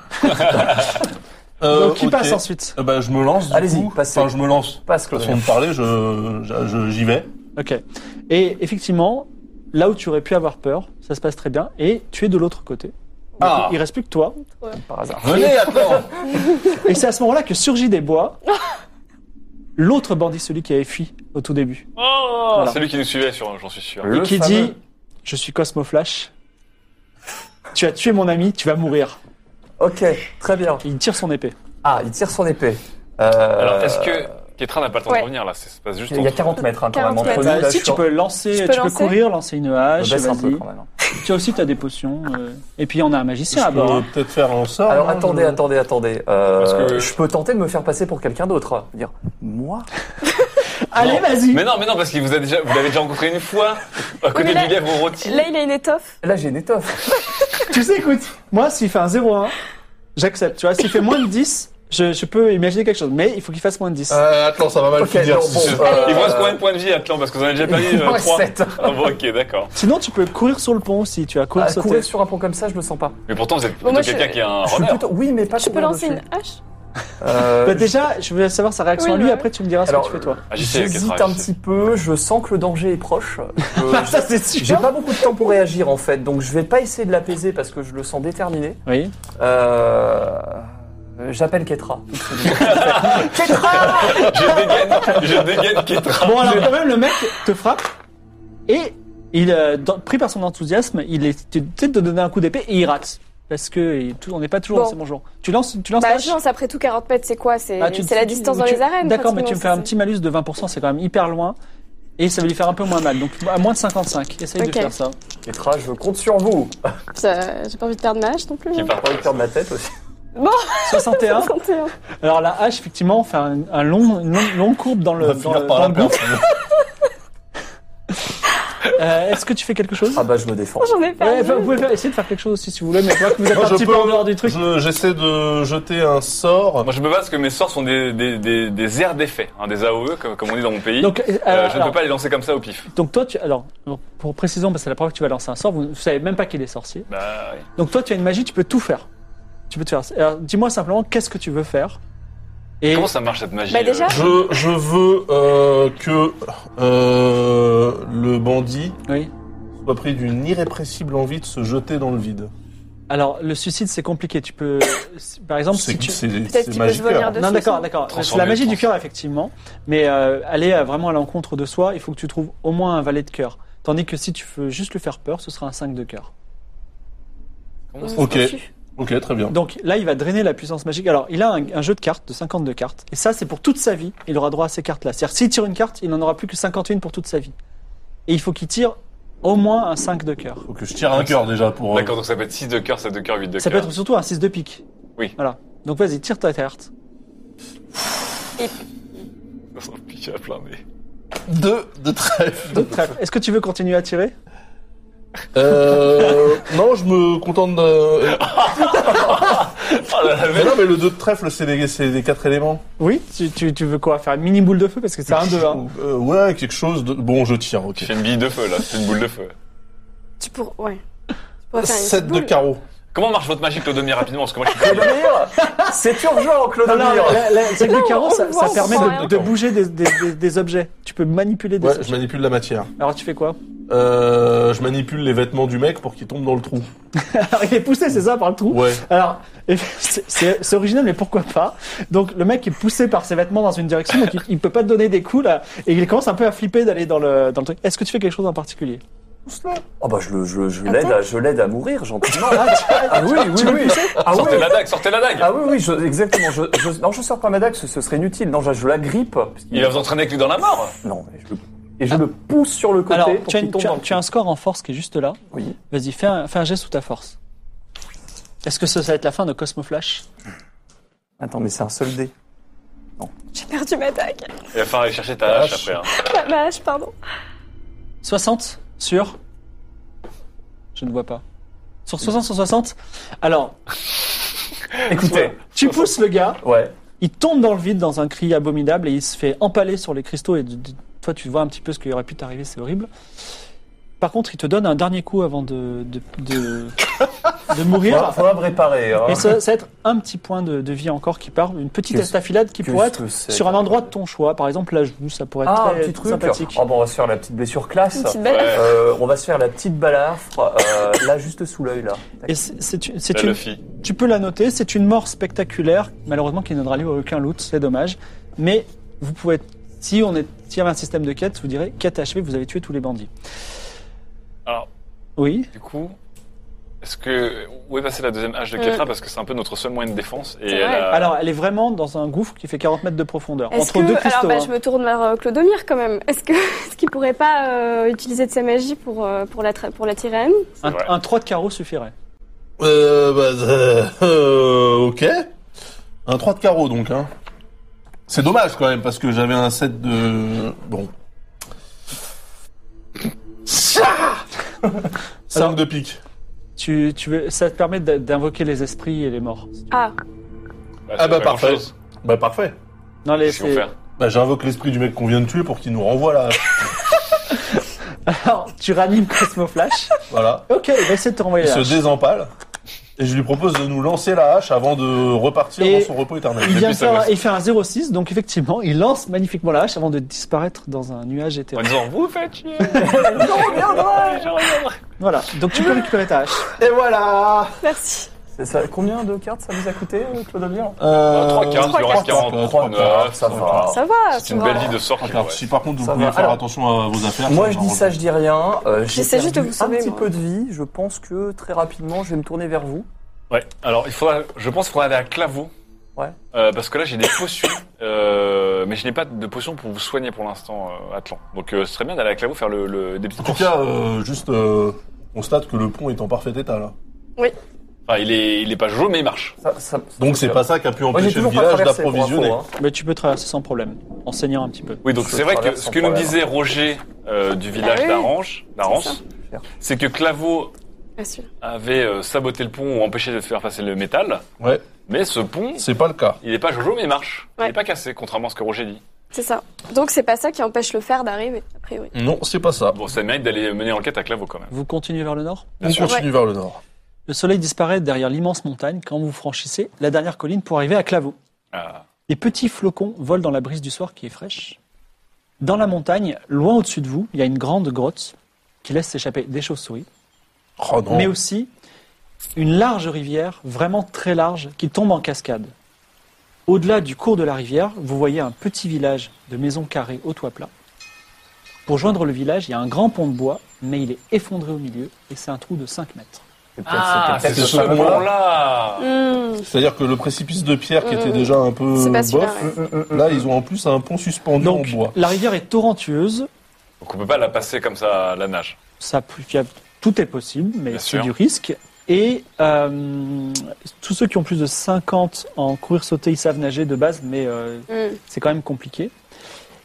Euh, Donc qui ok. passe ensuite? Euh, bah, je me lance. du Allez-y, coup. passez. Enfin, je me lance. passe, Façon Clodomir. de parler, je, je- je- j'y vais. Ok. Et effectivement, là où tu aurais pu avoir peur, ça se passe très bien. Et tu es de l'autre côté. Donc, Ah. il reste plus que toi. Par hasard. Venez, attends. Et c'est à ce moment-là que surgit des bois l'autre bandit, celui qui avait fui au tout début. Oh, Voilà. c'est lui qui nous suivait, sur- j'en suis sûr. Le et qui fameux- dit je suis Cosmo Flash. Tu as tué mon ami, tu vas mourir. Ok, très bien. Et il tire son épée. Ah, il tire son épée. Euh, Alors, est-ce que Ketra n'a pas le temps Ouais. de revenir là? Ça se passe juste Il y a entre- quarante mètres hein, quand même quarante entre mètres. nous. Bah, Là, si je tu suis- peux lancer, Je tu peux peux lancer courir, lancer une Je hache, baisse un peu vas-y. quand même. Tu as aussi ta des potions. euh, Et puis on a un magicien Je à bord. peux hein. peut-être faire un sort. Alors non, attendez, je- attendez, attendez. Euh, Parce que- Je peux tenter de me faire passer pour quelqu'un d'autre. Dire moi. Allez, Non. vas-y. Mais non, mais non, parce qu'il vous a déjà, vous l'avez déjà rencontré une fois, à côté mais là- du lièvre au rôti. Là, il a une étoffe. Là j'ai une étoffe. Tu sais, écoute, moi, s'il fait un zéro un, j'accepte. Tu vois, s'il fait moins de dix, je, je peux imaginer quelque chose. Mais il faut qu'il fasse moins de dix. Euh, attends, ça va mal Ok, finir. non, si bon, je- euh, Il vous reste combien de points de vie, Atlan? Parce que vous en avez déjà perdu Il euh, m'en reste trois. sept. Ah bon, ok, d'accord. Sinon, tu peux courir sur le pont aussi. Tu vas courir Ah, sauter. courir sur un pont comme ça, je le sens pas. Mais pourtant, vous êtes plutôt Bon, moi, je- quelqu'un qui a un Je suis runner. plutôt... Oui, mais pas Tu peux courir lancer dessus. une hache Euh, Bah, déjà, je veux savoir sa réaction Oui, à lui. ouais. Après, tu me diras ce Alors, que tu fais toi. Agissez, J'hésite Ketra, un agissez. petit peu, je sens que le danger est proche. Je- Ça, c'est J'ai sûr. pas beaucoup de temps pour réagir en fait, donc je vais pas essayer de l'apaiser parce que je le sens déterminé. Oui. Euh... J'appelle Ketra. Ketra Je dégaine, je dégaine Ketra. Bon, alors, quand même, le mec te frappe. Et il, euh, dans- pris par son enthousiasme, il est, tu sais, de donner un coup d'épée et il rate. Parce que il- tout- on n'est pas toujours Bon. dans ces bons jours. Tu lances, tu lances Bah, la je lance après tout quarante mètres, c'est quoi? C'est Ah, tu- c'est la tu- distance tu- dans tu- les arènes. D'accord, mais tu me fais un pratiquement, petit malus de vingt pour cent, c'est quand même hyper loin. Et ça va lui faire un peu moins mal. Donc à moins de cinquante-cinq. Essaye Ok. de faire ça. Ketra, je compte sur vous. c'est- Ça- J'ai pas envie de perdre ma hache non plus. Qui hein. part Pas envie de perdre ma tête aussi. soixante et un. soixante et un. Alors la hache, effectivement, fait un, un long, une longue, longue courbe dans On le, va dans finir le, par dans la le perdre. gouffre. Euh, Est-ce que tu fais quelque chose? Ah bah je me défends. J'en ai Ouais, perdu. vous pouvez faire- essayer de faire quelque chose aussi si vous voulez, mais je vois que vous êtes Moi, un je petit peux- peu en dehors du truc. je- J'essaie de jeter un sort. Moi, je me base que mes sorts sont des, des, des, des airs d'effet, hein, des A O E, comme, comme on dit dans mon pays. Donc, euh, Euh, je ne alors, peux pas les lancer comme ça au pif. donc toi, tu, alors, donc, pour précision, parce que c'est la première fois que tu vas lancer un sort, vous ne savez même pas qu'il est sorcier. Bah, oui. Donc toi, tu as une magie, tu peux tout faire. Tu peux tout faire. Alors, dis-moi simplement, qu'est-ce que tu veux faire? Et Comment ça marche cette magie Bah, déjà- euh, Je, je veux euh, que euh, le bandit oui. soit pris d'une irrépressible envie de se jeter dans le vide. Alors, le suicide, c'est compliqué. Tu peux, par exemple, si C'est tu. c'est- Peut-être c'est qu'il peut magique. se venir dessus. Non, d'accord, ça. d'accord. C'est Transformer la magie le du trans. cœur, effectivement. Mais euh, aller euh, vraiment à l'encontre de soi, il faut que tu trouves au moins un valet de cœur. Tandis que si tu veux juste lui faire peur, ce sera un cinq de cœur. comment ça- Ok, Dessus. ok, très bien. Donc là, il va drainer la puissance magique. Alors, il a un, un jeu de cartes, de cinquante-deux cartes. Et ça, c'est pour toute sa vie. Il aura droit à ces cartes-là. C'est-à-dire, s'il tire une carte, il n'en aura plus que cinquante et un pour toute sa vie. Et il faut qu'il tire au moins un cinq de cœur. Faut que je tire un cœur déjà pour. euh, D'accord, donc ça peut être six de cœur, sept de cœur, huit de Ça peut cœur. être surtout un six de pique. Oui. Voilà. Donc vas-y, tire ta carte. Ça s'en pique à plein nez. Deux de trèfle. Deux de trèfle. Est-ce que tu veux continuer à tirer? Euh, non, je me contente de... mais non, mais le deux de trèfle, c'est les, c'est les quatre éléments. Oui, tu, tu, tu veux quoi? Faire une mini boule de feu? Parce que c'est un deux. Hein. Euh, ouais, quelque chose de... Bon, je tire, ok. Tu fais une bille de feu, là. C'est une boule de feu. Tu pourrais, ouais. Tu pourrais faire une sept petite de boule. carreau. Comment marche votre magie, Clodomir, rapidement? Parce que moi, je suis Clodomir, c'est urgent, Clodomir. Non, non, la- la- c'est que le carreau, ça, ça on permet voit de, rien. de bouger des, des, des, des objets. Tu peux manipuler des Ouais, objets. je manipule la matière. Alors tu fais quoi? Euh, je manipule les vêtements du mec pour qu'il tombe dans le trou. Alors il est poussé, c'est ça, par le trou? Ouais. Alors, c'est, c'est, c'est original, mais pourquoi pas? Donc le mec est poussé par ses vêtements dans une direction, donc il, il peut pas te donner des coups là, et il commence un peu à flipper d'aller dans le, dans le truc. Est-ce que tu fais quelque chose en particulier? Oh bah je, le- je, je l'aide à, je l'aide à mourir gentiment. Ah oui, oui, Tu veux oui. le pousser? Ah oui, Sortez la dague, sortez la dague. ah oui, oui, je, exactement. Je, je, non, je sors pas ma dague, ce, ce serait inutile. Non, je, je la grippe. parce qu'il- Il va vous entraîner avec lui dans la mort. Non, mais je le, et je le pousse sur le côté Alors, pour tu as, qu'il une- tombe tu, as, dans le tu as un score en force qui est juste là. Oui. Vas-y, fais un, fais un geste sous ta force. Est-ce que ça, ça va être la fin de Cosmo Flash? Attends, mais c'est un seul dé. J'ai perdu ma dague. Il va falloir aller chercher ta hache après. Hein. Ma, ma hache, pardon. soixante sur... Je ne vois pas. Sur soixante sur soixante? Alors, Écoutez. tu pousses le gars, Ouais. il tombe dans le vide dans un cri abominable et il se fait empaler sur les cristaux et de- de- toi tu vois un petit peu ce qui aurait pu t'arriver, c'est horrible. Par contre, il te donne un dernier coup avant de, de, de, de mourir. Faudra, faudra me réparer. Hein. Et ça, ça va être un petit point de, de vie encore qui part, une petite Qu'est-ce- estafilade qui pourrait qu'est-ce être que c'est sur un endroit de ton choix, par exemple la joue, ça pourrait être Ah, un très, petit très truc. sympathique. Oh, bon, on va se faire la petite blessure classe. Une petite balafre. Ouais. Euh, on va se faire la petite balafre, euh, là, juste sous l'œil, là. Et c'est, c'est une- c'est La une, Luffy. tu peux la noter, c'est une mort spectaculaire, malheureusement qui ne donnera lieu à aucun loot, c'est dommage. Mais vous pouvez, si on est, s'il y avait un système de quête, vous direz quête achevée, vous avez tué tous les bandits. Alors, Oui. du coup, est-ce que où est passée la deuxième hache de Ketra parce que c'est un peu notre seul moyen de défense et C'est elle vrai. a... Alors, elle est vraiment dans un gouffre qui fait quarante mètres de profondeur, Est-ce entre que, deux cristaux. alors bah, hein. je me tourne vers euh, Clodomir quand même. Est-ce que, est-ce qu'il pourrait pas euh, utiliser de sa magie pour euh, pour la tra- pour la tirer à nous? un, vrai. un trois de carreau suffirait. Euh, bah, euh, euh, ok. Un trois de carreau, donc, hein. C'est dommage, quand même, parce que j'avais un sept de... Bon. cinq de pique. Tu, tu veux, ça te permet d'a- d'invoquer les esprits et les morts. Ah, Bah, Ah c'est bah, pas parfait. grand-chose. Bah, parfait. Non, les, Qu'est-ce qu'ils vont c'est- faire? Bah, j'invoque l'esprit du mec qu'on vient de tuer pour qu'il nous renvoie là. Alors, tu ranimes Cosmo Flash. Voilà. Ok, il va essayer de te renvoyer Il la se hache. désempale. Et je lui propose de nous lancer la hache avant de repartir Et dans son repos éternel. Il, vient plus, ça faire, va. il fait un zéro six, donc effectivement, il lance magnifiquement la hache avant de disparaître dans un nuage En éthéré. disant, vous faites chier. Voilà, donc tu peux récupérer ta hache. Et voilà. merci. C'est ça. Combien de cartes ça vous a coûté, euh, Clodomir euh, trois cartes, il lui reste trois cartes, trois quarante-neuf. cartes, Ça va. Ça va. C'est ça une va. belle vie de sort trois qu'il cartes. aurait. Si par contre vous Ça pouvez va. faire Alors, attention à vos affaires. Moi, ça je me dis rend- ça, je dis rien. Euh, j'ai J'essaie juste de perdu vous sauver, un petit moi. peu de vie. Je pense que très rapidement, je vais me tourner vers vous. Ouais. Alors, il faudra, je pense qu'il faudra aller à Claveau. Ouais. Euh, parce que là, j'ai des potions, euh, mais je n'ai pas de potions pour vous soigner pour l'instant, euh, Atlan. Donc, euh, ce serait bien d'aller à Claveau faire le, le, des petites En tout courses. cas, euh, juste euh, on constate que le pont est en parfait état là. Enfin, il est, il est pas jojo, mais il marche. Ça, ça, Donc c'est pas ça qui a pu Moi, j'ai empêcher le toujours pas village traversé pour d'approvisionner. info, hein. Mais tu peux traverser sans problème, en saignant un petit peu. Oui, donc Je c'est vrai que traverse ce sans que nous problème. disait Roger euh, du village Ah oui. d'Arange, d'Arance, ça. c'est que Claveau Bien sûr. avait euh, saboté le pont ou empêché de faire passer le métal. Ouais, Mais ce pont, c'est pas le cas. il est pas jojo, mais il marche. Il Ouais. est pas cassé, contrairement à ce que Roger dit. C'est ça. Donc c'est pas ça qui empêche le fer d'arriver, a priori. Non, c'est pas ça. Bon, ça mérite d'aller mener l'enquête à Claveau quand même. Vous continuez vers le nord. Bien On sûr. continue vers le nord. Le soleil disparaît derrière l'immense montagne quand vous franchissez la dernière colline pour arriver à Claveau. Ah. Des petits flocons volent dans la brise du soir qui est fraîche. Dans la montagne, loin au-dessus de vous, il y a une grande grotte qui laisse s'échapper des chauves-souris, Oh non. mais aussi une large rivière, vraiment très large, qui tombe en cascade. Au-delà du cours de la rivière, vous voyez un petit village de maisons carrées au toit plat. Pour joindre le village, il y a un grand pont de bois, mais il est effondré au milieu et c'est un trou de cinq mètres. C'est peut-être- Ah, c'était c'est peut-être ce ce pont-là. pont-là. Hmm. C'est-à-dire que le précipice de pierre qui Mm, était mm. déjà un peu C'est pas super, bof, là ils ont en plus un pont suspendu Donc, en bois. la rivière est torrentueuse, Donc on peut pas la passer comme ça à la nage. ça, il y a- tout est possible, mais Bien c'est sûr. du risque. Et euh, tous ceux qui ont plus de cinquante en courir-sauter, ils savent nager de base, mais euh, Hmm. c'est quand même compliqué.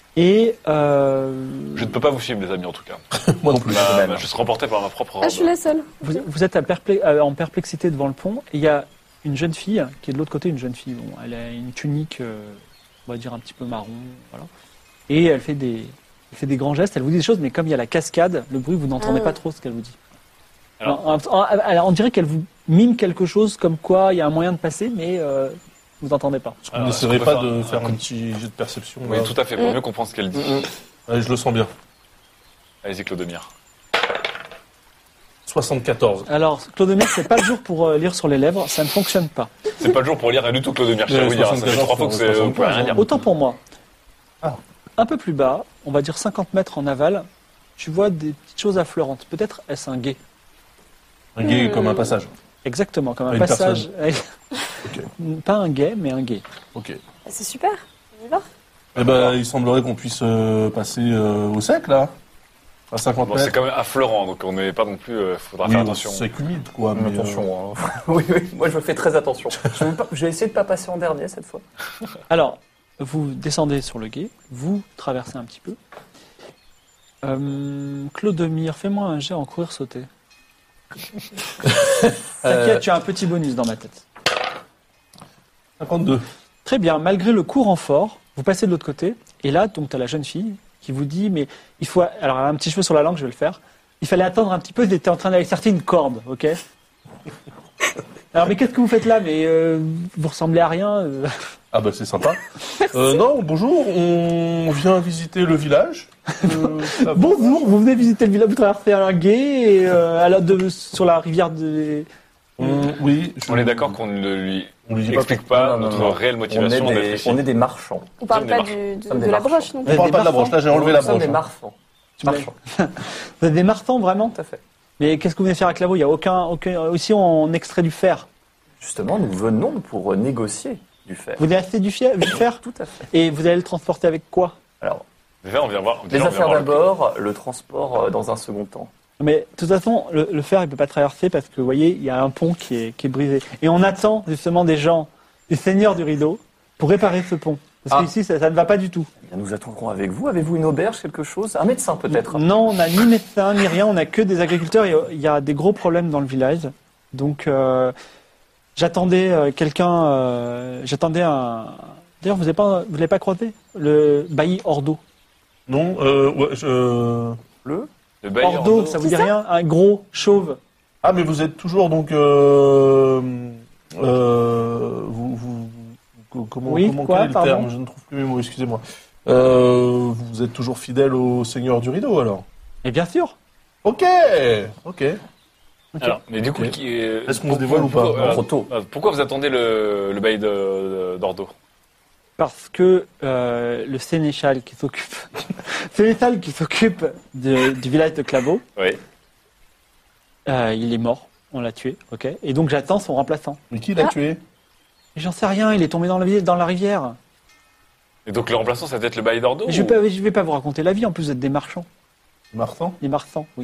Et euh, Je ne peux pas vous suivre, les amis, en tout cas. Moi non plus. Bah, même. bah, je serai emporté par ma propre robe. Ah, je suis la seule. vous, vous êtes à perplé- euh, en perplexité devant le pont. Et il y a une jeune fille qui est de l'autre côté, une jeune fille. Bon, elle a une tunique, euh, on va dire un petit peu marron, voilà. Et elle fait des, elle fait des grands gestes. Elle vous dit des choses, mais comme il y a la cascade, le bruit, vous n'entendez Ah. pas trop ce qu'elle vous dit. Alors- Alors, en- en- alors, on dirait qu'elle vous mime quelque chose, comme quoi il y a un moyen de passer, mais euh, vous n'entendez pas. On Alors, n'essaierait est-ce qu'on pas peut de faire faire un- un petit jet de perception. Oui, là. tout à fait, pour Mm. mieux comprendre ce qu'elle dit. Mm, mm. Allez, je le sens bien. Allez-y, Clodomir. soixante-quatorze. Alors, Clodomir, c'est pas le jour pour euh, lire sur les lèvres, ça ne fonctionne pas. C'est pas le jour pour lire rien du tout, Clodomir, je tiens à vous dire. Ça fait soixante-quatorze, trois fois que c'est- vous pouvez rien dire. Autant pour moi. Ah. Un peu plus bas, on va dire cinquante mètres en aval, tu vois des petites choses affleurantes. Peut-être est-ce un guet. Un guet Hmm. comme un passage. Exactement, comme un Une passage. Ok. Pas un guet, mais un guet. Ok. Ah, c'est super. On y va. Eh ben, il semblerait qu'on puisse euh, passer euh, au sec, là. À cinquante Bon, c'est mètres. quand même affleurant, donc on n'est pas non plus. Il faudra Oui, faire au attention. sec humide, quoi. Mais, euh, Attention. hein. oui, oui, moi je fais très attention. Je vais, pas- je vais essayer de pas passer en dernier cette fois. Alors, vous descendez sur le guet, vous traversez un petit peu. Euh, Clodomir, fais-moi un jet en courir sauter. T'inquiète, tu as un petit bonus dans ma tête. cinquante-deux. Très bien, malgré le courant fort, vous passez de l'autre côté, et là, donc, tu as la jeune fille qui vous dit, mais il faut... Alors, elle a un petit cheveu sur la langue, je vais le faire. Il fallait attendre un petit peu, elle était en train d'aller sortir une corde, ok? Alors, mais qu'est-ce que vous faites là? Mais euh, vous ressemblez à rien. euh. Ah bah c'est sympa. Euh, non, bonjour, on vient visiter le village. Euh, ça va. Bonjour, vous venez visiter le village, vous traversez un gué, et, euh, à la de, sur la rivière de... On- oui. je- On est d'accord qu'on ne lui On lui dit pas explique pourquoi. pas Non, non, notre non. réelle On est, motivation d'être des, ici. on est des marchands. On parle Sommes pas des du, de, Sommes des de la marchands. broche non On plus. parle des pas de la marchands. broche, là j'ai enlevé la Nous sommes broche. des hein. marchands. Tu m'as- Marchands, Vous êtes des martins, vraiment? tout à fait. Mais qu'est-ce que vous venez faire avec la voie? Il y a aucun, aucun... Ici, on extrait du fer. Justement, nous venons pour négocier du fer. Vous venez acheter du, fier- du fer? Tout à fait. Et vous allez le transporter avec quoi? Alors, Déjà, on vient voir. les déjà, on vient affaires voir le- d'abord, le transport euh, dans un second temps. Mais de toute façon, le, le fer, il peut pas traverser parce que, vous voyez, il y a un pont qui est, qui est brisé. Et on attend justement des gens, des seigneurs du rideau, pour réparer ce pont. Parce Ah. qu'ici, ça, ça ne va pas du tout. Eh bien, nous attendrons avec vous. Avez-vous une auberge, quelque chose? Un médecin peut-être? Non, on n'a ni médecin, ni rien, on n'a que des agriculteurs et euh, il y a des gros problèmes dans le village. Donc, euh, j'attendais euh, quelqu'un, euh, j'attendais un... D'ailleurs, vous n'avez pas, vous l'avez pas croisé? Le bailli Ordo. Non, euh, ouais, je... Le Le bailli Ordo, Ordo. ça vous dit rien? Un gros chauve. Ah, mais vous êtes toujours donc... Euh, euh, vous, vous, vous- comment, Oui, comment quoi, quel est le pardon terme? Je ne trouve plus mes mots, excusez-moi. Euh, vous êtes toujours fidèle au Seigneur du Rideau, alors? Et bien sûr. Ok, ok. Alors, mais du coup, Ok. qui est- Est-ce qu'on se dévoile ou pas? pourquoi- Non, euh, trop tôt. euh, Pourquoi vous attendez le, le bail de- de- d'Ordo? Parce que euh, le sénéchal qui s'occupe, sénéchal qui s'occupe de- du village de Claveau, Oui. euh, il est mort, on l'a tué, ok. Et donc j'attends son remplaçant. Mais qui l'a Ah. tué? Mais j'en sais rien, il est tombé dans la, vi- dans la rivière. Et donc le remplaçant, ça va être le bail d'Ordo? Mais je ou- vais pas, je vais pas vous raconter la vie. En plus, vous êtes des marchands, Martin? des marchands, oui.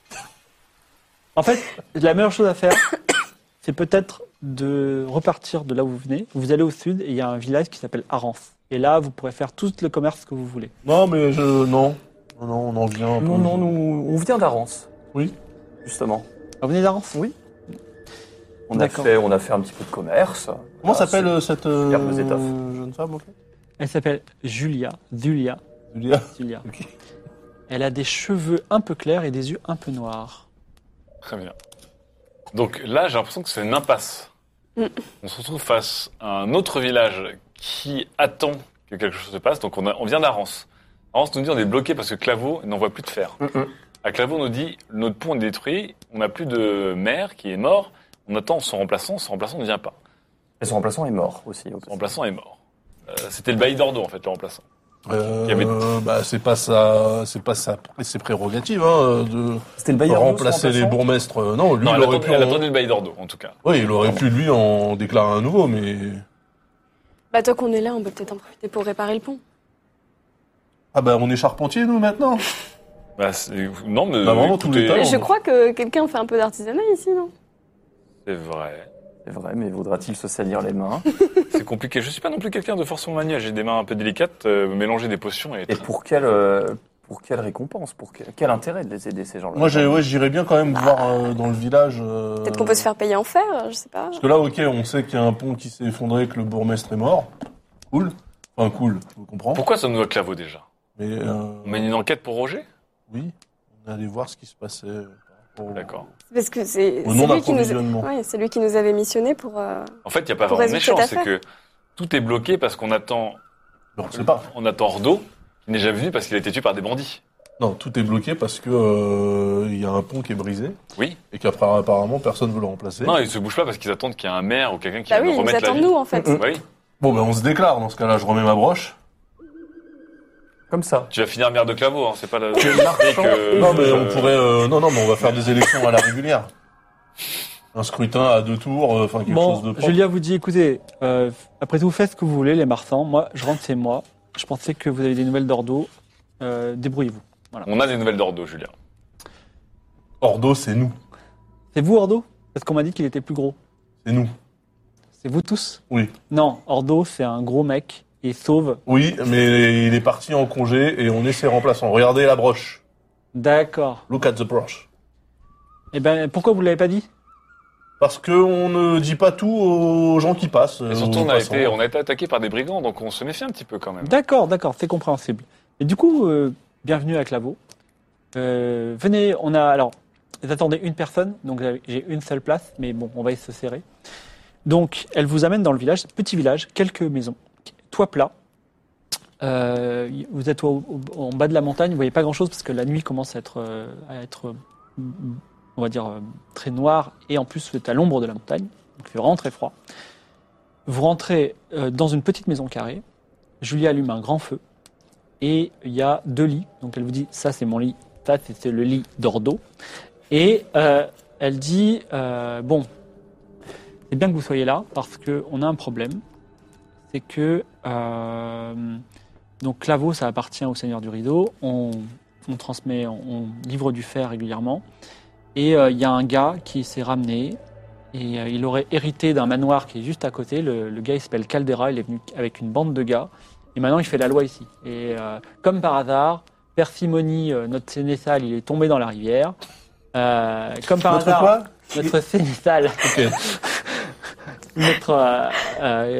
En fait, la meilleure chose à faire, c'est peut-être de repartir de là où vous venez. Vous allez au sud et il y a un village qui s'appelle Arance. Et là, vous pourrez faire tout le commerce que vous voulez. Non, mais je... Non. Non, non, on en vient un peu. Non, non, nous, on vient d'Arance. Oui. Justement. Ah, vous venez d'Arance? Oui. On a, D'accord. fait, on a fait un petit peu de commerce. Comment Voilà, s'appelle euh, cette euh, superbes étoffes. jeune femme, en fait? Elle s'appelle Julia, Zulia, Julia. Julia. Ok. Elle a des cheveux un peu clairs et des yeux un peu noirs. Très bien. Donc là, j'ai l'impression que c'est une impasse. Mm. On se retrouve face à un autre village qui attend que quelque chose se passe. Donc on, a- on vient d'Arance. Arance nous dit on est bloqué parce que Claveau n'envoie plus de fer. Mm, mm. À Claveau, on nous dit notre pont est détruit, on n'a plus de maire qui est mort, on attend son remplaçant, son remplaçant ne vient pas. Et son remplaçant est mort aussi. Son remplaçant est mort. Euh, C'était le bailli d'Ordo en fait, le remplaçant. Euh, Il y avait- bah, c'est pas ça, c'est pas ça, ses prérogatives, hein, de C'était le bailleur remplacer les bourgmestres. Euh, Non, lui, Non, il elle aurait attendait, pu, elle en... attendait le bailli d'Ordo en tout cas. oui, il aurait pu lui en déclarer un nouveau, mais Bah, tant qu'on est là, on peut peut-être en profiter pour réparer le pont. ah bah on est charpentier nous maintenant. Bah, c'est- non, mais Bah, vraiment, écoutez, tous les talents. Je crois que quelqu'un fait un peu d'artisanat ici, non? c'est vrai. C'est vrai, mais vaudra-t-il se salir les mains? C'est compliqué. Je suis pas non plus quelqu'un de forcément manuel. J'ai des mains un peu délicates. Euh, mélanger des potions et... Et pour quelle, euh, pour quelle récompense? Pour quel, quel intérêt de les aider, ces gens-là? Moi, j'ai, ouais, j'irais bien quand même voir euh, dans le village. Euh... Peut-être qu'on peut se faire payer en fer, je sais pas. Parce que là, ok, on sait qu'il y a un pont qui s'est effondré, que le bourgmestre est mort. Cool. Enfin, cool, je comprends. Pourquoi ça nous doit Claveau déjà? Mais, euh... On mène une enquête pour Roger? Oui, on est allé voir ce qui se passait. Au... D'accord. Parce que c'est, Au c'est, nom lui qui nous a... d'approvisionnement. ouais, c'est lui qui nous avait missionné pour... Euh... En fait, il n'y a pas Pour vraiment de résoudre méchant. cette C'est que tout est bloqué parce qu'on attend... Non, on sait pas. On attend Ordo, qui n'est jamais venu parce qu'il a été tué par des bandits. Non, tout est bloqué parce que euh, il y a un pont qui est brisé. Oui. Et qu'apparemment, personne ne veut le remplacer. Non, ils se bougent pas parce qu'ils attendent qu'il y ait un maire ou quelqu'un qui Bah va oui, nous ils nous remettre la attendent vie. nous, en fait. Mm, mm. Oui. Bon, ben, on se déclare. Dans ce cas-là, je remets ma broche. Comme ça. Tu vas finir maire de Claveau, hein, c'est pas la... Tu es marchand que- et Non, mais euh, on pourrait... euh, non, non, mais on va faire des élections à la régulière. Un scrutin à deux tours, euh, enfin quelque chose de Bon, propre. Julia vous dit, écoutez, euh, après tout, faites ce que vous voulez, les Martins. Moi, je rentre chez moi. Je pensais que vous avez des nouvelles d'Ordo. Euh, débrouillez-vous. On a des nouvelles d'Ordo, Julien. Ordo, c'est nous. C'est vous, Ordo? Parce qu'on m'a dit qu'il était plus gros. C'est nous. C'est vous tous? Oui. Non, Ordo, c'est un gros mec. Il sauve. Oui, mais il est parti en congé et on est ses remplaçants. Regardez la broche. D'accord. Look at the brush. Eh ben, pourquoi vous l'avez pas dit? Parce qu'on ne dit pas tout aux gens qui passent. Et euh, surtout, aux on a, passants. été, on a été attaqué par des brigands, donc on se méfie un petit peu quand même. D'accord, d'accord, c'est compréhensible. Et du coup, euh, bienvenue à Claveau. Euh, venez, on a alors, vous attendez une personne, donc j'ai une seule place, mais bon, on va se serrer. Donc, elle vous amène dans le village, petit village, quelques maisons, toit plat. Euh, vous êtes au, au, en bas de la montagne, vous voyez pas grand-chose parce que la nuit commence à être, euh, à être, on va dire, euh, très noire, et en plus, vous êtes à l'ombre de la montagne, donc il fait vraiment très froid. Vous rentrez euh, dans une petite maison carrée. Julia allume un grand feu. Et il y a deux lits. Donc elle vous dit, ça c'est mon lit, ça c'est le lit d'Ordo. Et euh, elle dit, euh, bon, c'est bien que vous soyez là parce qu'on a un problème. C'est que, euh, donc Claveau, ça appartient au Seigneur du Rideau. On, on transmet, on, on livre du fer régulièrement. Et il euh, y a un gars qui s'est ramené. Et euh, il aurait hérité d'un manoir qui est juste à côté. Le, le gars, il s'appelle Caldera. Il est venu avec une bande de gars. Et maintenant, il fait la loi ici. Et euh, comme par hasard, Persimony, euh, notre sénéchal, il est tombé dans la rivière. Euh, comme par Notre hasard, quoi notre sénéchal, Ok. notre euh, euh,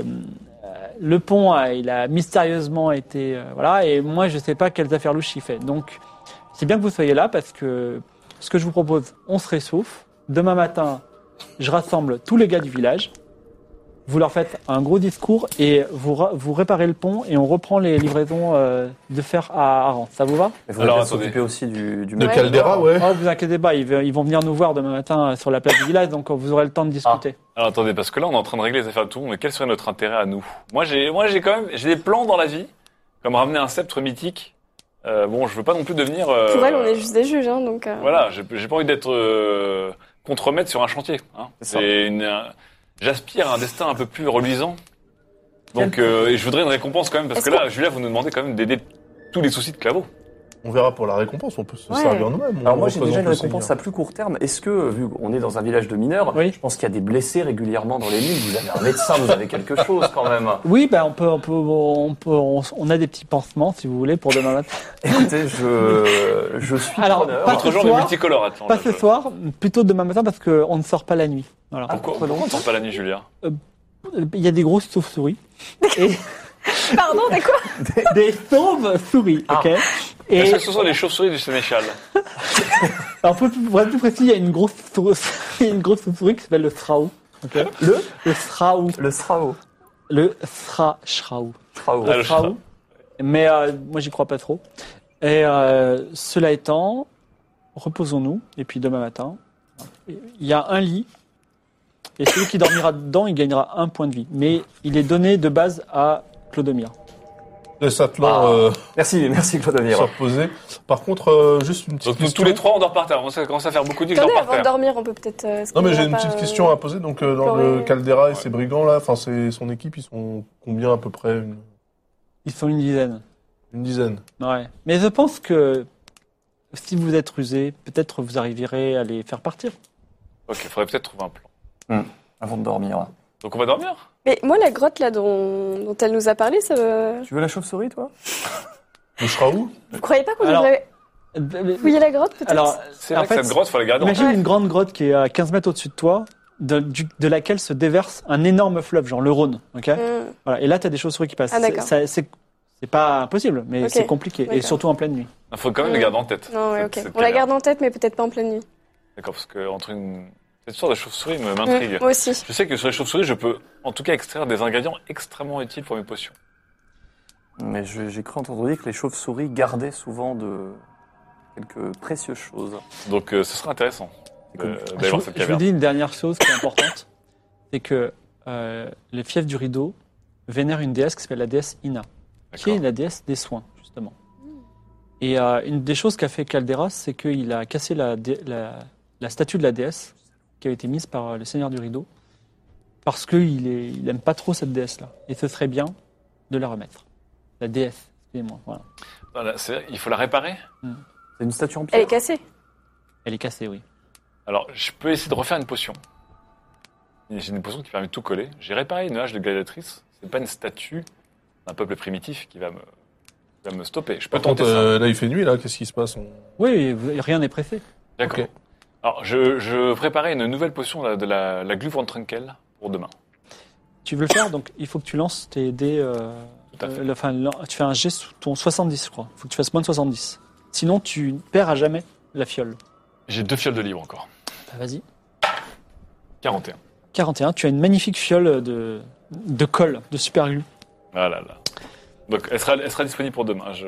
le pont, a, il a mystérieusement été euh, voilà. Et moi, je sais pas quelles affaires louches il fait. Donc, c'est bien que vous soyez là parce que ce que je vous propose, on se réchauffe. Demain matin, je rassemble tous les gars du village. Vous leur faites un gros discours et vous, vous réparez le pont et on reprend les livraisons euh, de fer à Aran. Ça vous va? Il faut Alors, bien attendez. s'occuper aussi du, du De Ouais. Caldera, ouais. Oh, vous inquiétez pas, ils, ils vont venir nous voir demain matin sur la place du village, donc vous aurez le temps de discuter. Alors attendez, parce que là, on est en train de régler les affaires de tout le monde, mais quel serait notre intérêt à nous? Moi, j'ai, moi, j'ai quand même, j'ai des plans dans la vie, comme ramener un sceptre mythique. Euh, bon, je veux pas non plus devenir... Euh, Pour elle, on est juste des juges, hein, donc... euh, Voilà, j'ai, j'ai pas envie d'être euh, contremaître sur un chantier. Hein. C'est ça. C'est une, un- j'aspire à un destin un peu plus reluisant. Donc, euh, et je voudrais une récompense quand même, parce Est-ce que là, Julia, vous nous demandez quand même d'aider tous les soucis de Claveau. On verra pour la récompense, on peut se Ouais. servir nous-mêmes. on Alors moi j'ai déjà représente une le récompense Seigneur. à plus court terme. Est-ce que, vu qu'on est dans un village de mineurs, Oui. je pense qu'il y a des blessés régulièrement dans les mines, vous avez un médecin, vous avez quelque chose quand même. Oui, ben on peut, on peut, on peut, on, on a des petits pansements si vous voulez pour demain matin. Écoutez, je, je suis Alors, preneur. pas Autre ce genre de soir, multicolore, attends. Pas là, ce je- soir, plutôt demain matin parce qu'on ne sort pas la nuit. Voilà. Pourquoi, pourquoi on ne sort pas la nuit, Julia? Il y a des grosses chauves-souris. Et Pardon, c'est quoi? des chauves-souris, ok. Et Est-ce que ce sont les chauves-souris du Sénéchal? alors, pour, pour être plus précis, il y a une grosse, sou- il y a une grosse chauve-souris qui s'appelle le sraou. ok. Le Le sraou. Le Srao. Le sra sraou. Srao. Ah, Le le sraou. Mais euh, moi, j'y crois pas trop. Et euh, cela étant, reposons-nous. Et puis demain matin, il y a un lit. Et celui qui dormira dedans, il gagnera un point de vie. Mais il est donné de base à Clodomir. Laisse Atlan Ah. euh, Merci, merci se Clodomir. reposer. Par contre, euh, juste une petite Donc nous, question. tous les trois, on dort par terre. Ça commence à faire beaucoup de nuits que je Attendez, dors par avant de terre. dormir, on peut peut-être... euh, est-ce Non qu'on mais j'ai va une pas, petite euh, question à poser. Donc euh, dans explorer- le Caldera et Ouais. ses brigands là, enfin c'est son équipe, ils sont combien à peu près? Une, Ils sont une dizaine. une dizaine. Ouais. Mais je pense que si vous êtes rusé, peut-être vous arriverez à les faire partir. Ok, il faudrait peut-être trouver un plan. Avant de dormir. Donc on va dormir. Mais moi, la grotte là dont, dont elle nous a parlé, ça me... Tu veux la chauve-souris, toi? On sera où? Vous croyez pas qu'on Alors, devrait Euh, fouiller la grotte peut-être? Alors, C'est en vrai que fait, cette grotte, faut la garder en imagine Ouais. une grande grotte qui est à quinze mètres au-dessus de toi, de, du- de laquelle se déverse un énorme fleuve, genre le Rhône. Ok. Hum. Voilà. Et là, tu as des chauves-souris qui passent. Ah, d'accord. C'est- ça- C'est c'est pas impossible, mais Ok. c'est compliqué. Et D'accord. surtout en pleine nuit. Il faut quand même la garder en tête. Non, ouais, cette- ok. cette On la caméra. garde en tête, mais peut-être pas en pleine nuit. D'accord, parce que entre une cette sorte de chauve-souris me- Hum, m'intrigue. Moi aussi. Je sais que sur les chauves-souris, je peux en tout cas extraire des ingrédients extrêmement utiles pour mes potions. Mais je- j'ai cru entendre dire que les chauves-souris gardaient souvent de quelques précieuses choses. Donc euh, ce sera intéressant euh, Je, d'aller vous- voir cette je vous caverne. dis une dernière chose qui est importante, c'est que euh, les fiefs du rideau vénèrent une déesse qui s'appelle la déesse Ina, qui est D'accord. la déesse des soins, justement. Et euh, une des choses qu'a fait Calderas, c'est qu'il a cassé la, dé- la, la statue de la déesse qui avait été mise par euh, le seigneur du rideau, parce qu'il est- il aime pas trop cette déesse-là. Et ce serait bien de la remettre. La déesse, excusez-moi. Voilà. Voilà, c'est- il faut la réparer. C'est une statue en Elle pierre. est cassée. Elle est cassée, oui. Alors, je peux essayer de refaire une potion. J'ai une potion qui permet de tout coller. J'ai réparé une hache de gladiatrice. C'est pas une statue d'un peuple primitif qui va me, qui va me stopper. Je peux Par contre, tenter ça. euh, là, il fait nuit, là. Qu'est-ce qui se passe? On- Oui, vous- rien n'est pressé. D'accord. ok. Alors, je, je préparais une nouvelle potion de la, de la, la glu von Trunkel pour demain. Tu veux le faire, donc il faut que tu lances tes dés. Euh, Tout à fait. euh, enfin, lan- tu fais un jet sous ton soixante-dix, je crois. Il faut que tu fasses moins de soixante-dix. Sinon, tu perds à jamais la fiole. J'ai deux fioles de livre encore. Bah, vas-y. quarante et un. quarante et un, tu as une magnifique fiole de, de colle, de super glue. Ah là là. Donc, elle sera, elle sera disponible pour demain. Je...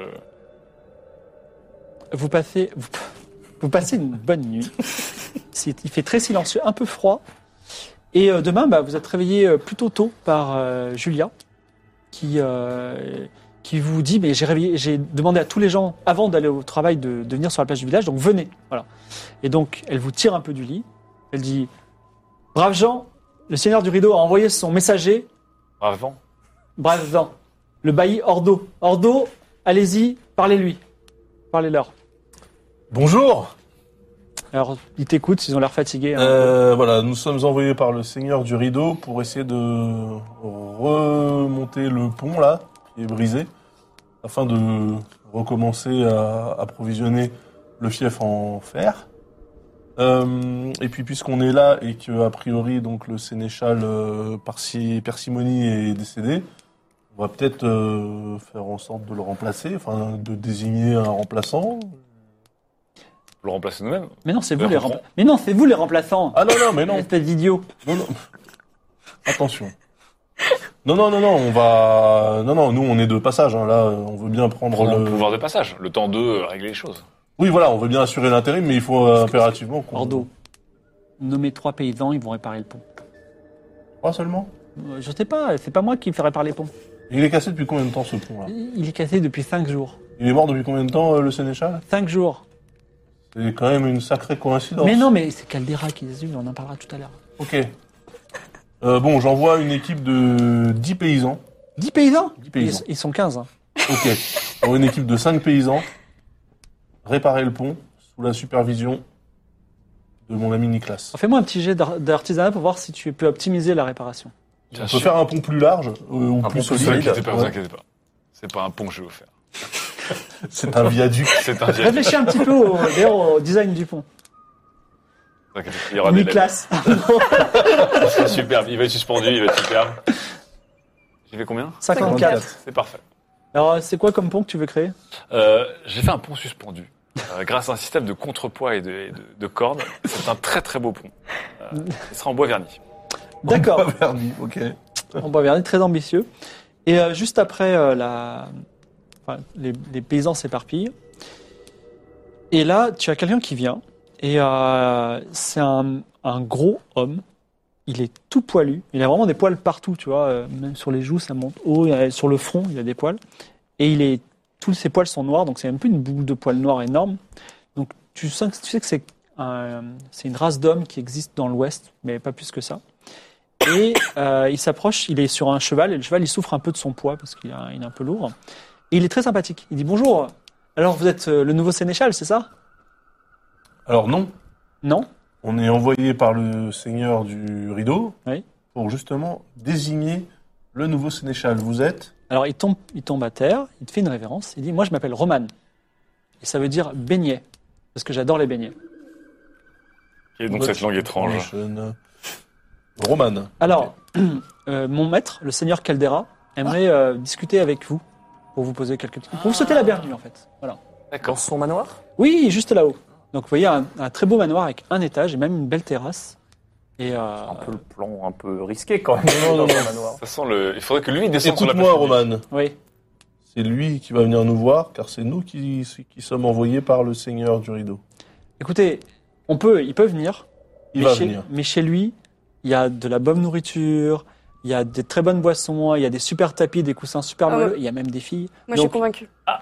Vous passez, vous, vous passez une bonne nuit. C'est- il fait très silencieux, un peu froid. Et euh, demain, bah, vous êtes réveillé euh, plutôt tôt par euh, Julia, qui, euh, qui vous dit, mais j'ai réveillé, j'ai demandé à tous les gens, avant d'aller au travail, de, de venir sur la plage du village, donc venez. Voilà. Et donc, elle vous tire un peu du lit. Elle dit, braves gens, le seigneur du rideau a envoyé son messager, Avant. braves gens, le bailli Ordo. Ordo, allez-y, parlez-lui. Parlez-leur. Bonjour. Alors, ils t'écoutent, ils ont l'air fatigués. hein. Euh, voilà, nous sommes envoyés par le Seigneur du Rideau pour essayer de remonter le pont là, qui est brisé, afin de recommencer à approvisionner le fief en fer. Euh, et puis puisqu'on est là et que a priori donc le sénéchal euh, Parsi- Persimony est décédé, on va peut-être euh, faire en sorte de le remplacer, enfin de désigner un remplaçant. Pour le remplacer nous-mêmes. Mais non, c'est vous Je les comprends. remplaçants. Mais non, c'est vous les remplaçants. Ah non non mais non. Espèce d'idiot. Non, non. Attention. Non, non, non, non, on va. Non, non, nous, on est de passage. Hein. Là, on veut bien prendre Prendre le. le pouvoir de passage. Le temps de euh, régler les choses. Oui, voilà, on veut bien assurer l'intérim, mais il faut euh, impérativement qu'on. Ordo, nommez trois paysans, ils vont réparer le pont. Trois seulement. Euh, Je sais pas, c'est pas moi qui me ferai réparer les ponts. Il est cassé depuis combien de temps ce pont là? Il est cassé depuis cinq jours. Il est mort depuis combien de temps euh, le sénéchal? Cinq jours. C'est quand même une sacrée coïncidence. Mais non, mais c'est Caldera qui les a eu, on en parlera tout à l'heure. Ok. Euh, bon, j'envoie une équipe de dix paysans. Dix paysans Dix paysans. Ils, ils sont quinze. Hein. Ok. J'envoie une équipe de cinq paysans réparer le pont sous la supervision de mon ami Nicolas. Fais-moi un petit jet d'ar- d'artisanat pour voir si tu peux optimiser la réparation. On peut faire un pont plus large euh, ou Un plus pont plus solide. Ne vous inquiétez pas, vous Ouais. inquiétez pas. C'est pas un pont que je vais vous faire. C'est un viaduc. C'est un viaduc. Réfléchis un petit peu au, d'ailleurs, au design du pont. Ne vous inquiétez pas, il y aura des Nicolas. lettres. C'est superbe. Il va être suspendu, il va être superbe. J'ai fait combien? cinquante-quatre. C'est parfait. Alors, c'est quoi comme pont que tu veux créer? Euh, j'ai fait un pont suspendu. Euh, grâce à un système de contrepoids et de, et de, de cordes. C'est un très très beau pont. Euh, il sera en bois verni. D'accord. Pas verni, ok. En bois verni, très ambitieux. Et euh, juste après, euh, la... enfin, les, les paysans s'éparpillent. Et là, tu as quelqu'un qui vient. Et euh, c'est un, un gros homme. Il est tout poilu. Il a vraiment des poils partout, tu vois. euh, Même sur les joues, ça monte haut. euh, Sur le front, il a des poils. Et il est... tous ses poils sont noirs. Donc c'est un peu une boule de poils noirs énorme. Donc tu, sens, tu sais que c'est un- c'est une race d'hommes qui existe dans l'Ouest, mais pas plus que ça. Et euh, il s'approche, il est sur un cheval, et le cheval, il souffre un peu de son poids, parce qu'il a- il est un peu lourd. Et il est très sympathique. Il dit, bonjour, alors vous êtes euh, le nouveau sénéchal, c'est ça? Alors non, Non? On est envoyé par le seigneur du rideau Oui. pour justement désigner le nouveau sénéchal. Vous êtes Alors il tombe, il tombe à terre, il te fait une révérence, il dit « Moi je m'appelle Roman ». Et ça veut dire « beignet », parce que j'adore les beignets. Et donc cette langue étrange. Roman. Alors, euh, mon maître, le seigneur Caldera, aimerait euh, discuter avec vous pour vous poser quelques questions. Pour vous souhaiter la bienvenue en fait. Voilà. Dans son manoir? Oui, juste là-haut. Donc vous voyez un, un très beau manoir avec un étage et même une belle terrasse. Et euh, Un peu le plan un peu risqué quand même. Non, non, dans non. son manoir. Ça sent le... Il faudrait que lui descende sur la Écoute-moi, place publique. Roman. oui. C'est lui qui va venir nous voir, car c'est nous qui, qui sommes envoyés par le seigneur du rideau. Écoutez, on peut, il peut venir. Il mais va chez, venir. Mais chez lui, il y a de la bonne nourriture, il y a des très bonnes boissons, il y a des super tapis, des coussins super Ah moelleux, ouais. il y a même des filles. Moi, je suis Donc, convaincue. Ah.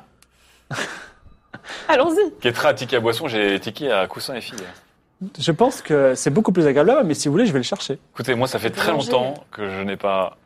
Allons-y. Ketra a ticket à boisson, j'ai ticket à coussin et filles. je pense que c'est beaucoup plus agréable là-bas, mais si vous voulez, je vais le chercher. Écoutez, moi ça fait peut très manger. longtemps que je n'ai pas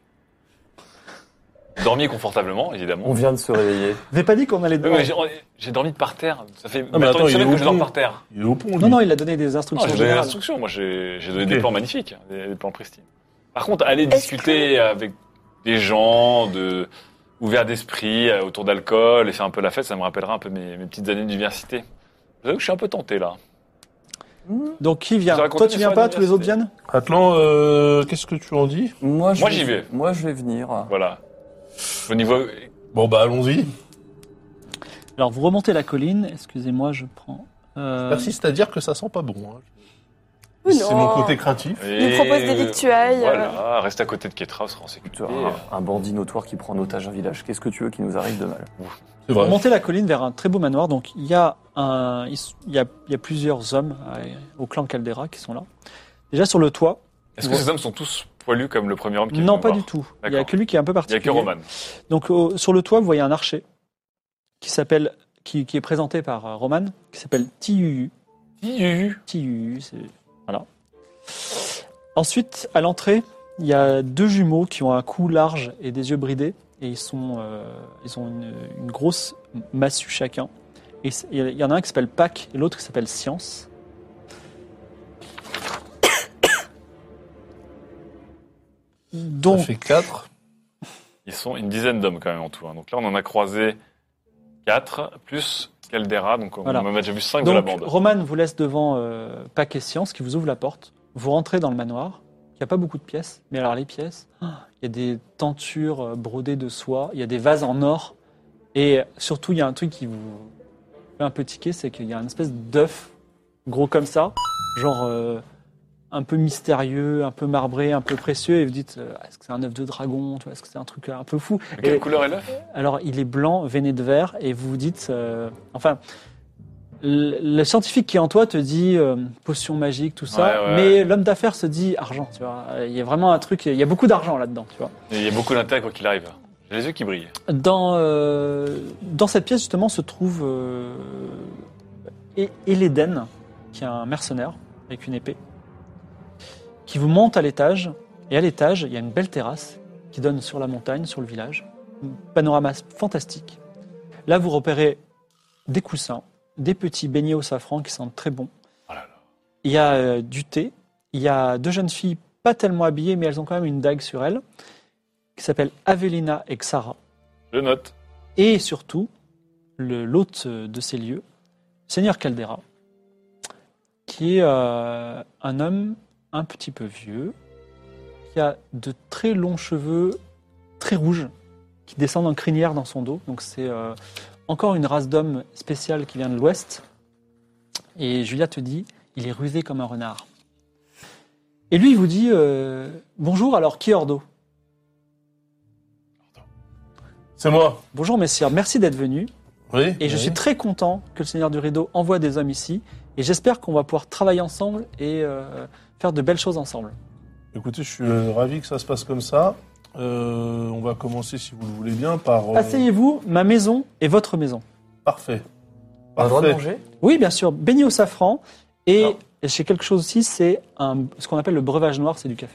dormi confortablement, évidemment. On vient de se réveiller. Vous n'avez pas dit qu'on allait... Oui, mais j'ai, j'ai dormi par terre. Ça fait mais maintenant attends, une il semaine est que au je dors pont. par terre. Il est au pont, lui. Non, non, il a donné des Non, instructions j'ai donné des générales. instructions. Moi, j'ai, j'ai donné Ok. des plans magnifiques, des, des plans pristines. Par contre, aller Est-ce discuter avec des gens de ouverts d'esprit euh, autour d'alcool et faire un peu la fête, ça me rappellera un peu mes, mes petites années d'université. Vous savez que je suis un peu tenté là. Donc qui vient Vous racontez Toi, tu une viens histoire pas, tous les autres d'université. viennent Atlan, euh, qu'est-ce que tu en dis? Moi, je Moi, j'y vais. Moi, je vais venir. Voilà. Au niveau, Bon, bah, allons-y. Alors, vous remontez la colline. Excusez-moi, je prends... euh, Persiste à dire que ça sent pas bon. hein. Ou C'est mon non. côté craintif. Il propose des victuailles, Voilà, reste à côté de Ketra, on sera en sécurité. Un, un bandit notoire qui prend en otage un village. Qu'est-ce que tu veux qui nous arrive de mal? C'est Vous vrai. remontez la colline vers un très beau manoir. Donc, il y a, un, il y a, il y a plusieurs hommes euh, au clan Caldera qui sont là. Déjà, sur le toit... Est-ce que Ouais. ces hommes sont tous poilus comme le premier homme qui est Non, venu pas me du voir tout. Il y a D'accord. que lui qui est un peu Il n'y a particulier. que Roman. Donc, au- sur le toit, vous voyez un archer qui s'appelle... Qui, qui est présenté par euh, Roman, qui s'appelle Tiuyu. Tiuyu. Tiuyu, c'est... Voilà. Ensuite, à l'entrée, il y a deux jumeaux qui ont un cou large et des yeux bridés. Et ils, sont, euh, ils ont une, une grosse massue chacun. Et c'est- il y en a un qui s'appelle Pac et l'autre qui s'appelle Science. Donc, Ça fait quatre. Ils sont une dizaine d'hommes quand même en tout. hein. Donc là, on en a croisé quatre, plus Caldera. Donc on Voilà. en a déjà vu cinq de la donc bande. Roman vous laisse devant euh, Pac et Science qui vous ouvre la porte. Vous rentrez dans le manoir. Il n'y a pas beaucoup de pièces. Mais alors, les pièces, ah, il y a des tentures euh, brodées de soie. Il y a des vases en or. Et surtout, il y a un truc qui vous fait un peu tiquer, c'est qu'il y a une espèce d'œuf gros comme ça, genre euh, un peu mystérieux, un peu marbré, un peu précieux. Et vous dites, euh, est-ce que c'est un œuf de dragon, tu vois, est-ce que c'est un truc un peu fou? De quelle Et- couleur est l'œuf? Alors, il est blanc, veiné de vert, et vous vous dites... euh, enfin, le, le scientifique qui est en toi te dit euh, potion magique, tout ça, Ouais, ouais. mais l'homme d'affaires se dit argent, tu vois. Il y a vraiment un truc, il y a beaucoup d'argent là-dedans, tu vois. Il y a beaucoup d'intérêt quoi qu'il arrive. J'ai les yeux qui brillent. Dans, euh, dans cette pièce, justement, se trouve euh, E- Eleden, qui est un mercenaire avec une épée, qui vous monte à l'étage. Et à l'étage, il y a une belle terrasse qui donne sur la montagne, sur le village. Un panorama fantastique. Là, vous repérez des coussins, des petits beignets au safran qui sentent très bon. Oh là là. Il y a euh, du thé. Il y a deux jeunes filles pas tellement habillées, mais elles ont quand même une dague sur elles, qui s'appellent Avelina et Xara. Je note. Et surtout, le- l'hôte de ces lieux, Seigneur Caldera, qui est euh, un homme un petit peu vieux, qui a de très longs cheveux très rouges, qui descendent en crinière dans son dos. Donc c'est euh, encore une race d'hommes spéciale qui vient de l'Ouest. Et Julia te dit, il est rusé comme un renard. Et lui, il vous dit, euh, bonjour, alors qui est Ordo? C'est moi. Bonjour messieurs, merci d'être venus. Oui. Et je oui. suis très content que le Seigneur du Rideau envoie des hommes ici. Et j'espère qu'on va pouvoir travailler ensemble et euh, faire de belles choses ensemble. Écoutez, je suis euh, ravi que ça se passe comme ça. Euh, on va commencer, si vous le voulez bien, par... euh, Asseyez-vous, ma maison est votre maison. Parfait. On a le droit de Parfait. manger? Oui, bien sûr, beignet au safran. Et Non. j'ai quelque chose aussi, c'est un- ce qu'on appelle le breuvage noir, c'est du café.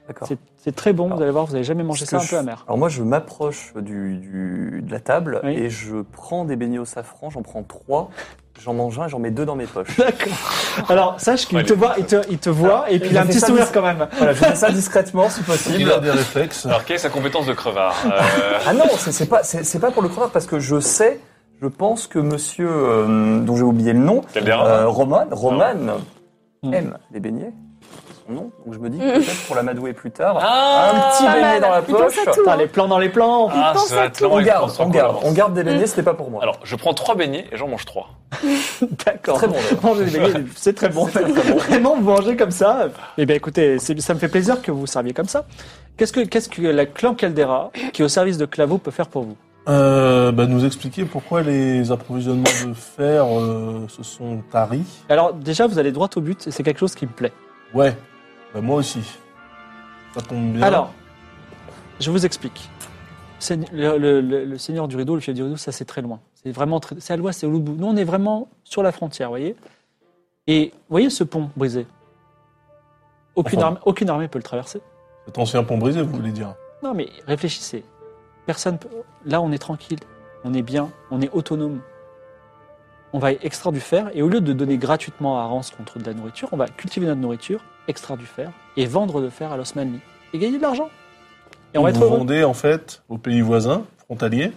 D'accord. C'est, c'est très bon, Alors, vous allez voir, vous n'avez jamais mangé ce ça que un je- peu amer. Alors moi, je m'approche du, du, de la table Oui. et je prends des beignets au safran, j'en prends trois, j'en mange un et j'en mets deux dans mes poches. D'accord. Alors, sache qu'il Ouais, te voit, il te, il te voit, et puis je il a un fais petit ça sourire dis- quand même. Voilà, je fais ça discrètement si Il possible. a des réflexes. Alors, quelle est sa compétence de crevard euh, Ah non, c'est, c'est pas, c'est, c'est pas pour le crevard parce que je sais, je pense que monsieur, euh, dont j'ai oublié le nom, Caldera euh, Roman, Roman Mm. aime les beignets. Son nom. Donc je me dis que peut-être pour l'amadouer plus tard, Ah, un petit pas beignet mal. dans la Il pense poche. à tout. Putain, les plans dans les plans. Ah, pense ça va à être tout. long, On il garde, pense en on garde, cohérence. on garde des beignets, c'était pas pour moi. Alors, je prends trois beignets et j'en mange trois. D'accord. Très bon, d'ailleurs. Manger des beignets, c'est très bon. Vraiment, vous mangez comme ça. Eh bien, écoutez, c'est- ça me fait plaisir que vous serviez comme ça. Qu'est-ce que, qu'est-ce que la clan Caldera, qui est au service de Claveau, peut faire pour vous? Euh, bah, nous expliquer pourquoi les approvisionnements de fer euh, se sont taris. Alors, déjà, vous allez droit au but, et c'est quelque chose qui me plaît. Ouais, bah, moi aussi. Ça tombe bien. Alors, je vous explique. Seigne- Le, le- le- le seigneur du rideau, le chef du rideau, ça c'est très loin. C'est vraiment très, c'est à l'ouest, c'est au bout. Nous, on est vraiment sur la frontière, vous voyez. Et vous voyez ce pont brisé. Aucune, Enfin. armée, aucune armée peut le traverser. Cet ancien pont brisé, vous voulez dire. Non, mais réfléchissez. Personne. peut- Là, on est tranquille, on est bien, on est autonome. On va extraire du fer et au lieu de donner gratuitement à Rance contre de la nourriture, on va cultiver notre nourriture, extraire du fer et vendre le fer à l'Osmanli et gagner de l'argent. Et on va être vous heureux. vendez en fait aux pays voisins, frontaliers,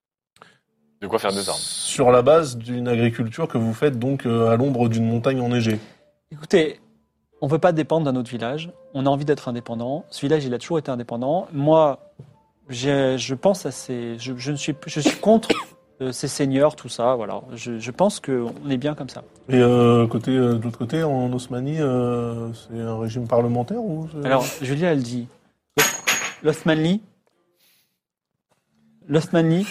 De quoi faire des armes. sur la base d'une agriculture que vous faites donc euh, à l'ombre d'une montagne enneigée. Écoutez, on ne veut pas dépendre d'un autre village. On a envie d'être indépendant. Ce village, il a toujours été indépendant. Moi, j'ai- je pense à ces. Je, je ne suis, je suis contre euh, ces seigneurs, tout ça. Voilà. Je, je pense qu'on est bien comme ça. Et euh, côté, euh, de l'autre côté, en Osmanie, euh, c'est un régime parlementaire ou c'est- Alors, Julia, elle dit l'Osmanli. L'Osmanli,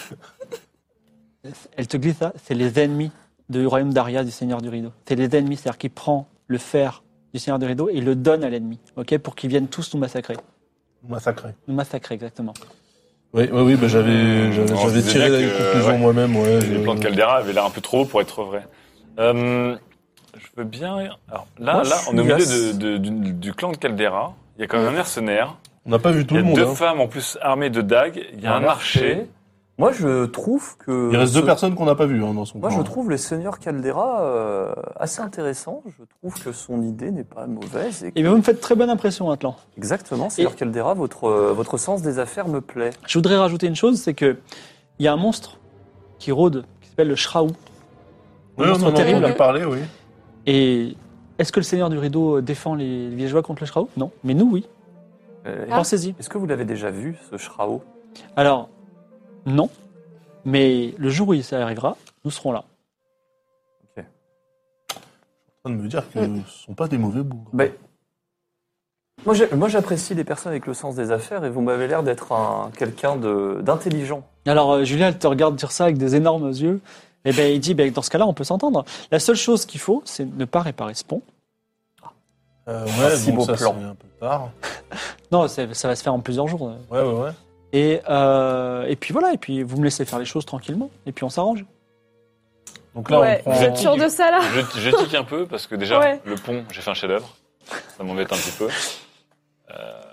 elle te glisse ça, c'est les ennemis du royaume d'Aria, du Seigneur du Rideau. C'est les ennemis, c'est-à-dire qu'il prend le fer du Seigneur du Rideau et il le donne à l'ennemi, ok, pour qu'ils viennent tous nous massacrer. massacré. Nous massacrer, exactement. Oui, oui, oui, bah, j'avais, j'avais, On se j'avais disait tiré bien les que, conclusions ouais, moi-même. Ouais, Les je- plans de Caldera avaient l'air un peu trop beaux pour être vrais. Euh, je veux bien. Alors là, Moi, là, je on est au suis milieu as- de, de- du, du clan de Caldera. Il y a quand même un mercenaire. On n'a pas vu tout Il y le a monde. deux hein. femmes en plus armées de dagues. Il y a un marché. Moi, je trouve que. Il reste ce- deux personnes qu'on n'a pas vues hein, dans son Moi, clan. je trouve le seigneur Caldera euh, assez intéressant. Je trouve que son idée n'est pas mauvaise. Et que- Et bien, vous me faites très bonne impression, Atlan. Exactement, seigneur Caldera, votre, euh, votre sens des affaires me plaît. Je voudrais rajouter une chose, c'est que il y a un monstre qui rôde, qui s'appelle le Shraou. Oui, Un on monstre en a terrible. entendu parler, oui. Et est-ce que le Seigneur du Rideau défend les villageois contre le Shraou? Non. Mais nous, oui. Euh, Pensez-y. Est-ce que vous l'avez déjà vu, ce Shrao? Alors, non. Mais le jour où ça arrivera, nous serons là. En train de me dire que ce ne sont pas des mauvais bougres. Ben, moi, j'ai- moi, j'apprécie les personnes avec le sens des affaires et vous m'avez l'air d'être un, quelqu'un de- d'intelligent. Alors, euh, Julien, elle te regarde dire ça avec des énormes yeux. Et ben, il dit, ben, dans ce cas-là, on peut s'entendre. La seule chose qu'il faut, c'est ne pas réparer ce pont. Euh, Un ouais, si bon, beau ça plan. c'est un peu tard. Non, c'est- ça va se faire en plusieurs jours. Ouais, ouais, ouais. Et, euh, et puis voilà, et puis vous me laissez faire les choses tranquillement, et puis on s'arrange. Donc là, Ouais, on vous prend. êtes sûr de ça là? Je, je tique un peu parce que déjà, Ouais. le pont, j'ai fait un chef-d'œuvre. Ça m'embête un petit peu. Euh,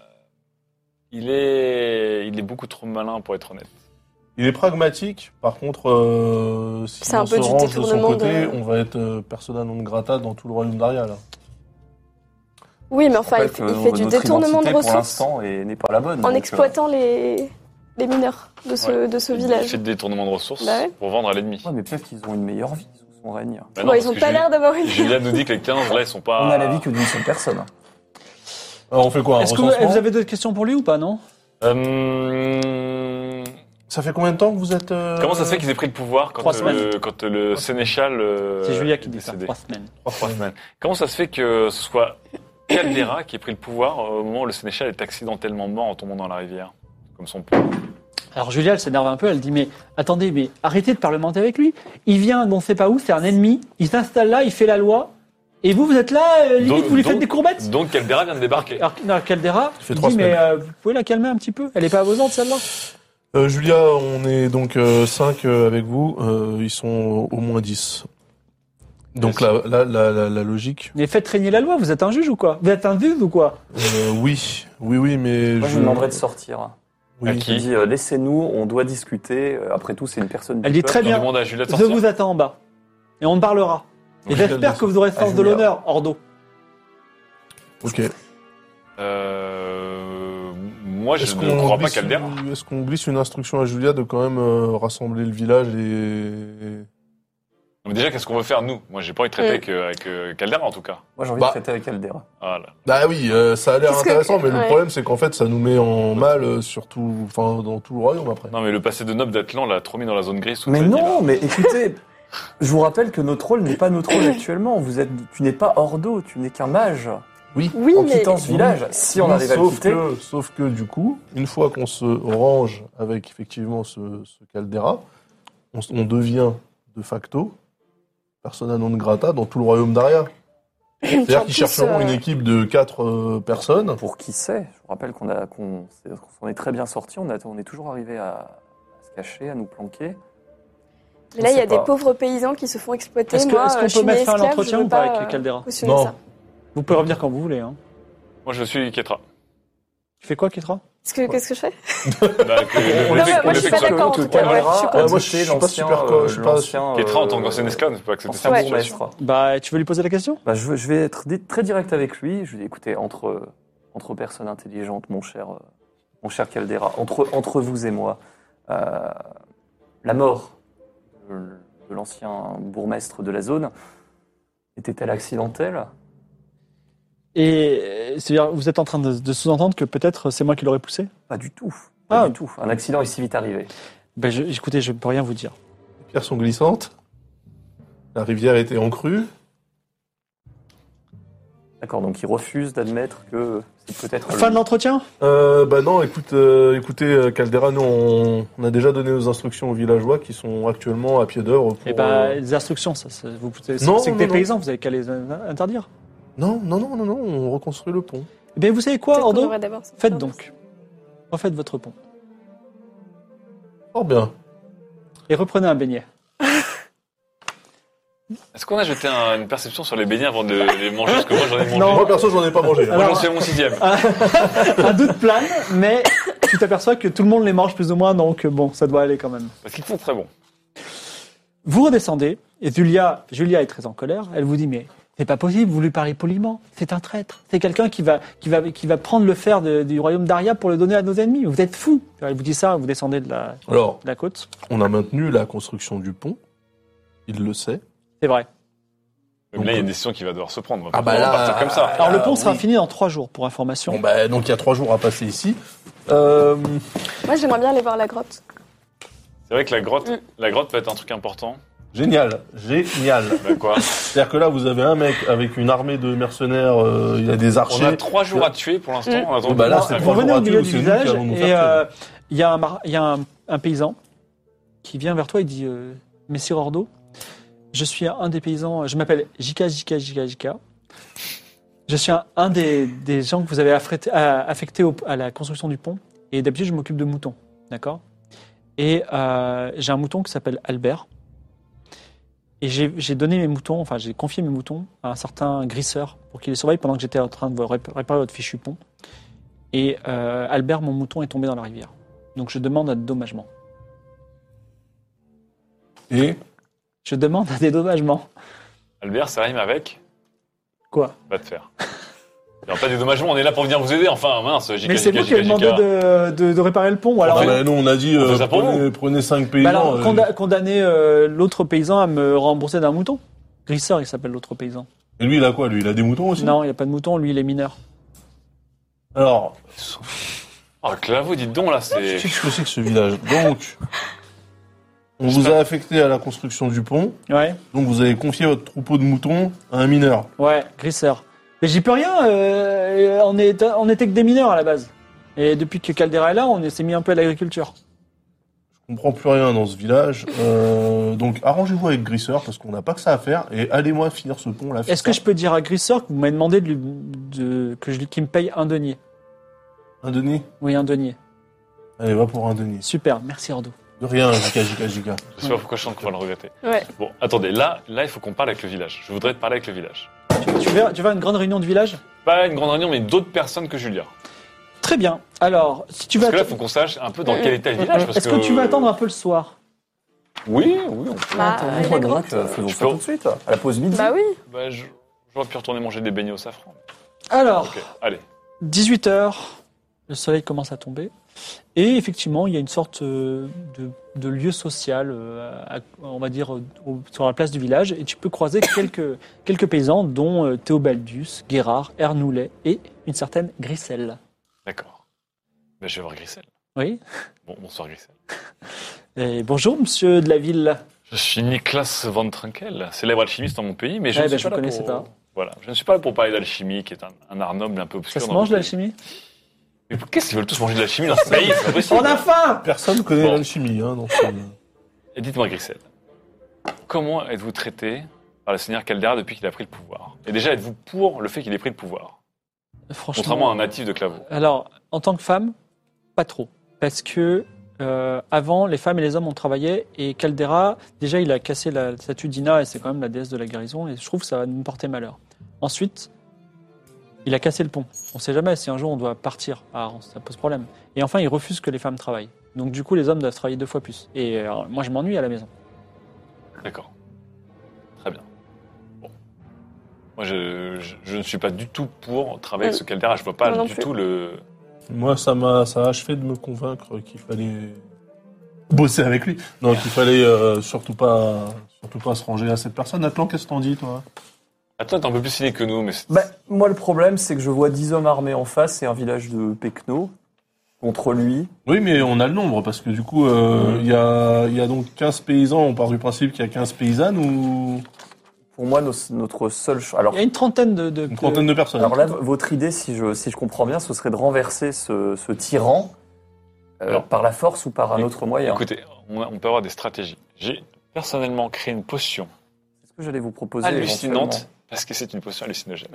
il, est, il est beaucoup trop malin pour être honnête. Il est pragmatique. Par contre, euh, si C'est un on peu se du range de son détournement côté, de- on va être euh, persona non grata dans tout le royaume d'Aria, là. Oui, mais enfin, En il, fait, fait- euh, il fait du notre détournement de identité, pour ressources l'instant, et n'est pas la bonne. en donc, euh, exploitant les, les mineurs de ce, Ouais. de ce Il village. fait des détournements de ressources Bah ouais. pour vendre à l'ennemi. ouais, mais peut-être qu'ils ont une meilleure vie sous son règne. Bah Bon, non, ils parce ont que pas Julia- l'air d'avoir une. Julia nous dit que les quinze, là, ils sont pas. On a la vie que d'une seule personne. Alors, on fait quoi, un Est-ce que vous, recensement vous avez d'autres questions pour lui ou pas, non? Euh, Ça fait combien de temps que vous êtes... euh, Comment ça se fait qu'ils aient pris le pouvoir quand, Trois euh, le, semaines. quand le sénéchal. euh, C'est Julia est qui dit ça, décédé trois semaines. Trois semaines. Comment ça se fait que ce soit Caldera qui ait pris le pouvoir au moment où le sénéchal est accidentellement mort en tombant dans la rivière, comme son père? Alors Julia, elle s'énerve un peu, elle dit, mais attendez, mais arrêtez de parlementer avec lui. Il vient, bon, on sait pas où, c'est un ennemi, il s'installe là, il fait la loi, et vous, vous êtes là, euh, limite, Donc- vous lui faites donc- des courbettes. Donc Caldera vient de débarquer. Alors, non, Caldera, fait il trois dit, mais semaines. euh, vous pouvez la calmer un petit peu, elle est pas apaisante celle-là. Euh, Julia, on est donc cinq avec vous. Euh, ils sont au moins dix. Donc la, la, la, la, la logique. Mais faites régner la loi, vous êtes un juge ou quoi? Vous êtes un juge ou quoi? Euh, oui, oui, oui, mais Moi, je je vous demanderais de sortir. Oui. À Je qui dis, euh, laissez-nous, on doit discuter. Euh, Après tout, c'est une personne du Elle dit peuple. très On bien. demande à Julia de Je sortir. vous attends en bas. Et on parlera. Et Oui, j'espère elle que vous aurez le Ah, sens de Julia. l'honneur, Ordo. Ok. Euh, moi, je Est-ce ne qu'on crois pas glisse, Caldera. une- est-ce qu'on glisse une instruction à Julia de quand même euh, rassembler le village et... Mais déjà, qu'est-ce qu'on veut faire, nous? Moi, j'ai pas envie de traiter Mm. avec, euh, avec euh, Caldera, en tout cas. Moi, j'ai envie Bah. de traiter avec Caldera. Voilà. Bah oui, euh, ça a l'air Parce que- intéressant, mais le ouais. problème c'est qu'en fait ça nous met en mal, euh, surtout, enfin dans tout le royaume après. Non, mais le passé de noble d'Atlan l'a trop mis dans la zone grise. toute Mais sa vie, là. non, mais écoutez, je vous rappelle que notre rôle n'est pas notre rôle actuellement. Vous êtes, tu n'es pas Ordo, tu n'es qu'un mage. Oui. Oui, En mais quittant ce village, si on Oui, arrive à le sauf quitter, que, sauf que du coup, une fois qu'on se range avec effectivement ce, ce Caldera, on, s- on devient de facto persona non grata dans tout le royaume d'Aria. C'est-à-dire en qu'ils plus, chercheront euh, une équipe de quatre euh, personnes. pour qui sait, je vous rappelle qu'on a, qu'on, c'est- qu'on s'en est très bien sorti. On, a, on est toujours arrivé à, à se cacher, à nous planquer. Mais là, il y a Je sais des pas. pauvres paysans qui se font exploiter. Est-ce que- Moi, est-ce qu'on je peut suis une mettre fin à esclave, l'entretien je veux ou pas pas, avec euh, Caldera cautionner Non. ça. Vous pouvez revenir quand vous voulez. Hein. Moi, je suis Ketra. Tu fais quoi, Ketra? Qu'est-ce que, qu'est-ce que je fais? Bah, que- On le le Non, fait- mais on moi, le je suis fait pas que- d'accord, en que tout cas. Ouais, Caldera, je suis Ouais, contre. moi, je suis pas l'ancien, super co- je suis euh, pas- l'ancien, Ketra, en euh, tant qu'ancien esclave, c'est pas que c'était ancien ça. Ouais. bourgmestre. Bah, tu veux lui poser la question? Bah, je, veux- je vais être di- très direct avec lui. Je lui dis, écoutez, entre, entre personnes intelligentes, mon cher, euh, mon cher Caldera, entre, entre vous et moi, euh, la mort de, de l'ancien bourgmestre de la zone était-elle accidentelle? Et euh, c'est-à-dire, vous êtes en train de, de sous-entendre que peut-être c'est moi qui l'aurais poussé? Pas du tout. Pas Ah. du tout. Un accident est si vite arrivé. Ben, je, écoutez, je peux rien vous dire. Les pierres sont glissantes. La rivière était en crue. D'accord, donc il refuse d'admettre que c'est peut-être. Fin lui. de l'entretien? Euh, bah non, écoute, euh, écoutez, euh, Caldera, nous on, on a déjà donné nos instructions aux villageois qui sont actuellement à pied d'œuvre pour. Eh ben, euh, les instructions, ça, ça- vous, c'est, Non, c'est que non, des non. paysans, vous avez qu'à les euh, interdire. Non, non, non, non, non, on reconstruit le pont. Eh bien, vous savez quoi, Peut-être qu'on Ordo? devrait d'abord sortir. Faites donc. Refaites votre pont. Fort bien. Et reprenez un beignet. Est-ce qu'on a jeté un- une perception sur les beignets avant de les manger? Parce que moi, j'en ai mangé. Non. Moi perso, j'en ai pas mangé. Moi, Alors- j'en suis à mon sixième. Un doute plane, mais tu t'aperçois que tout le monde les mange plus ou moins, donc bon, ça doit aller quand même. Parce qu'ils sont très bons. Vous redescendez, et Julia, Julia est très en colère. Elle vous dit, mais c'est pas possible, vous lui parlez poliment. C'est un traître. C'est quelqu'un qui va, qui va, qui va prendre le fer de- du royaume d'Aria pour le donner à nos ennemis. Vous êtes fous. Elle vous dit ça, vous descendez de la, Alors, de la côte. on a maintenu la construction du pont. Il le sait. C'est vrai. Mais là, il y a une décision qui va devoir se prendre. On va Ah pas bah là, partir comme ça. Alors le pont oui. sera fini dans trois jours, pour information. Bon bah donc il y a trois jours à passer ici. Euh, Moi, j'aimerais bien aller voir la grotte. C'est vrai que la grotte, Mm. la grotte peut être un truc important. génial, génial. Bah quoi? C'est-à-dire que là, vous avez un mec avec une armée de mercenaires. euh, il y a des On archers. a trois jours à tuer pour l'instant. Mm. On attend- Bah là, Alors, c'est vous trois revenez jours au à milieu tuer, du c'est nous qui village allons nous et faire euh, il y a, un, mar- il y a un, un paysan qui vient vers toi et dit euh, Messire Ordo, je suis un des paysans, je m'appelle Jika Jika Jika Jika. Je suis un, un des, des gens que vous avez affrété- à- affecté au- à la construction du pont et d'habitude je m'occupe de moutons, d'accord? Et euh, j'ai un mouton qui s'appelle Albert. Et j'ai j'ai donné mes moutons, enfin j'ai confié mes moutons à un certain grisseur pour qu'il les surveille pendant que j'étais en train de vous rép- réparer votre fichu pont. Et euh, Albert, mon mouton, est tombé dans la rivière. Donc je demande un dédommagement. Et Je demande un dédommagement. Albert, ça rime avec Quoi? va te faire. Il n'y a pas de dédommagement, on est là pour venir vous aider. Enfin, mince, J K, Mais c'est J K, vous qui avez J K, demandé J K. de, de, de réparer le pont. Ou alors, Ah bah, nous, on a dit On fait euh, ça pour prenez, prenez cinq Bah paysans. alors, euh, conda- condamner euh, l'autre paysan à me rembourser d'un mouton. Grisseur, il s'appelle l'autre paysan. Et lui, il a quoi Lui, il a des moutons aussi. Non, il n'y a pas de mouton, lui, il est mineur. Alors, Oh, Claveau, dites donc là, c'est. qu'est-ce que c'est que ce village? Donc, on vous a affecté à la construction du pont. Ouais, Donc, vous avez confié votre troupeau de moutons à un mineur. ouais, Grisseur. Mais j'y peux rien, euh, on, est, on était que des mineurs à la base. Et depuis que Caldera est là, on s'est mis un peu à l'agriculture. Je comprends plus rien dans ce village. Euh, donc, arrangez-vous avec Grisseur parce qu'on n'a pas que ça à faire. Et allez-moi finir ce pont là. Est-ce que je peux dire à Grisseur que vous m'avez demandé de lui, de, que je lui, qu'il me paye un denier? Un denier. Oui, un denier. Allez, va pour un denier. Super, merci Ordo. De rien, Jika, Jika, Jika. Je sais pas pourquoi je sens qu'on va le regretter. Ouais. Bon, attendez, là, là, il faut qu'on parle avec le village. Je voudrais te parler avec le village. Tu, tu, veux, tu veux une grande réunion de village? Pas une grande réunion, mais d'autres personnes que Julia. Très bien. Alors, si tu veux... Parce que là, atte- il faut qu'on sache un peu dans quel état est le village. parce Est-ce que tu veux attendre un peu le soir? Oui, oui, on peut. Bah, Attends, la donc, grotte. euh, faisons Je ça peux- tout de suite, à la pause midi. Bah oui. Bah, je... J'aurais pu retourner manger des beignets au safran. Alors, Ok, allez. dix-huit heures, le soleil commence à tomber. Et effectivement, il y a une sorte euh, de, de lieu social, euh, à- on va dire, au- sur la place du village. Et tu peux croiser quelques, quelques paysans, dont euh, Théobaldus, Guérard, Ernoulet et une certaine Grissel. D'accord. Bah, je vais voir Grissel. Oui. Bon, bonsoir Grissel. Et bonjour, monsieur de la ville. Je suis Niklas Van Trunkel, célèbre alchimiste dans mon pays, mais je Ouais, ne bah, suis je pas là connaissais pour... pas. Voilà, je ne suis pas là pour parler d'alchimie, qui est un, un art noble un peu obscur. Ça se dans mange mon pays. l'alchimie? Mais qu'est-ce qu'ils veulent tous manger de l'alchimie dans ce pays? C'est pas possible. On a faim! Personne connaît Bon. l'alchimie, hein, donc... euh, Et dites-moi Grissel, comment êtes-vous traité par le seigneur Caldera depuis qu'il a pris le pouvoir? Et déjà, êtes-vous pour le fait qu'il ait pris le pouvoir? Franchement. Contrairement à un natif de Claveau. Alors, en tant que femme, pas trop. Parce que euh, avant, les femmes et les hommes ont travaillé et Caldera, déjà, il a cassé la statue d'Ina et c'est quand même la déesse de la guérison et je trouve que ça va nous porter malheur. Ensuite, il a cassé le pont. On ne sait jamais si un jour on doit partir à Arras, ça pose problème. Et enfin, il refuse que les femmes travaillent. Donc du coup, les hommes doivent travailler deux fois plus. Et euh, moi, je m'ennuie à la maison. D'accord. Très bien. Bon. Moi, je, je, je ne suis pas du tout pour travailler avec ce Caldera. Je vois pas Moi non du plus. tout le... Moi, ça m'a, ça a achevé de me convaincre qu'il fallait bosser avec lui. Non, qu'il fallait euh, surtout pas, surtout pas se ranger à cette personne. Atlan, qu'est-ce que t'en dis, toi? Attends, t'es un peu plus cynique que nous, mais... c'est- Bah, moi, le problème, c'est que je vois dix hommes armés en face et un village de Pecno contre lui. Oui, mais on a le nombre, parce que du coup, euh, il y, a, il y a donc quinze paysans. On part du principe qu'il y a quinze paysannes ou Pour moi, nos- notre seul choix. Alors, Il y a une trentaine de... de- une trentaine de personnes. alors là, v- votre idée, si je, si je comprends bien, ce serait de renverser ce, ce tyran euh, Alors, par la force ou par un autre moyen. Écoutez, on, a- on peut avoir des stratégies. J'ai personnellement créé une potion C'est ce que j'allais vous proposer. hallucinante, éventuellement. parce que c'est une potion hallucinogène.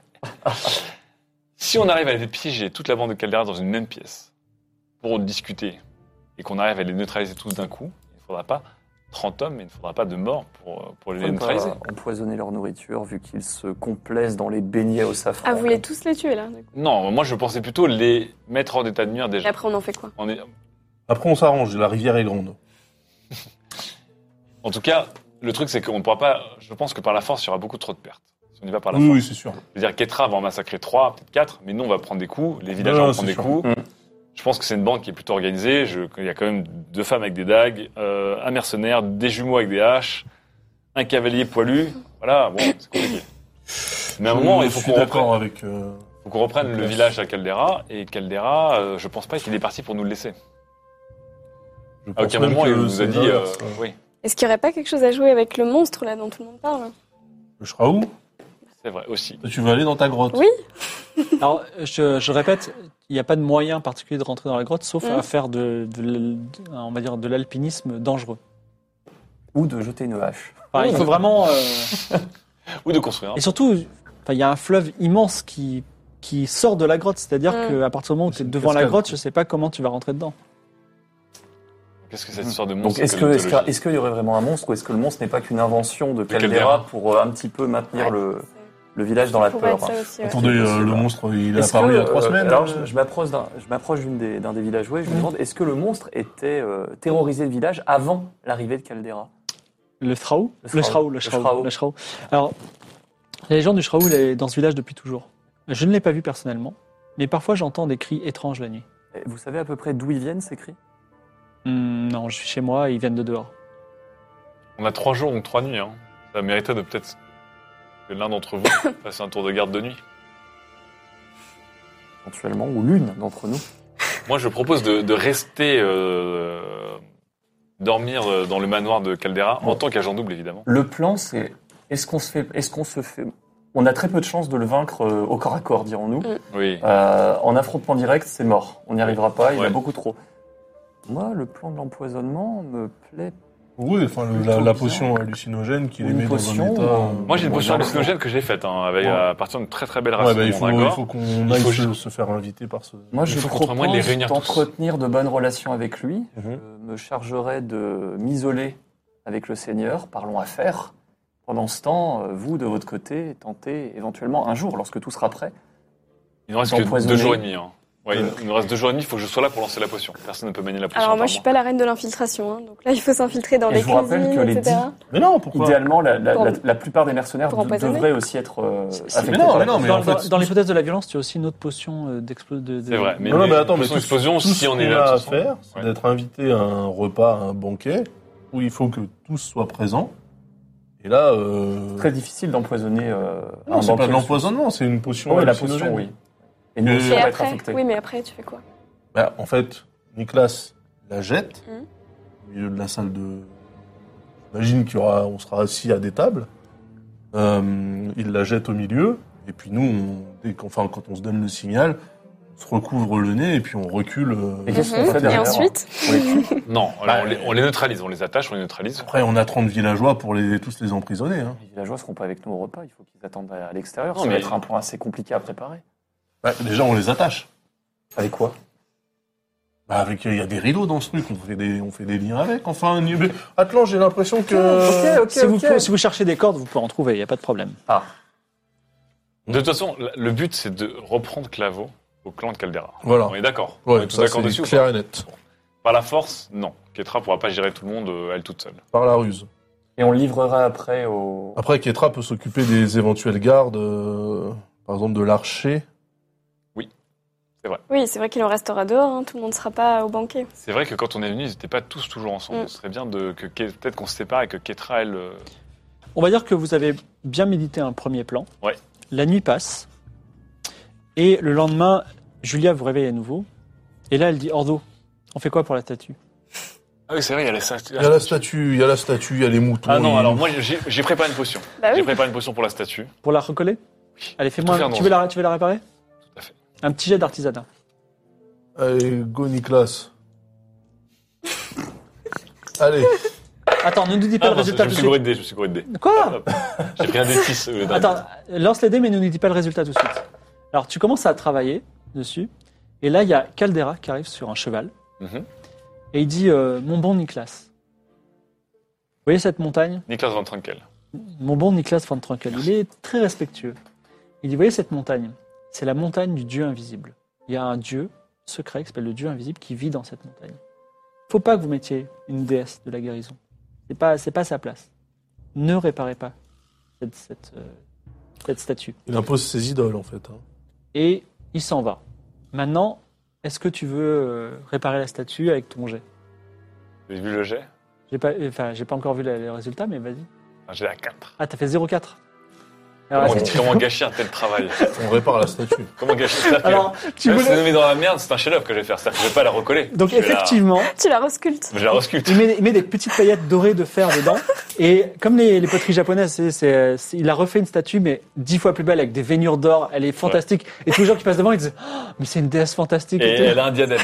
Si on arrive à les piéger toute la bande de Caldera dans une même pièce pour discuter et qu'on arrive à les neutraliser tous d'un coup, il ne faudra pas trente hommes, mais il ne faudra pas de morts pour, pour les On peut neutraliser. pas empoisonner leur nourriture vu qu'ils se complaisent dans les beignets au safran. Ah, vous voulez tous les tuer là du coup. Non, moi je pensais plutôt les mettre hors d'état de nuire Et déjà. après, on en fait quoi? On est... Après, on s'arrange. La rivière est grande. En tout cas, le truc c'est qu'on ne pourra pas... Je pense que par la force, il y aura beaucoup trop de pertes. Si on y va par la Oui, force. oui, c'est sûr. C'est-à-dire Ketra va en massacrer trois, peut-être quatre, mais nous on va prendre des coups, les villageois Non, vont c'est prendre des sûr. coups. Mm. Je pense que c'est une bande qui est plutôt organisée. Je- Il y a quand même deux femmes avec des dagues, euh, un mercenaire, des jumeaux avec des haches, un cavalier poilu. Voilà, bon, c'est compliqué. Mais à un moment, Je il faut suis qu'on d'accord reprenne, avec. euh, faut qu'on reprenne le Yes. village à Caldera. Et Caldera, euh, je pense pas qu'il est parti pour nous le laisser. je À pense aucun même moment, que il nous a c'est dit... euh, l'inverse. oui, Est-ce qu'il n'y aurait pas quelque chose à jouer avec le monstre là dont tout le monde parle? Je serai où? c'est vrai aussi. Tu veux aller dans ta grotte? Oui. Alors, je, je répète, il n'y a pas de moyen particulier de rentrer dans la grotte, sauf Mm. à faire de, de l- de- on va dire, de l'alpinisme dangereux. Ou de jeter une hache. Enfin, il faut vraiment... euh, Ou de construire. Et surtout, enfin, il y a un fleuve immense qui, qui sort de la grotte. C'est-à-dire Mm. qu'à partir du moment où tu es C'est une devant la cascade. grotte, je ne sais pas comment tu vas rentrer dedans. Qu'est-ce que c'est cette histoire de Donc, monstre est-ce de que, est-ce mythologie qu'il est-ce qu'il y aurait vraiment un monstre ou est-ce que le monstre n'est pas qu'une invention de Caldera. Caldera pour euh, un petit peu maintenir Ouais. le, le village dans la Ça pourrait peur? être ça aussi, ouais. Attendez, euh, possible. le monstre, il est Est-ce apparu que, il y a trois euh, semaines. Alors, euh, je, je m'approche d'un, je m'approche d'une des, d'un des villageois et je lui Mhm. demande est-ce que le monstre était euh, terrorisé le village avant l'arrivée de Caldera? Le Shraou Le Le Shraou. Shraou, le Le Shraou, Shraou. le Shraou. Alors, la légende du Shraou elle est dans ce village depuis toujours. Je ne l'ai pas vu personnellement, mais parfois j'entends des cris étranges la nuit. Et vous savez à peu près d'où ils viennent ces cris? Hmm, non, je suis chez moi et ils viennent de dehors. On a trois jours, donc trois nuits. Hein. Ça mériterait de peut-être que l'un d'entre vous fasse un tour de garde de nuit. Éventuellement, ou l'une d'entre nous. Moi, je propose de, de rester euh, dormir euh, dans le manoir de Caldera, en tant qu'agent double, évidemment. Le plan, c'est est-ce qu'on se fait, est-ce qu'on se fait, on a très peu de chances de le vaincre euh, au corps à corps, dirons-nous. Mm. Oui. Euh, en affrontement direct, c'est mort. On n'y arrivera pas. Il y en Ouais. a beaucoup trop. Moi, le plan de l'empoisonnement me plaît Oui, enfin, le- la, la potion hallucinogène qui Ou les une met potion, dans un état... euh, Moi, j'ai une Bon, potion bien. hallucinogène que j'ai faite, hein, avec, Ouais. à partir d'une très très belle Ouais, race. bah, il faut, il d'accord. faut qu'on Il aille faut se, juste- se faire inviter par ce... Moi, je Il faut qu'on propose trouve un moyen de les réunir tous. d'entretenir de bonnes relations avec lui. Mhm. Je me chargerai de m'isoler avec le Seigneur. Parlons affaires. Pendant ce temps, euh, vous, de votre côté, tentez éventuellement un jour, lorsque tout sera prêt. Il nous reste que D'empoisonner. deux jours et demi. Hein. Ouais, il- il nous reste deux jours et demi, il faut que je sois là pour lancer la potion. Personne ne peut manier la potion. Alors moi, à je suis part pas la reine de l'infiltration, hein, donc là, il faut s'infiltrer dans Et les je vous rappelle cuisines, que les et cetera. Mais non, pourquoi Idéalement, la, la, Pour- la, la plupart des mercenaires pour de- empoisonner. devraient aussi être euh, C'est- affectés mais non, par la mais non, mais dans en fait, dans- dans l'hypothèse de la violence, tu as aussi une autre potion euh, d'explosion. De, de- C'est vrai, mais, Non, non, mais les attends, mais potions tout, d'explosion, tout si ce on est qu'on là. a de à toute façon. faire, c'est Ouais. d'être invité à un repas, à un banquet, où il faut que tous soient présents. Et là, euh... Très difficile d'empoisonner euh, non, un c'est pas banquet. de l'empoisonon, c'est une potion Oui, la hallucinogène. potion, oui. Et nous Et- aussi, Et on va être après, affectés. oui, mais après, tu fais quoi? Bah, en fait, Nicolas la jette Mhm. au milieu de la salle de. J'imagine qu'il y aura, on sera assis à des tables. Euh, il la jette au milieu, et puis nous, on, dès qu'on- enfin, quand on se donne le signal, on se recouvre le nez et puis on recule. euh, Et qu'est-ce qu'on Mhm. fait Et derrière ensuite? Non, alors Bah, on, les, on les neutralise, on les attache, on les neutralise. Après, on a trente villageois pour les, tous les emprisonner. Hein. Les villageois seront pas avec nous au repas, il faut qu'ils attendent à à l'extérieur. Non, Ça va mais- être un point assez compliqué à préparer. Bah, déjà, on les attache. Avec quoi? Bah, avec, il y a des rideaux dans ce truc, on fait des, on fait des liens avec. Enfin, mais, Atlan, j'ai l'impression que. Ok, ok, si, vous, ok. si vous cherchez des cordes, vous pouvez en trouver, il n'y a pas de problème. De toute façon, la- le but, c'est de reprendre Claveau au clan de Caldera. Voilà. On est d'accord. On Ouais, est tous ça, d'accord c'est dessus ou clair pas et net. Par la force, non. Ketra pourra pas gérer tout le monde, euh, elle toute seule. Par la ruse. Et on livrera après au... Après, Ketra peut s'occuper des éventuels gardes, euh, par exemple de l'archer. Oui, c'est vrai qu'il en restera dehors, hein, tout le monde ne sera pas au banquet. C'est vrai que quand on est venu, ils n'étaient pas tous toujours ensemble. Mm. Ce serait bien de, que Ke- peut-être qu'on se sépare et que Ketra, elle. euh, On va dire que vous avez bien médité un premier plan. Ouais. La nuit passe. Et le lendemain, Julia vous réveille à nouveau. Et là, elle dit Ordo, on fait quoi pour la statue? Ah oui, c'est vrai, il y a la statue. Il y a la statue, il y a la statue, il y a les moutons. Ah non, il- alors moi, j'ai j'ai préparé une potion. Bah J'ai oui. préparé une potion pour la statue. Pour la recoller? Oui. Allez, Tout fais-moi. faire Tu dans- veux, la, tu veux la réparer? à fait. Un petit jet d'artisanat. Allez, go Nicolas. Allez. Attends, ne nous dis pas Ah, le non, résultat je me tout de suis gouré suite. de dés, je me suis gouré de dés. Quoi? Hop. J'ai pris un dé six. au lieu d'un Attends, lance les dés, mais ne nous dis pas le résultat tout de suite. Alors, tu commences à travailler dessus. Et là, il y a Caldera qui arrive sur un cheval. dé. Mhm. Et il dit euh, Mon bon Nicolas, vous voyez cette montagne? Nicolas Van Trunkel. Mon bon Nicolas Van Trunkel, il est très respectueux. Il dit, vous voyez cette montagne? C'est la montagne du dieu invisible. Il y a un dieu secret qui s'appelle le dieu invisible qui vit dans cette montagne. Faut pas que vous mettiez une déesse de la guérison. C'est pas, c'est pas sa place. Ne réparez pas cette, cette, euh, cette statue. Il impose ses idoles, en fait. hein. Et il s'en va. Maintenant, est-ce que tu veux euh, réparer la statue avec ton jet? J'ai vu le jet. J'ai pas, enfin, j'ai pas encore vu la- les résultats, mais vas-y. Un jet à quatre. Ah, t'as fait zéro virgule quatre. Alors, Comment, est-ce que tu- comment gâcher un tel travail? On répare la statue. Comment gâcher ça? Alors, tu Même voulais- si c'est nommé dans la merde, c'est un chef-d'œuvre que je vais faire. C'est-à-dire que je vais pas la recoller. Donc Je vais la- effectivement, Tu la resculptes. Je la resculpte. il met, il met des petites paillettes dorées de fer dedans. Et comme les, les poteries japonaises, c'est, c'est- c'est- il a refait une statue, mais dix fois plus belle, avec des veinures d'or. Elle est fantastique. Et tous les gens qui passent devant, ils disent oh, mais c'est une déesse fantastique. Et Et, tout. elle a un diadème.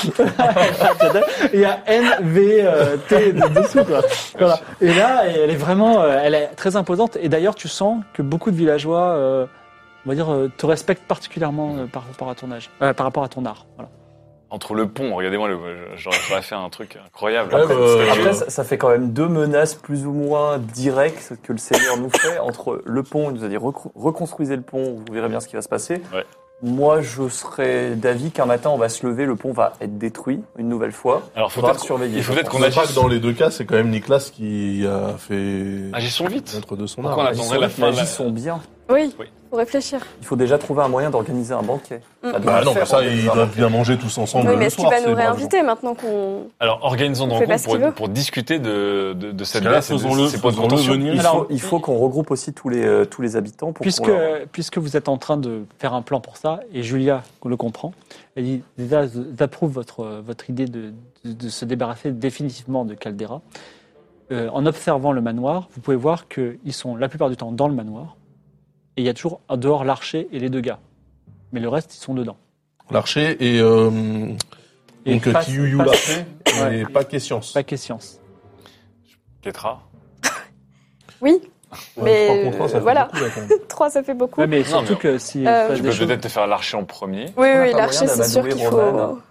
Et il y a N V T dessous, quoi. Voilà. Et là, elle est vraiment, euh, elle est très imposante. Et d'ailleurs, tu sens que beaucoup de villageois, euh, on va dire, euh, te respectent particulièrement euh, par rapport à ton âge, euh, par rapport à ton art. Voilà. Entre le pont, regardez-moi, le, j'aurais j'aurais fait un truc incroyable. Ouais, Après, bah, statue. Après, ça, ça fait quand même deux menaces plus ou moins directes que le Seigneur nous fait. Entre le pont, il nous a dit recru- reconstruisez le pont, vous verrez bien ce qui va se passer. Ouais. Moi, je serais d'avis qu'un matin, on va se lever, le pont va être détruit une nouvelle fois. Alors, faut Faudra peut-être le surveiller. il faut peut-être On qu'on a pas agisse. que dans les deux cas, c'est quand même Nicolas qui a fait Agissons vite. mettre de son Pourquoi art. on attendrait la fin de la- Agissons bien. Oui, Oui. faut réfléchir. Il faut déjà trouver un moyen d'organiser un banquet. Mm. Ça doit Bah le non, faire, mais ça, organiser ils un doivent banquet. bien manger tous ensemble Oui, le mais est-ce qu'il soir. va ces nous braves réinviter maintenant qu'on... Alors, organisons une On fait pas rencontre ce qu'il pour, veut. pour discuter de, de, de cette Parce que là, baisse et de faisons-le- ces points de faisons-le contention. venir. Il Alors, faut, il faut qu'on regroupe aussi tous les, euh, tous les habitants pour Puisque, qu'on leur- puisque vous êtes en train de faire un plan pour ça, et Julia le comprend, elle dit déjà, j'approuve votre, votre idée de, de, de se débarrasser définitivement de Caldera. Euh, en observant le manoir, vous pouvez voir qu'ils sont la plupart du temps dans le manoir, et il y a toujours dehors l'archer et les deux gars. Mais le reste, ils sont dedans. L'archer et euh, Et donc pas- Kiyuyu pas- l'archer, Ouais. et pas Kessiance. Pas question. Ketra. Oui, Ouais, Mais, trois contre un, ça fait voilà. beaucoup, là, quand même. trois, ça fait beaucoup. Ouais, mais Non, surtout mais- que si Euh, passe Tu des peux choses- peut-être te faire l'archer en premier, Oui, On a oui, pas l'archer, moyen c'est sûr d'amadouer qu'il Roman. faut...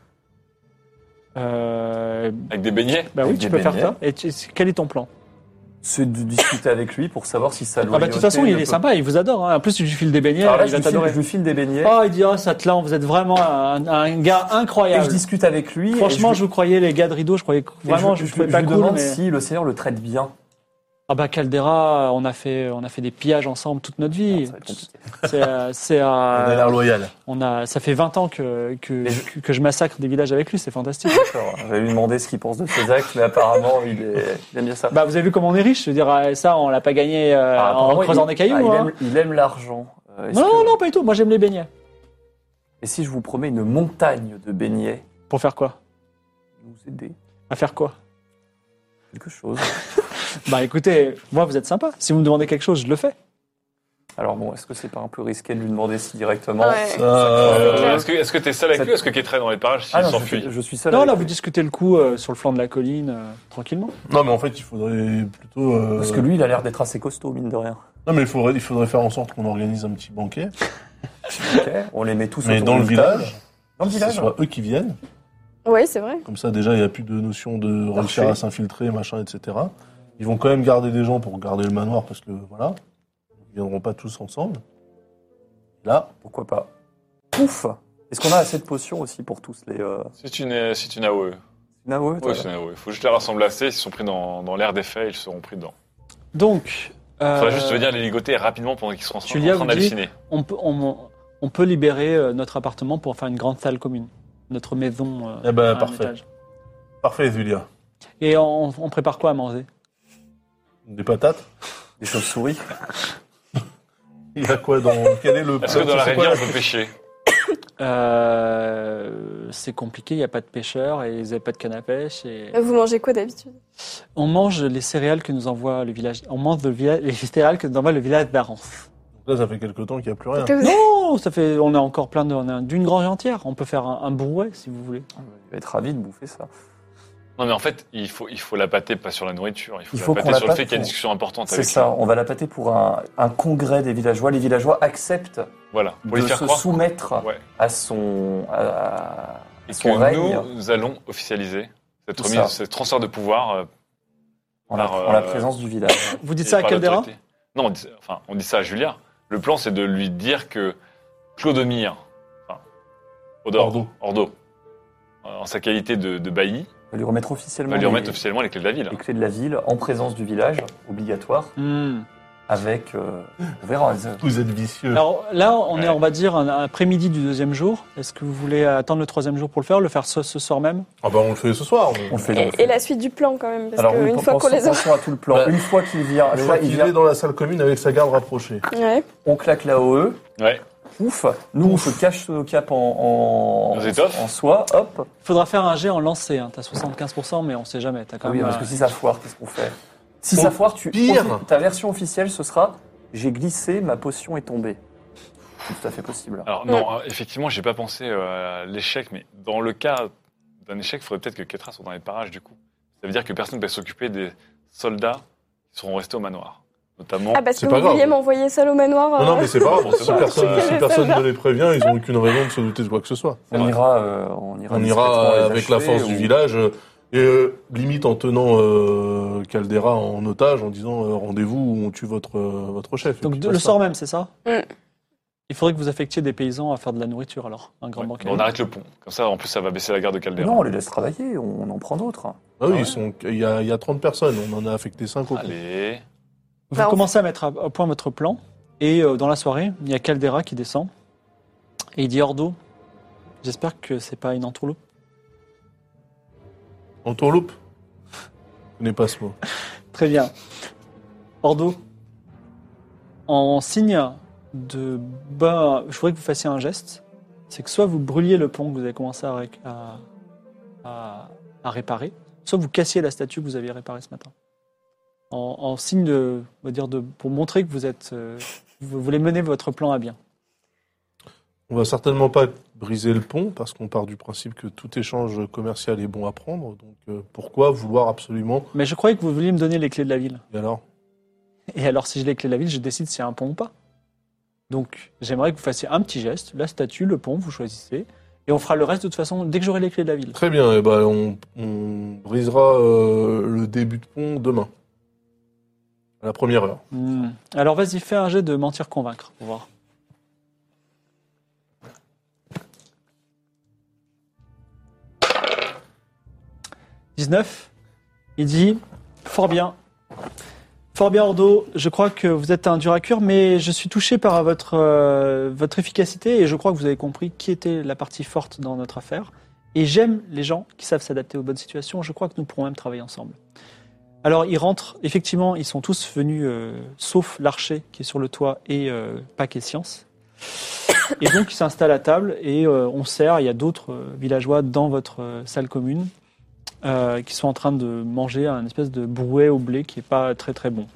Euh, avec des beignets. bah oui, Avec tu des peux faire beignets. ça. Et tu- quel est ton plan? C'est de discuter avec lui pour savoir si ça Ah bah de toute façon, il est sympa, il vous adore. Hein. En plus, tu lui files des beignets, Alors là, il je va lui, file, t'adorer. je lui file des beignets. Oh, il dit, oh, Satlan, vous êtes vraiment un, un gars Et incroyable. je discute avec lui. Franchement, et je vous croyais les gars de rideau, je croyais que et vraiment, je, je, je, vous trouvais je pas lui cool, demande mais... si le Seigneur le traite bien. Ah bah Caldera, on a fait, on a fait des pillages ensemble toute notre vie. Ah, ça va être compliqué. C'est, euh, c'est, euh, On a l'air loyal. on a, ça fait vingt ans que que, Mais je- que, que je massacre des villages avec lui, c'est fantastique. D'accord. Je vais lui demander ce qu'il pense de ses actes, mais apparemment, il, est... il aime bien ça. Bah vous avez vu comment on est riche, je veux dire euh, ça, on l'a pas gagné euh, Ah, en apparemment, creusant il- des cailloux. ah, il, hein. aime, il aime l'argent. Euh, est-ce Non, que- non, pas du tout. Moi j'aime les beignets. Et si je vous promets une montagne de beignets, Pour faire quoi? vous aider À faire quoi? quelque chose. Bah écoutez, moi vous êtes sympa. Si vous me demandez quelque chose, je le fais. Alors bon, est-ce que c'est pas un peu risqué de lui demander si directement Ouais. Ça, Euh, clair. est-ce que est-ce que t'es seul avec Ça- lui ou est-ce que Ketra est dans les parages s'il Ah non, je s'enfuit suis, je suis seul. Non, avec là lui. vous discutez le coup euh, sur le flanc de la colline, euh, tranquillement. Non, mais en fait, il faudrait plutôt. euh, Parce que lui, il a l'air d'être assez costaud, mine de rien. Non, mais il faudrait, il faudrait faire en sorte qu'on organise un petit banquet. Ok, on les met tous Mais autour dans le d'une table. village, Dans le que ce village soit eux qui viennent. Oui, c'est vrai. Comme ça, déjà, il n'y a plus de notion de réussir Marché. à s'infiltrer, machin, et cetera. Ils vont quand même garder des gens pour garder le manoir parce que, voilà, ils viendront pas tous ensemble. Là, Pourquoi pas. Pouf. Est-ce qu'on a assez de potions aussi pour tous les... Euh... C'est une, c'est une A O E. Ah ouais, toi, Oui, c'est une A O E. Il faut juste les rassembler assez. S'ils sont pris dans, dans l'air des faits, ils seront pris dedans. Donc, Il euh, faudrait juste venir les ligoter rapidement pendant qu'ils seront en train, Julia en train vous dit- d'halluciner. on peut, on, on peut libérer euh, notre appartement pour faire une grande salle commune, notre maison. euh, Eh ben, à un parfait. étage. parfait, Zulia. Et on, on prépare quoi à manger? Des patates. Des chauves-souris. Il y a quoi dans. Quel est le. Est-ce que dans la c'est quoi rivière on peut pêcher? Euh, c'est compliqué, il n'y a pas de pêcheurs et ils n'avaient pas de canne à pêche. Et... Vous mangez quoi d'habitude? On mange les céréales que nous envoie le village. On mange le village, les céréales que nous envoie le village d'Arance. Là, ça fait quelque temps qu'il n'y a plus rien. Que vous- Non, ça fait, on a encore plein de, on a d'une grange entière. On peut faire un, un brouet si vous voulez. Il va être ravi de bouffer ça. Non, mais en fait, il faut, il faut la pâter pas sur la nourriture. Il faut, Il la faut pâter qu'on la sur le pâte fait qu'il y a une pour- discussion importante C'est avec ça, lui. on va la pâter pour un, un congrès des villageois. Les villageois acceptent Voilà. Pour de lui faire se croire. soumettre Ouais. à son, à, à Et son que règne nous, nous allons officialiser cette C'est remise, ça. ce transfert de pouvoir. euh, en, la, par, en la euh, présence du village. Vous dites et ça à par Caldera? l'autorité. Non, on dit, enfin, on dit ça à Julia. Le plan, c'est de lui dire que Clodomir, enfin, Odor, Ordo. Ordo, en sa qualité de, de bailli, On va lui remettre officiellement va lui les, remettre officiellement les clés de la ville. les clés de la ville en présence du village, obligatoire, Hmm. avec... euh, on verra. Vous êtes vicieux. Alors là, on est, Ouais. on va dire, un un après-midi du deuxième jour. Est-ce que vous voulez attendre le troisième jour pour le faire, le faire ce, ce soir même? Ah bah, on le fait ce soir. On le fait, on le Et, fait. et la suite du plan quand même, parce Alors oui, qu'une fois qu'on pensons, les a... pensons à tout le plan. Ouais. Une fois qu'il vient, Je là, vois il qu'il vient, est dans la salle commune avec sa garde rapprochée. Ouais. on claque la O E, Ouais. ouf, nous on se cache sous nos capes en, en, Nos étoffes. en soie, hop. Il faudra faire un jet en lancer. Hein. T'as soixante-quinze pour cent, mais on sait jamais. T'as quand Ah oui, même, parce que euh, si ça foire, qu'est-ce qu'on fait? Si Bon, ça foire, tu pire. ta version officielle, ce sera j'ai glissé, ma potion est tombée. C'est tout à fait possible. Alors non, euh, effectivement, j'ai pas pensé euh, à l'échec, mais dans le cas d'un échec, il faudrait peut-être que Ketra soit dans les parages du coup. Ça veut dire que personne ne peut s'occuper des soldats qui seront restés au manoir, notamment. Ah, parce C'est que pas vous grave. vouliez m'envoyer seul au manoir? Non, non, euh, mais c'est pas grave. Bon, c'est Si pas personne, grave. si personne ne les prévient, ils n'ont aucune raison de se douter de quoi que ce soit. On ira, euh, on ira, On discrètement ira les avec la achever force du ou- village, euh, et euh, limite en tenant euh, Caldera en otage, en disant euh, rendez-vous où on tue votre, euh, votre chef. Et Donc puis de- le basta. soir même, c'est ça? Mm. Il faudrait que vous affectiez des paysans à faire de la nourriture alors, un grand Ouais. banquet. Bon, on arrête le pont. Comme ça, en plus, ça va baisser la garde de Caldera. Non, on les laisse travailler, on en prend d'autres. Ah oui, ils sont, il y a, il y a trente personnes, on en a affecté cinq au pont. Allez. Vous Bah, on- commencez à mettre à, à point votre plan, et euh, dans la soirée, il y a Caldera qui descend, et il dit Ordo, j'espère que c'est pas une entourloupe. En tourloupe Je connais pas ce mot. Très bien. Ordo, en signe de bas, je voudrais que vous fassiez un geste, c'est que soit vous brûliez le pont que vous avez commencé à, ré- à, à- à réparer, soit vous cassiez la statue que vous aviez réparée ce matin. En, en signe de, on va dire de, pour montrer que vous êtes, euh, vous voulez mener votre plan à bien. On va certainement pas briser le pont parce qu'on part du principe que tout échange commercial est bon à prendre. Donc euh, pourquoi vouloir absolument... Mais je croyais que vous vouliez me donner les clés de la ville. Et alors? Et alors, si j'ai les clés de la ville, je décide s'il y a un pont ou pas. Donc, j'aimerais que vous fassiez un petit geste, la statue, le pont, vous choisissez, et on fera le reste de toute façon dès que j'aurai les clés de la ville. Très bien, et ben on, on brisera euh, le début de pont demain. À la première heure. Hmm. Alors, vas-y, fais un jet de mentir-convaincre, pour voir. dix-neuf. Il dit, fort bien. Fort bien, Ordo. Je crois que vous êtes un dur à cuire, mais je suis touché par votre, euh, votre efficacité et je crois que vous avez compris qui était la partie forte dans notre affaire. Et j'aime les gens qui savent s'adapter aux bonnes situations. Je crois que nous pourrons même travailler ensemble. Alors, ils rentrent. Effectivement, ils sont tous venus, euh, sauf l'archer qui est sur le toit et euh, Pâques et Science. Et donc, ils s'installent à table et euh, on sert. Il y a d'autres euh, villageois dans votre euh, salle commune. Euh, qui sont en train de manger un espèce de brouet au blé qui n'est pas très très bon.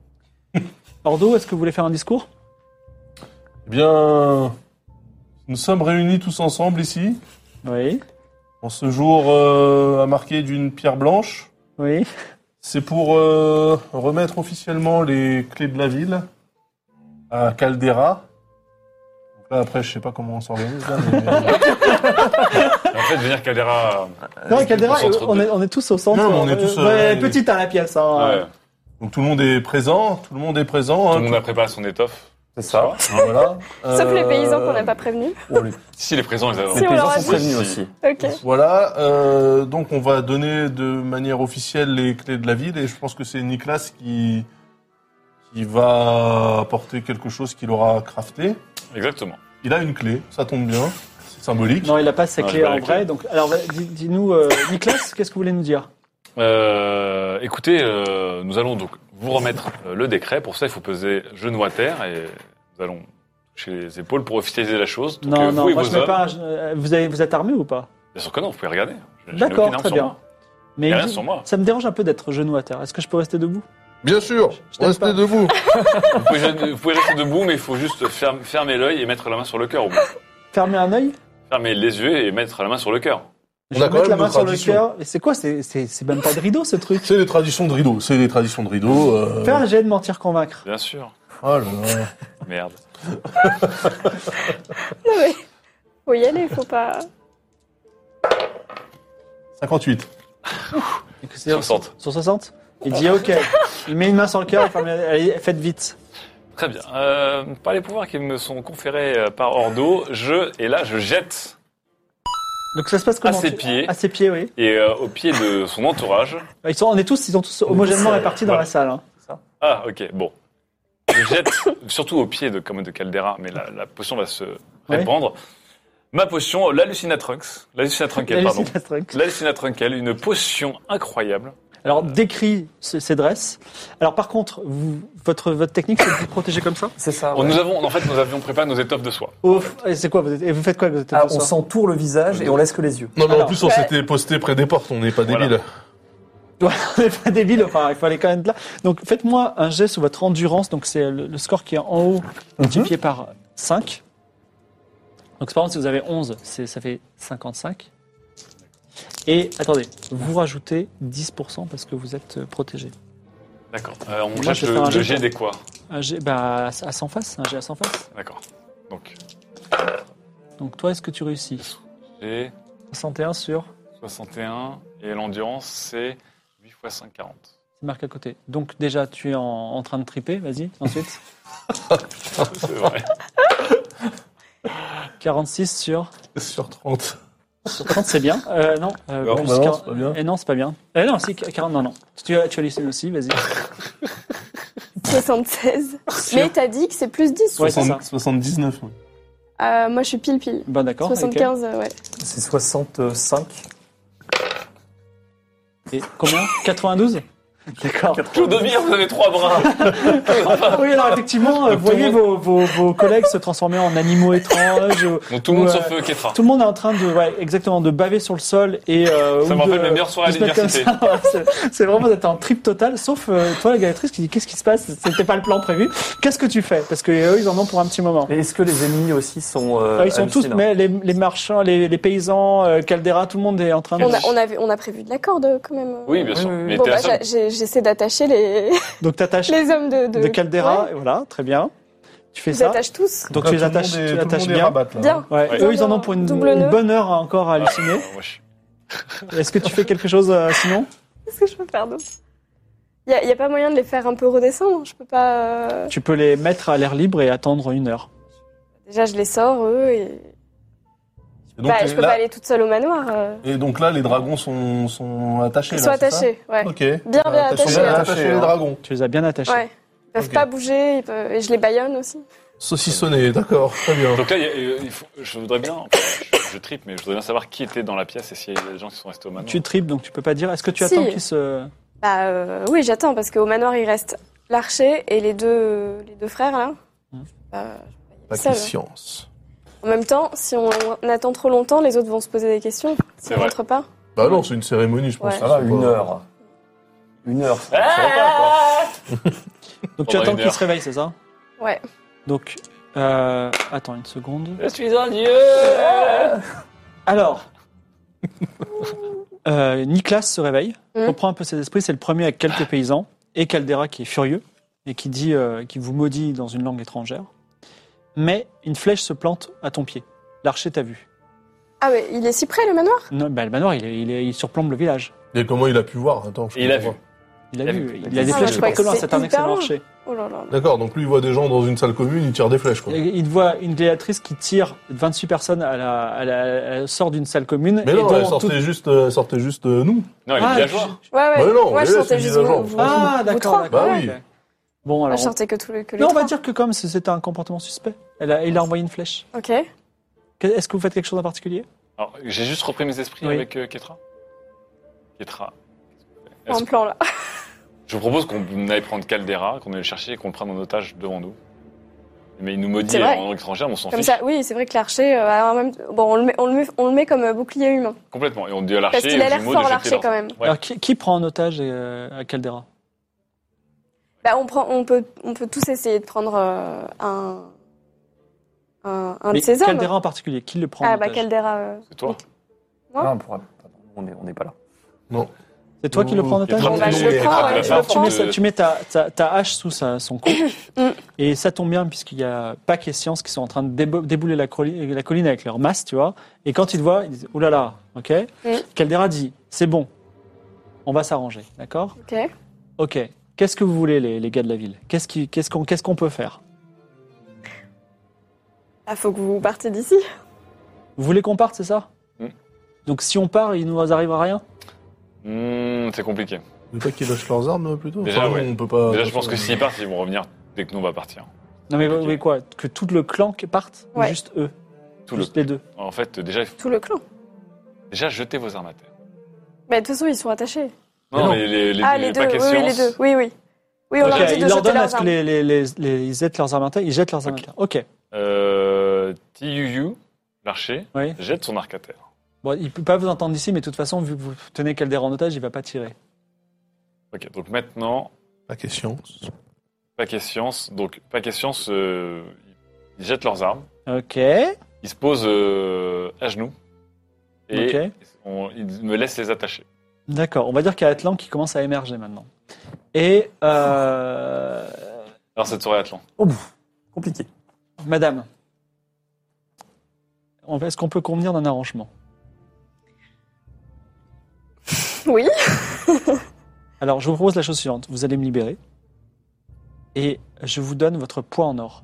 Ordo, est-ce que vous voulez faire un discours? Eh bien, nous sommes réunis tous ensemble ici, Oui, en ce jour euh, à marquer d'une pierre blanche. oui. C'est pour euh, remettre officiellement les clés de la ville à Caldera. Donc là, après, je sais pas comment on s'organise. Là, mais... En fait, venir Caldera. Non, Caldera, au centre on de- est, on est tous au centre. Non, mais on est tous, Ouais, euh, petite à la pièce. Hein. Ouais. Donc tout le monde est présent, tout le monde est présent. Tout hein, le monde a préparé son étoffe. C'est ça. tout- Voilà. Sauf les Euh, paysans qu'on n'a pas prévenus. Oh, les Si, les présents, ils avaient. Si, les on leur paysans a sont dit. prévenus Si. aussi. Ok. Voilà, euh, donc on va donner de manière officielle les clés de la ville et je pense que c'est Nicolas qui, qui va apporter quelque chose qu'il aura crafté. Exactement. Il a une clé, ça tombe bien, c'est symbolique. Non, il n'a pas ses Non, clés j'ai pas en la vrai. clé. Donc, alors, va- dis- dis-nous, euh, Nicolas, qu'est-ce que vous voulez nous dire? Euh, écoutez, euh, nous allons donc vous remettre euh, le décret. Pour ça, il faut peser genou à terre et nous allons toucher les épaules pour officialiser la chose. Donc, Non, euh, non, vous et moi vos je mets hommes- pas. un- euh, vous, avez, vous êtes armé ou pas? Bien sûr que non, vous pouvez regarder. Je- je n'ai D'accord, aucune arme très sur bien. moi. Mais Y a rien je- sur moi. ça me dérange un peu d'être genou à terre. Est-ce que je peux rester debout? Bien sûr, Je t'aime restez pas. debout. Vous pouvez, vous pouvez rester debout, mais il faut juste ferme- fermer l'œil et mettre la main sur le cœur. au bout. Fermer un œil? Fermer les yeux et mettre la main sur le cœur. On Je a vais quand mettre la même main nos sur le traditions. cœur. Et c'est quoi? C'est, c'est, c'est même pas de rideau ce truc. C'est les traditions de rideau, c'est les traditions de rideau. Euh... Faire un jet de mentir convaincre. Bien sûr. Oh là là. Merde. Non mais, faut y aller, faut pas... cinquante-huit. Et que c'est- soixante. Sur soixante? Il dit ok. Il met une main sur le cœur. Il ferme les- Allez, faites vite. Très bien. Euh, par les pouvoirs qui me sont conférés euh, par Ordo, je, et là, je jette, Donc ça se passe comment? ses Tu- pieds. À ses pieds, oui. et euh, au pied de son entourage. Ils sont, on est tous, ils sont tous homogènement tous, euh, répartis dans voilà. la salle. Hein. Ah, ok, bon. Je jette, surtout au pied de, comme de Caldera, mais la, la potion va se répandre. Ma potion, l'hallucinatrunks. L'hallucinatrunkel, pardon. Allez-y, Astrid. L'hallucinatrunkel, une potion incroyable. Alors décrit ses ses dresses. Alors par contre, vous, votre votre technique, c'est de vous protéger comme ça? C'est ça. Oh, ouais. nous avons, en fait, nous avions préparé nos étoffes de soie. Ouf. Et c'est quoi? Vous êtes- et vous faites quoi? Vous êtes Ah, on s'entoure le visage et on laisse que les yeux. Non mais Alors, en plus on ouais. s'était posté près des portes, on n'est pas Voilà. débiles. Ouais, on n'est pas débile, enfin, il fallait quand même être là. Donc, faites-moi un jet sur votre endurance. Donc, c'est le, le score qui est en haut, multiplié par cinq. Donc, par exemple, si vous avez onze, c'est, ça fait cinquante-cinq. Et, attendez, vous rajoutez dix pour cent parce que vous êtes euh, protégé. D'accord. Euh, on Moi, jette je le, fais un le jet jet pour- des quoi? Un jet, bah, à à cent faces, un jet à cent faces. D'accord. Donc, Donc, toi, est-ce que tu réussis? j'ai soixante et un sur, soixante et un et l'endurance, c'est huit fois cinq, quarante. c'est marqué à côté. Donc, déjà, tu es en, en train de triper, vas-y, ensuite. C'est vrai. quarante-six sur, Sur trente. sur trente, c'est bien. Euh, non, euh, Non, plus bah non, quar- c'est pas bien. Eh non, c'est pas bien. Eh non, si, quarante, non, non. Tu, as- tu hallucines aussi, vas-y. soixante-seize. Mais t'as dit que c'est plus dix. Ouais, c'est ça. soixante- soixante-dix-neuf. oui. Euh, moi, je suis pile-pile. Bon, d'accord. soixante-quinze, euh, ouais. C'est soixante-cinq. ok. Et combien? quatre-vingt-douze? D'accord. Clodomir, vous avez trois bras. Oui, alors effectivement, euh, vous voyez vos, vos, vos collègues se transformer en animaux étranges. Donc tout le monde ou, euh, sauf euh, Ketra. Tout le monde est en train de, ouais, exactement, de baver sur le sol et euh, Ça ou me de- rappelle mes meilleures soirées à de se mettre comme l'université. ça. Ouais, c'est- C'est vraiment d'être en trip total, sauf euh, toi, la galatrice, qui dit qu'est-ce qui se passe? C'était pas le plan prévu. Qu'est-ce que tu fais? Parce que eux, ils en ont pour un petit moment. Et est-ce que les ennemis aussi sont euh, Ouais, ils sont tous, hallucinants mais les, les marchands, les, les paysans, euh, Caldera, tout le monde est en train de. On a, on, avait, on a prévu de la corde quand même. Oui, bien sûr. Oui, oui, oui. Mais Bon, t'es la bah, seule. j'a- j'ai- j'essaie d'attacher les, Donc t'attaches les hommes de, de... de Caldera, Ouais, et voilà, très bien. Tu fais je les ça. attache tous. Donc Là, tu les tout le monde attaches, est- tu tout le attaches monde est bien. rabatte, là. Bien. Ouais. Ouais. Eux, ils en ont pour une, Double une nœud. bonne heure encore à halluciner. Ah, moi, je- Est-ce que tu fais quelque chose euh, sinon? Qu'est-ce que je peux faire d'autre? Il n'y a, y a pas moyen de les faire un peu redescendre. Je peux pas. euh, Tu peux les mettre à l'air libre et attendre une heure. Déjà, je les sors, eux, et. Et donc, Bah, les- je peux là, pas aller toute seule au manoir. euh. et donc là, les dragons sont, sont attachés. Ils là, sont c'est ça attachés, ouais. Ok. Bien, bien Attachés, attachés, hein. attachés, les dragons. Tu les as bien attachés. Ouais. Ils peuvent Ok. pas bouger, ils peuvent- et je les baïonne aussi. Saucissonnés, d'accord, très bien. Donc là, il y a- euh, il faut- je voudrais bien, je, je tripe, mais je voudrais bien savoir qui était dans la pièce et s'il y a des gens qui sont restés au manoir. Tu tripes, donc tu peux pas dire. Est-ce que tu Si. attends qu'ils se. Bah euh, oui, j'attends, parce qu'au manoir, il reste l'archer et les deux, les deux frères, là. Hmm. Bah, Pas seul. de science. En même temps, si on, on attend trop longtemps, les autres vont se poser des questions. C'est S'ils vrai. rentrent pas. Bah non, c'est une cérémonie, je pense. Ouais. que Ah, c'est une pas- heure. Une heure, ça ne pas, quoi. Donc tu Pendant attends une qu'ils heure. se réveillent, c'est ça? Ouais. Donc, euh, attends une seconde. Je suis un dieu. Alors, euh, Nicolas se réveille, Hmm. reprend un peu ses esprits. C'est le premier avec quelques paysans et Caldera qui est furieux et qui dit, euh, qui vous maudit dans une langue étrangère. Mais une flèche se plante à ton pied. L'archer t'a vu. Ah ouais, il est si près, le manoir? Non, bah, le manoir, il, est- il, est- il surplombe le village. Et comment il a pu voir? Attends, je Et il a comprends vu. Il a Il a vu. vu. Il a des Ah, flèches je qui croyais portent loin. que C'est un c'est excellent hyper archer. Oh là là. pas. D'accord, donc lui, il voit des gens dans une salle commune, il tire des flèches, quoi. Et Il voit une gladiatrice qui tire vingt-huit personnes à la, à la- elle sort d'une salle commune. Mais et non, dont elle sortait tout- juste, euh, elle sortait juste euh, nous. Non, il est Ah, villageois. je- Ouais, ouais. Bah non, Moi, mais je là, sortais c'est juste villageois. vous, vous, Ah, vous d'accord, trois. d'accord. Bah oui. ok. Bon, Moi, alors. je sortais que, tous les, que les Non, on va trois. dire que comme c'était un comportement suspect, elle a, il a envoyé une flèche. Ok. Que- Est-ce que vous faites quelque chose en particulier? Alors, j'ai juste repris mes esprits Oui. avec euh, Ketra. Ketra. Pour Est-ce un plan, là. Je vous propose qu'on aille prendre Caldera, qu'on aille le chercher et qu'on le prenne en otage devant nous. Mais il nous maudit C'est vrai. en langue étrangère, mais on s'en Comme fiche ça, oui, c'est vrai que l'archer, euh, alors, en même... bon, on le, met, on, le met, on le met comme euh, bouclier humain. complètement. Et on dit à Parce l'archer, qu'il a aux l'air jumeaux, fort, de jeter l'archer, leurs- quand même. Ouais. Alors, qui, qui prend en otage euh, à Caldera? Bah, on, prend, on, peut, on peut tous essayer de prendre euh, un, un, un de Mais ces hommes. Caldera en particulier, qui le prend Ah, en bah, otage? Caldera. euh, C'est toi. Moi Non, pour- on n'est on n'est pas là. C'est toi qui le prends en otage? Bon, bah, je Nous, le les prends, rats, ouais, je là, le Tu prends. mets, ça- tu mets ta, ta, ta hache sous sa- son cou. Et ça tombe bien, puisqu'il y a Pac et Science qui sont en train de débo- débouler la, colline- la colline avec leur masse, tu vois. Et quand ils te voient, ils disent oulala, là là, ok. Mm. Caldera dit c'est bon, on va s'arranger, d'accord? Ok. Ok. Qu'est-ce que vous voulez, les, les gars de la ville? Qu'est-ce qui- qu'est-ce qu'on qu'est-ce qu'on peut faire? Ah, faut que vous partiez d'ici. Vous voulez qu'on parte, c'est ça? Mm. Donc si on part, il nous arrive à rien? Hmm, c'est compliqué. Vous voulez pas qu'ils lâchent leurs armes, plutôt? Déjà, Enfin, ouais. on peut pas... Déjà, je pense que s'ils partent, ils vont revenir dès que nous, on va partir. Non mais vous Ok. voulez quoi? Que tout le clan parte? Ou Ouais. juste eux? Tout le... Juste les deux? En fait, déjà, il faut Tout le clan. déjà jeter vos armes à terre. Bah, de toute façon, ils sont attachés. Non, non. mais les, les, ah, les deux. paquets Oui, oui, science, les deux. Oui, oui. Oui, on Ok, leur dit il de leur jeter donne à leurs ce que armes. les, les, les, les- ils jettent leurs armes à terre, ils jettent leurs armes Ok. à terre. Ok. Euh, Tiuyu, l'archer, Oui. jette son arc à terre. Bon, il peut pas vous entendre d'ici, mais de toute façon, vu que vous tenez Caldera en otage, il va pas tirer. Ok, donc maintenant, Pas question. paquet science. Donc, paquet science, euh, ils jettent leurs armes, Ok. ils se posent euh, à genoux et Ok. on- ils me laissent les attacher. D'accord. On va dire qu'il y a Atlan qui commence à émerger maintenant. Et euh, Alors, cette soirée Atlan. Compliqué. Madame, on va- est-ce qu'on peut convenir d'un arrangement? Oui. Alors, je vous propose la chose suivante. Vous allez me libérer et je vous donne votre poids en or.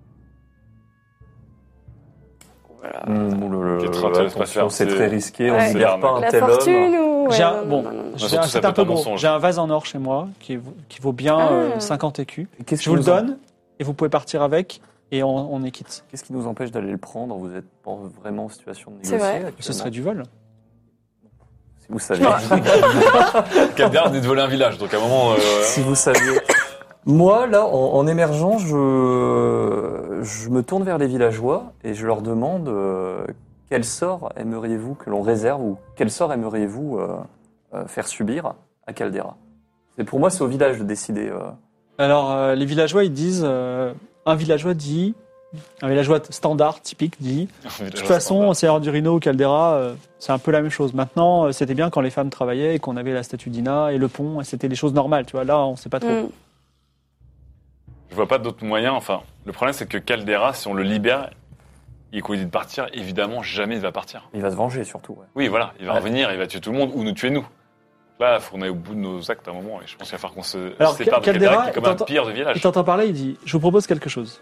Mmh, oulala, Qui est très- très- attention, très- c'est c'est- très risqué, on Ouais. ne libère pas un La tel fortune homme. ou. Ouais, J'ai un- non, non, bon, non, non. j'ai surtout, un- ça c'est peut un peu être un gros. mensonge. J'ai un vase en or chez moi qui, qui vaut bien euh, Ah. cinquante écus. Qu'est-ce Je qui vous le nous en- donne et vous pouvez partir avec et on, on est quitte. Qu'est-ce qui nous empêche d'aller le prendre? Vous êtes pas vraiment en situation de C'est négocier vrai. actuellement. Ce serait du vol. Si vous saviez. Caldera venait de voler un village, donc à un moment... Euh... Si vous saviez. Moi, là, en, en émergeant, je, je me tourne vers les villageois et je leur demande euh, quel sort aimeriez-vous que l'on réserve ou quel sort aimeriez-vous euh, euh, faire subir à Caldera. C'est pour moi, c'est au village de décider. Euh... Alors, euh, les villageois, ils disent... Euh, un villageois dit... Un villageois standard, typique, dit... De toute façon, Seigneur du Rhino ou Caldera, euh, c'est un peu la même chose. Maintenant, euh, c'était bien quand les femmes travaillaient et qu'on avait la statue d'Ina et le pont, et c'était des choses normales, tu vois. Là, on sait pas trop. Mm. Je vois pas d'autres moyens. Enfin, le problème, c'est que Caldera, si on le libère et qu'on lui dit de partir, évidemment, jamais il va partir. Il va se venger, surtout. Ouais. Oui, voilà. Il va Ouais. revenir, il va tuer tout le monde ou nous tuer nous. Là, il faut qu'on aille au bout de nos actes à un moment. Et je pense qu'il va falloir qu'on se Alors, sépare de Caldera, Caldera, qui est comme un t'entends- pire de Il village. t'entend parler, il dit, je vous propose quelque chose.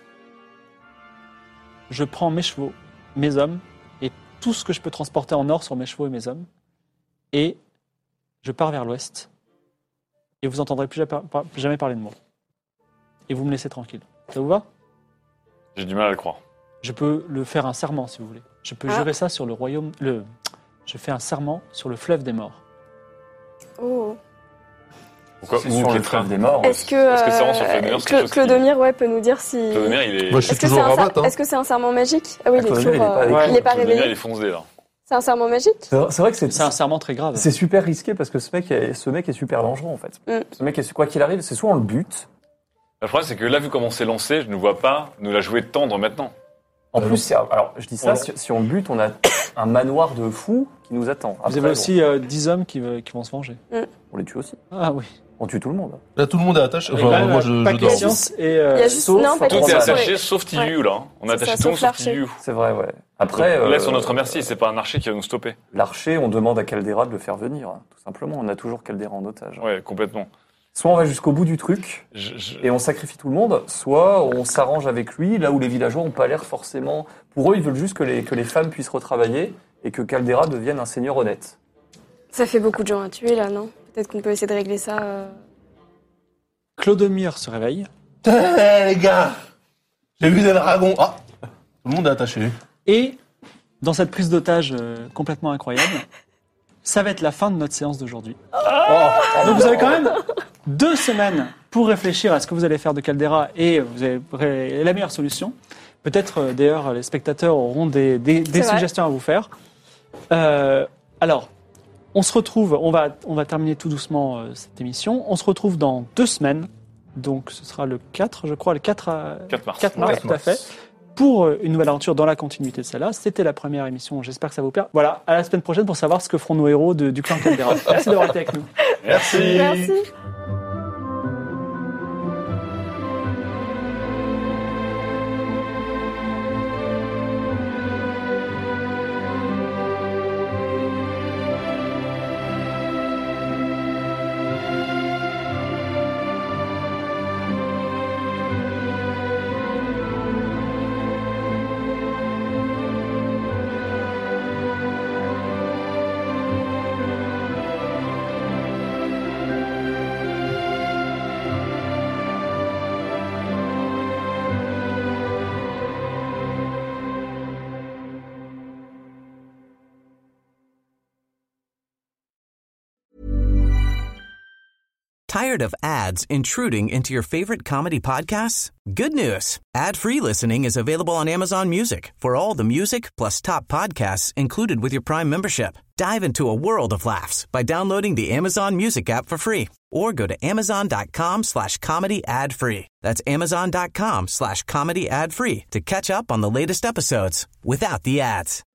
Je prends mes chevaux, mes hommes, et tout ce que je peux transporter en or sur mes chevaux et mes hommes, et je pars vers l'ouest, et vous entendrez plus jamais, par- jamais parler de moi. Et vous me laissez tranquille. Ça vous va ? J'ai du mal à le croire. Je peux le faire un serment, si vous voulez. Je peux Ah. jurer ça sur le royaume... Le... Je fais un serment sur le fleuve des morts. Oh. Pourquoi C'est Ou sur quel le fleuve train des morts. Est-ce que, Est-ce que c'est vraiment sur euh, Clodomir, c'est Cla- quelque chose qui- Clodomir, ouais, peut nous dire si... Clodomir, il est... Moi, je suis Est-ce que toujours c'est un, rabat. ser- Hein. est-ce que c'est un serment magique? Ah oui, il est Clodomir, toujours... il est pas euh, avec il est pas Clodomir, réveillé. il est foncé, là. C'est un serment magique? C'est c'est vrai que c'est, C'est un serment très grave. c'est super risqué parce que ce mec est, ce mec est super dangereux, en fait. Mm. Ce mec, est, quoi qu'il arrive, c'est soit on le bute. Le problème, c'est que là, vu comment c'est lancé, je ne vois pas nous la jouer tendre maintenant. En Euh, plus, c'est- alors, je dis ça, on- si, si on le bute, on a un manoir de fous qui nous attend. Vous Après, avez bon, aussi euh, dix hommes qui, veulent- qui vont se venger. on les tue aussi. Ah oui. On tue tout le monde. Là, tout le monde est attaché. Enfin, Là, moi, je, pas je que dors. Science et... euh, Il y a juste... sauf- non, pas Tout Tout que est ça, sur attaché, les- sauf Tilliou, là. On a C'est attaché ça, tout le monde sauf sauf l'archer. Tilliou. C'est vrai, ouais. Après, Là, euh, sur notre merci, c'est pas un archer qui va nous stopper. l'archer, on demande à Caldera de le faire venir, tout simplement. On a toujours Caldera en otage. Ouais, complètement. Soit on va jusqu'au bout du truc Je- je- et on sacrifie tout le monde, soit on s'arrange avec lui, là où les villageois n'ont pas l'air forcément... Pour eux, ils veulent juste que les, que les femmes puissent retravailler et que Caldera devienne un seigneur honnête. Ça fait beaucoup de gens à tuer, là, non? Peut-être qu'on peut essayer de régler ça... euh. Clodomir se réveille. Eh, les gars, j'ai vu des dragons. Ah, tout le monde est attaché. Et dans cette prise d'otage euh, complètement incroyable, ça va être la fin de notre séance d'aujourd'hui. Donc vous avez quand même deux semaines pour réfléchir à ce que vous allez faire de Caldera et vous avez la meilleure solution. Peut-être euh, d'ailleurs les spectateurs auront des, des, des C'est vrai. suggestions à vous faire. Euh, alors, on se retrouve, on va, on va terminer tout doucement euh, cette émission. On se retrouve dans deux semaines. Donc ce sera le quatre, je crois, le quatre, à- quatre mars. quatre mars, quatre tout à fait. Pour euh, une nouvelle aventure dans la continuité de celle-là. C'était la première émission, j'espère que ça vous plaît. Voilà, à la semaine prochaine pour savoir ce que feront nos héros de- du clan Caldera. Merci d'avoir été avec nous. Merci. Merci. Tired of ads intruding into your favorite comedy podcasts? Good news. Ad-free listening is available on Amazon Music for all the music plus top podcasts included with your Prime membership. Dive into a world of laughs by downloading the Amazon Music app for free or go to amazon.com slash comedy ad free. That's amazon.com slash comedy ad free to catch up on the latest episodes without the ads.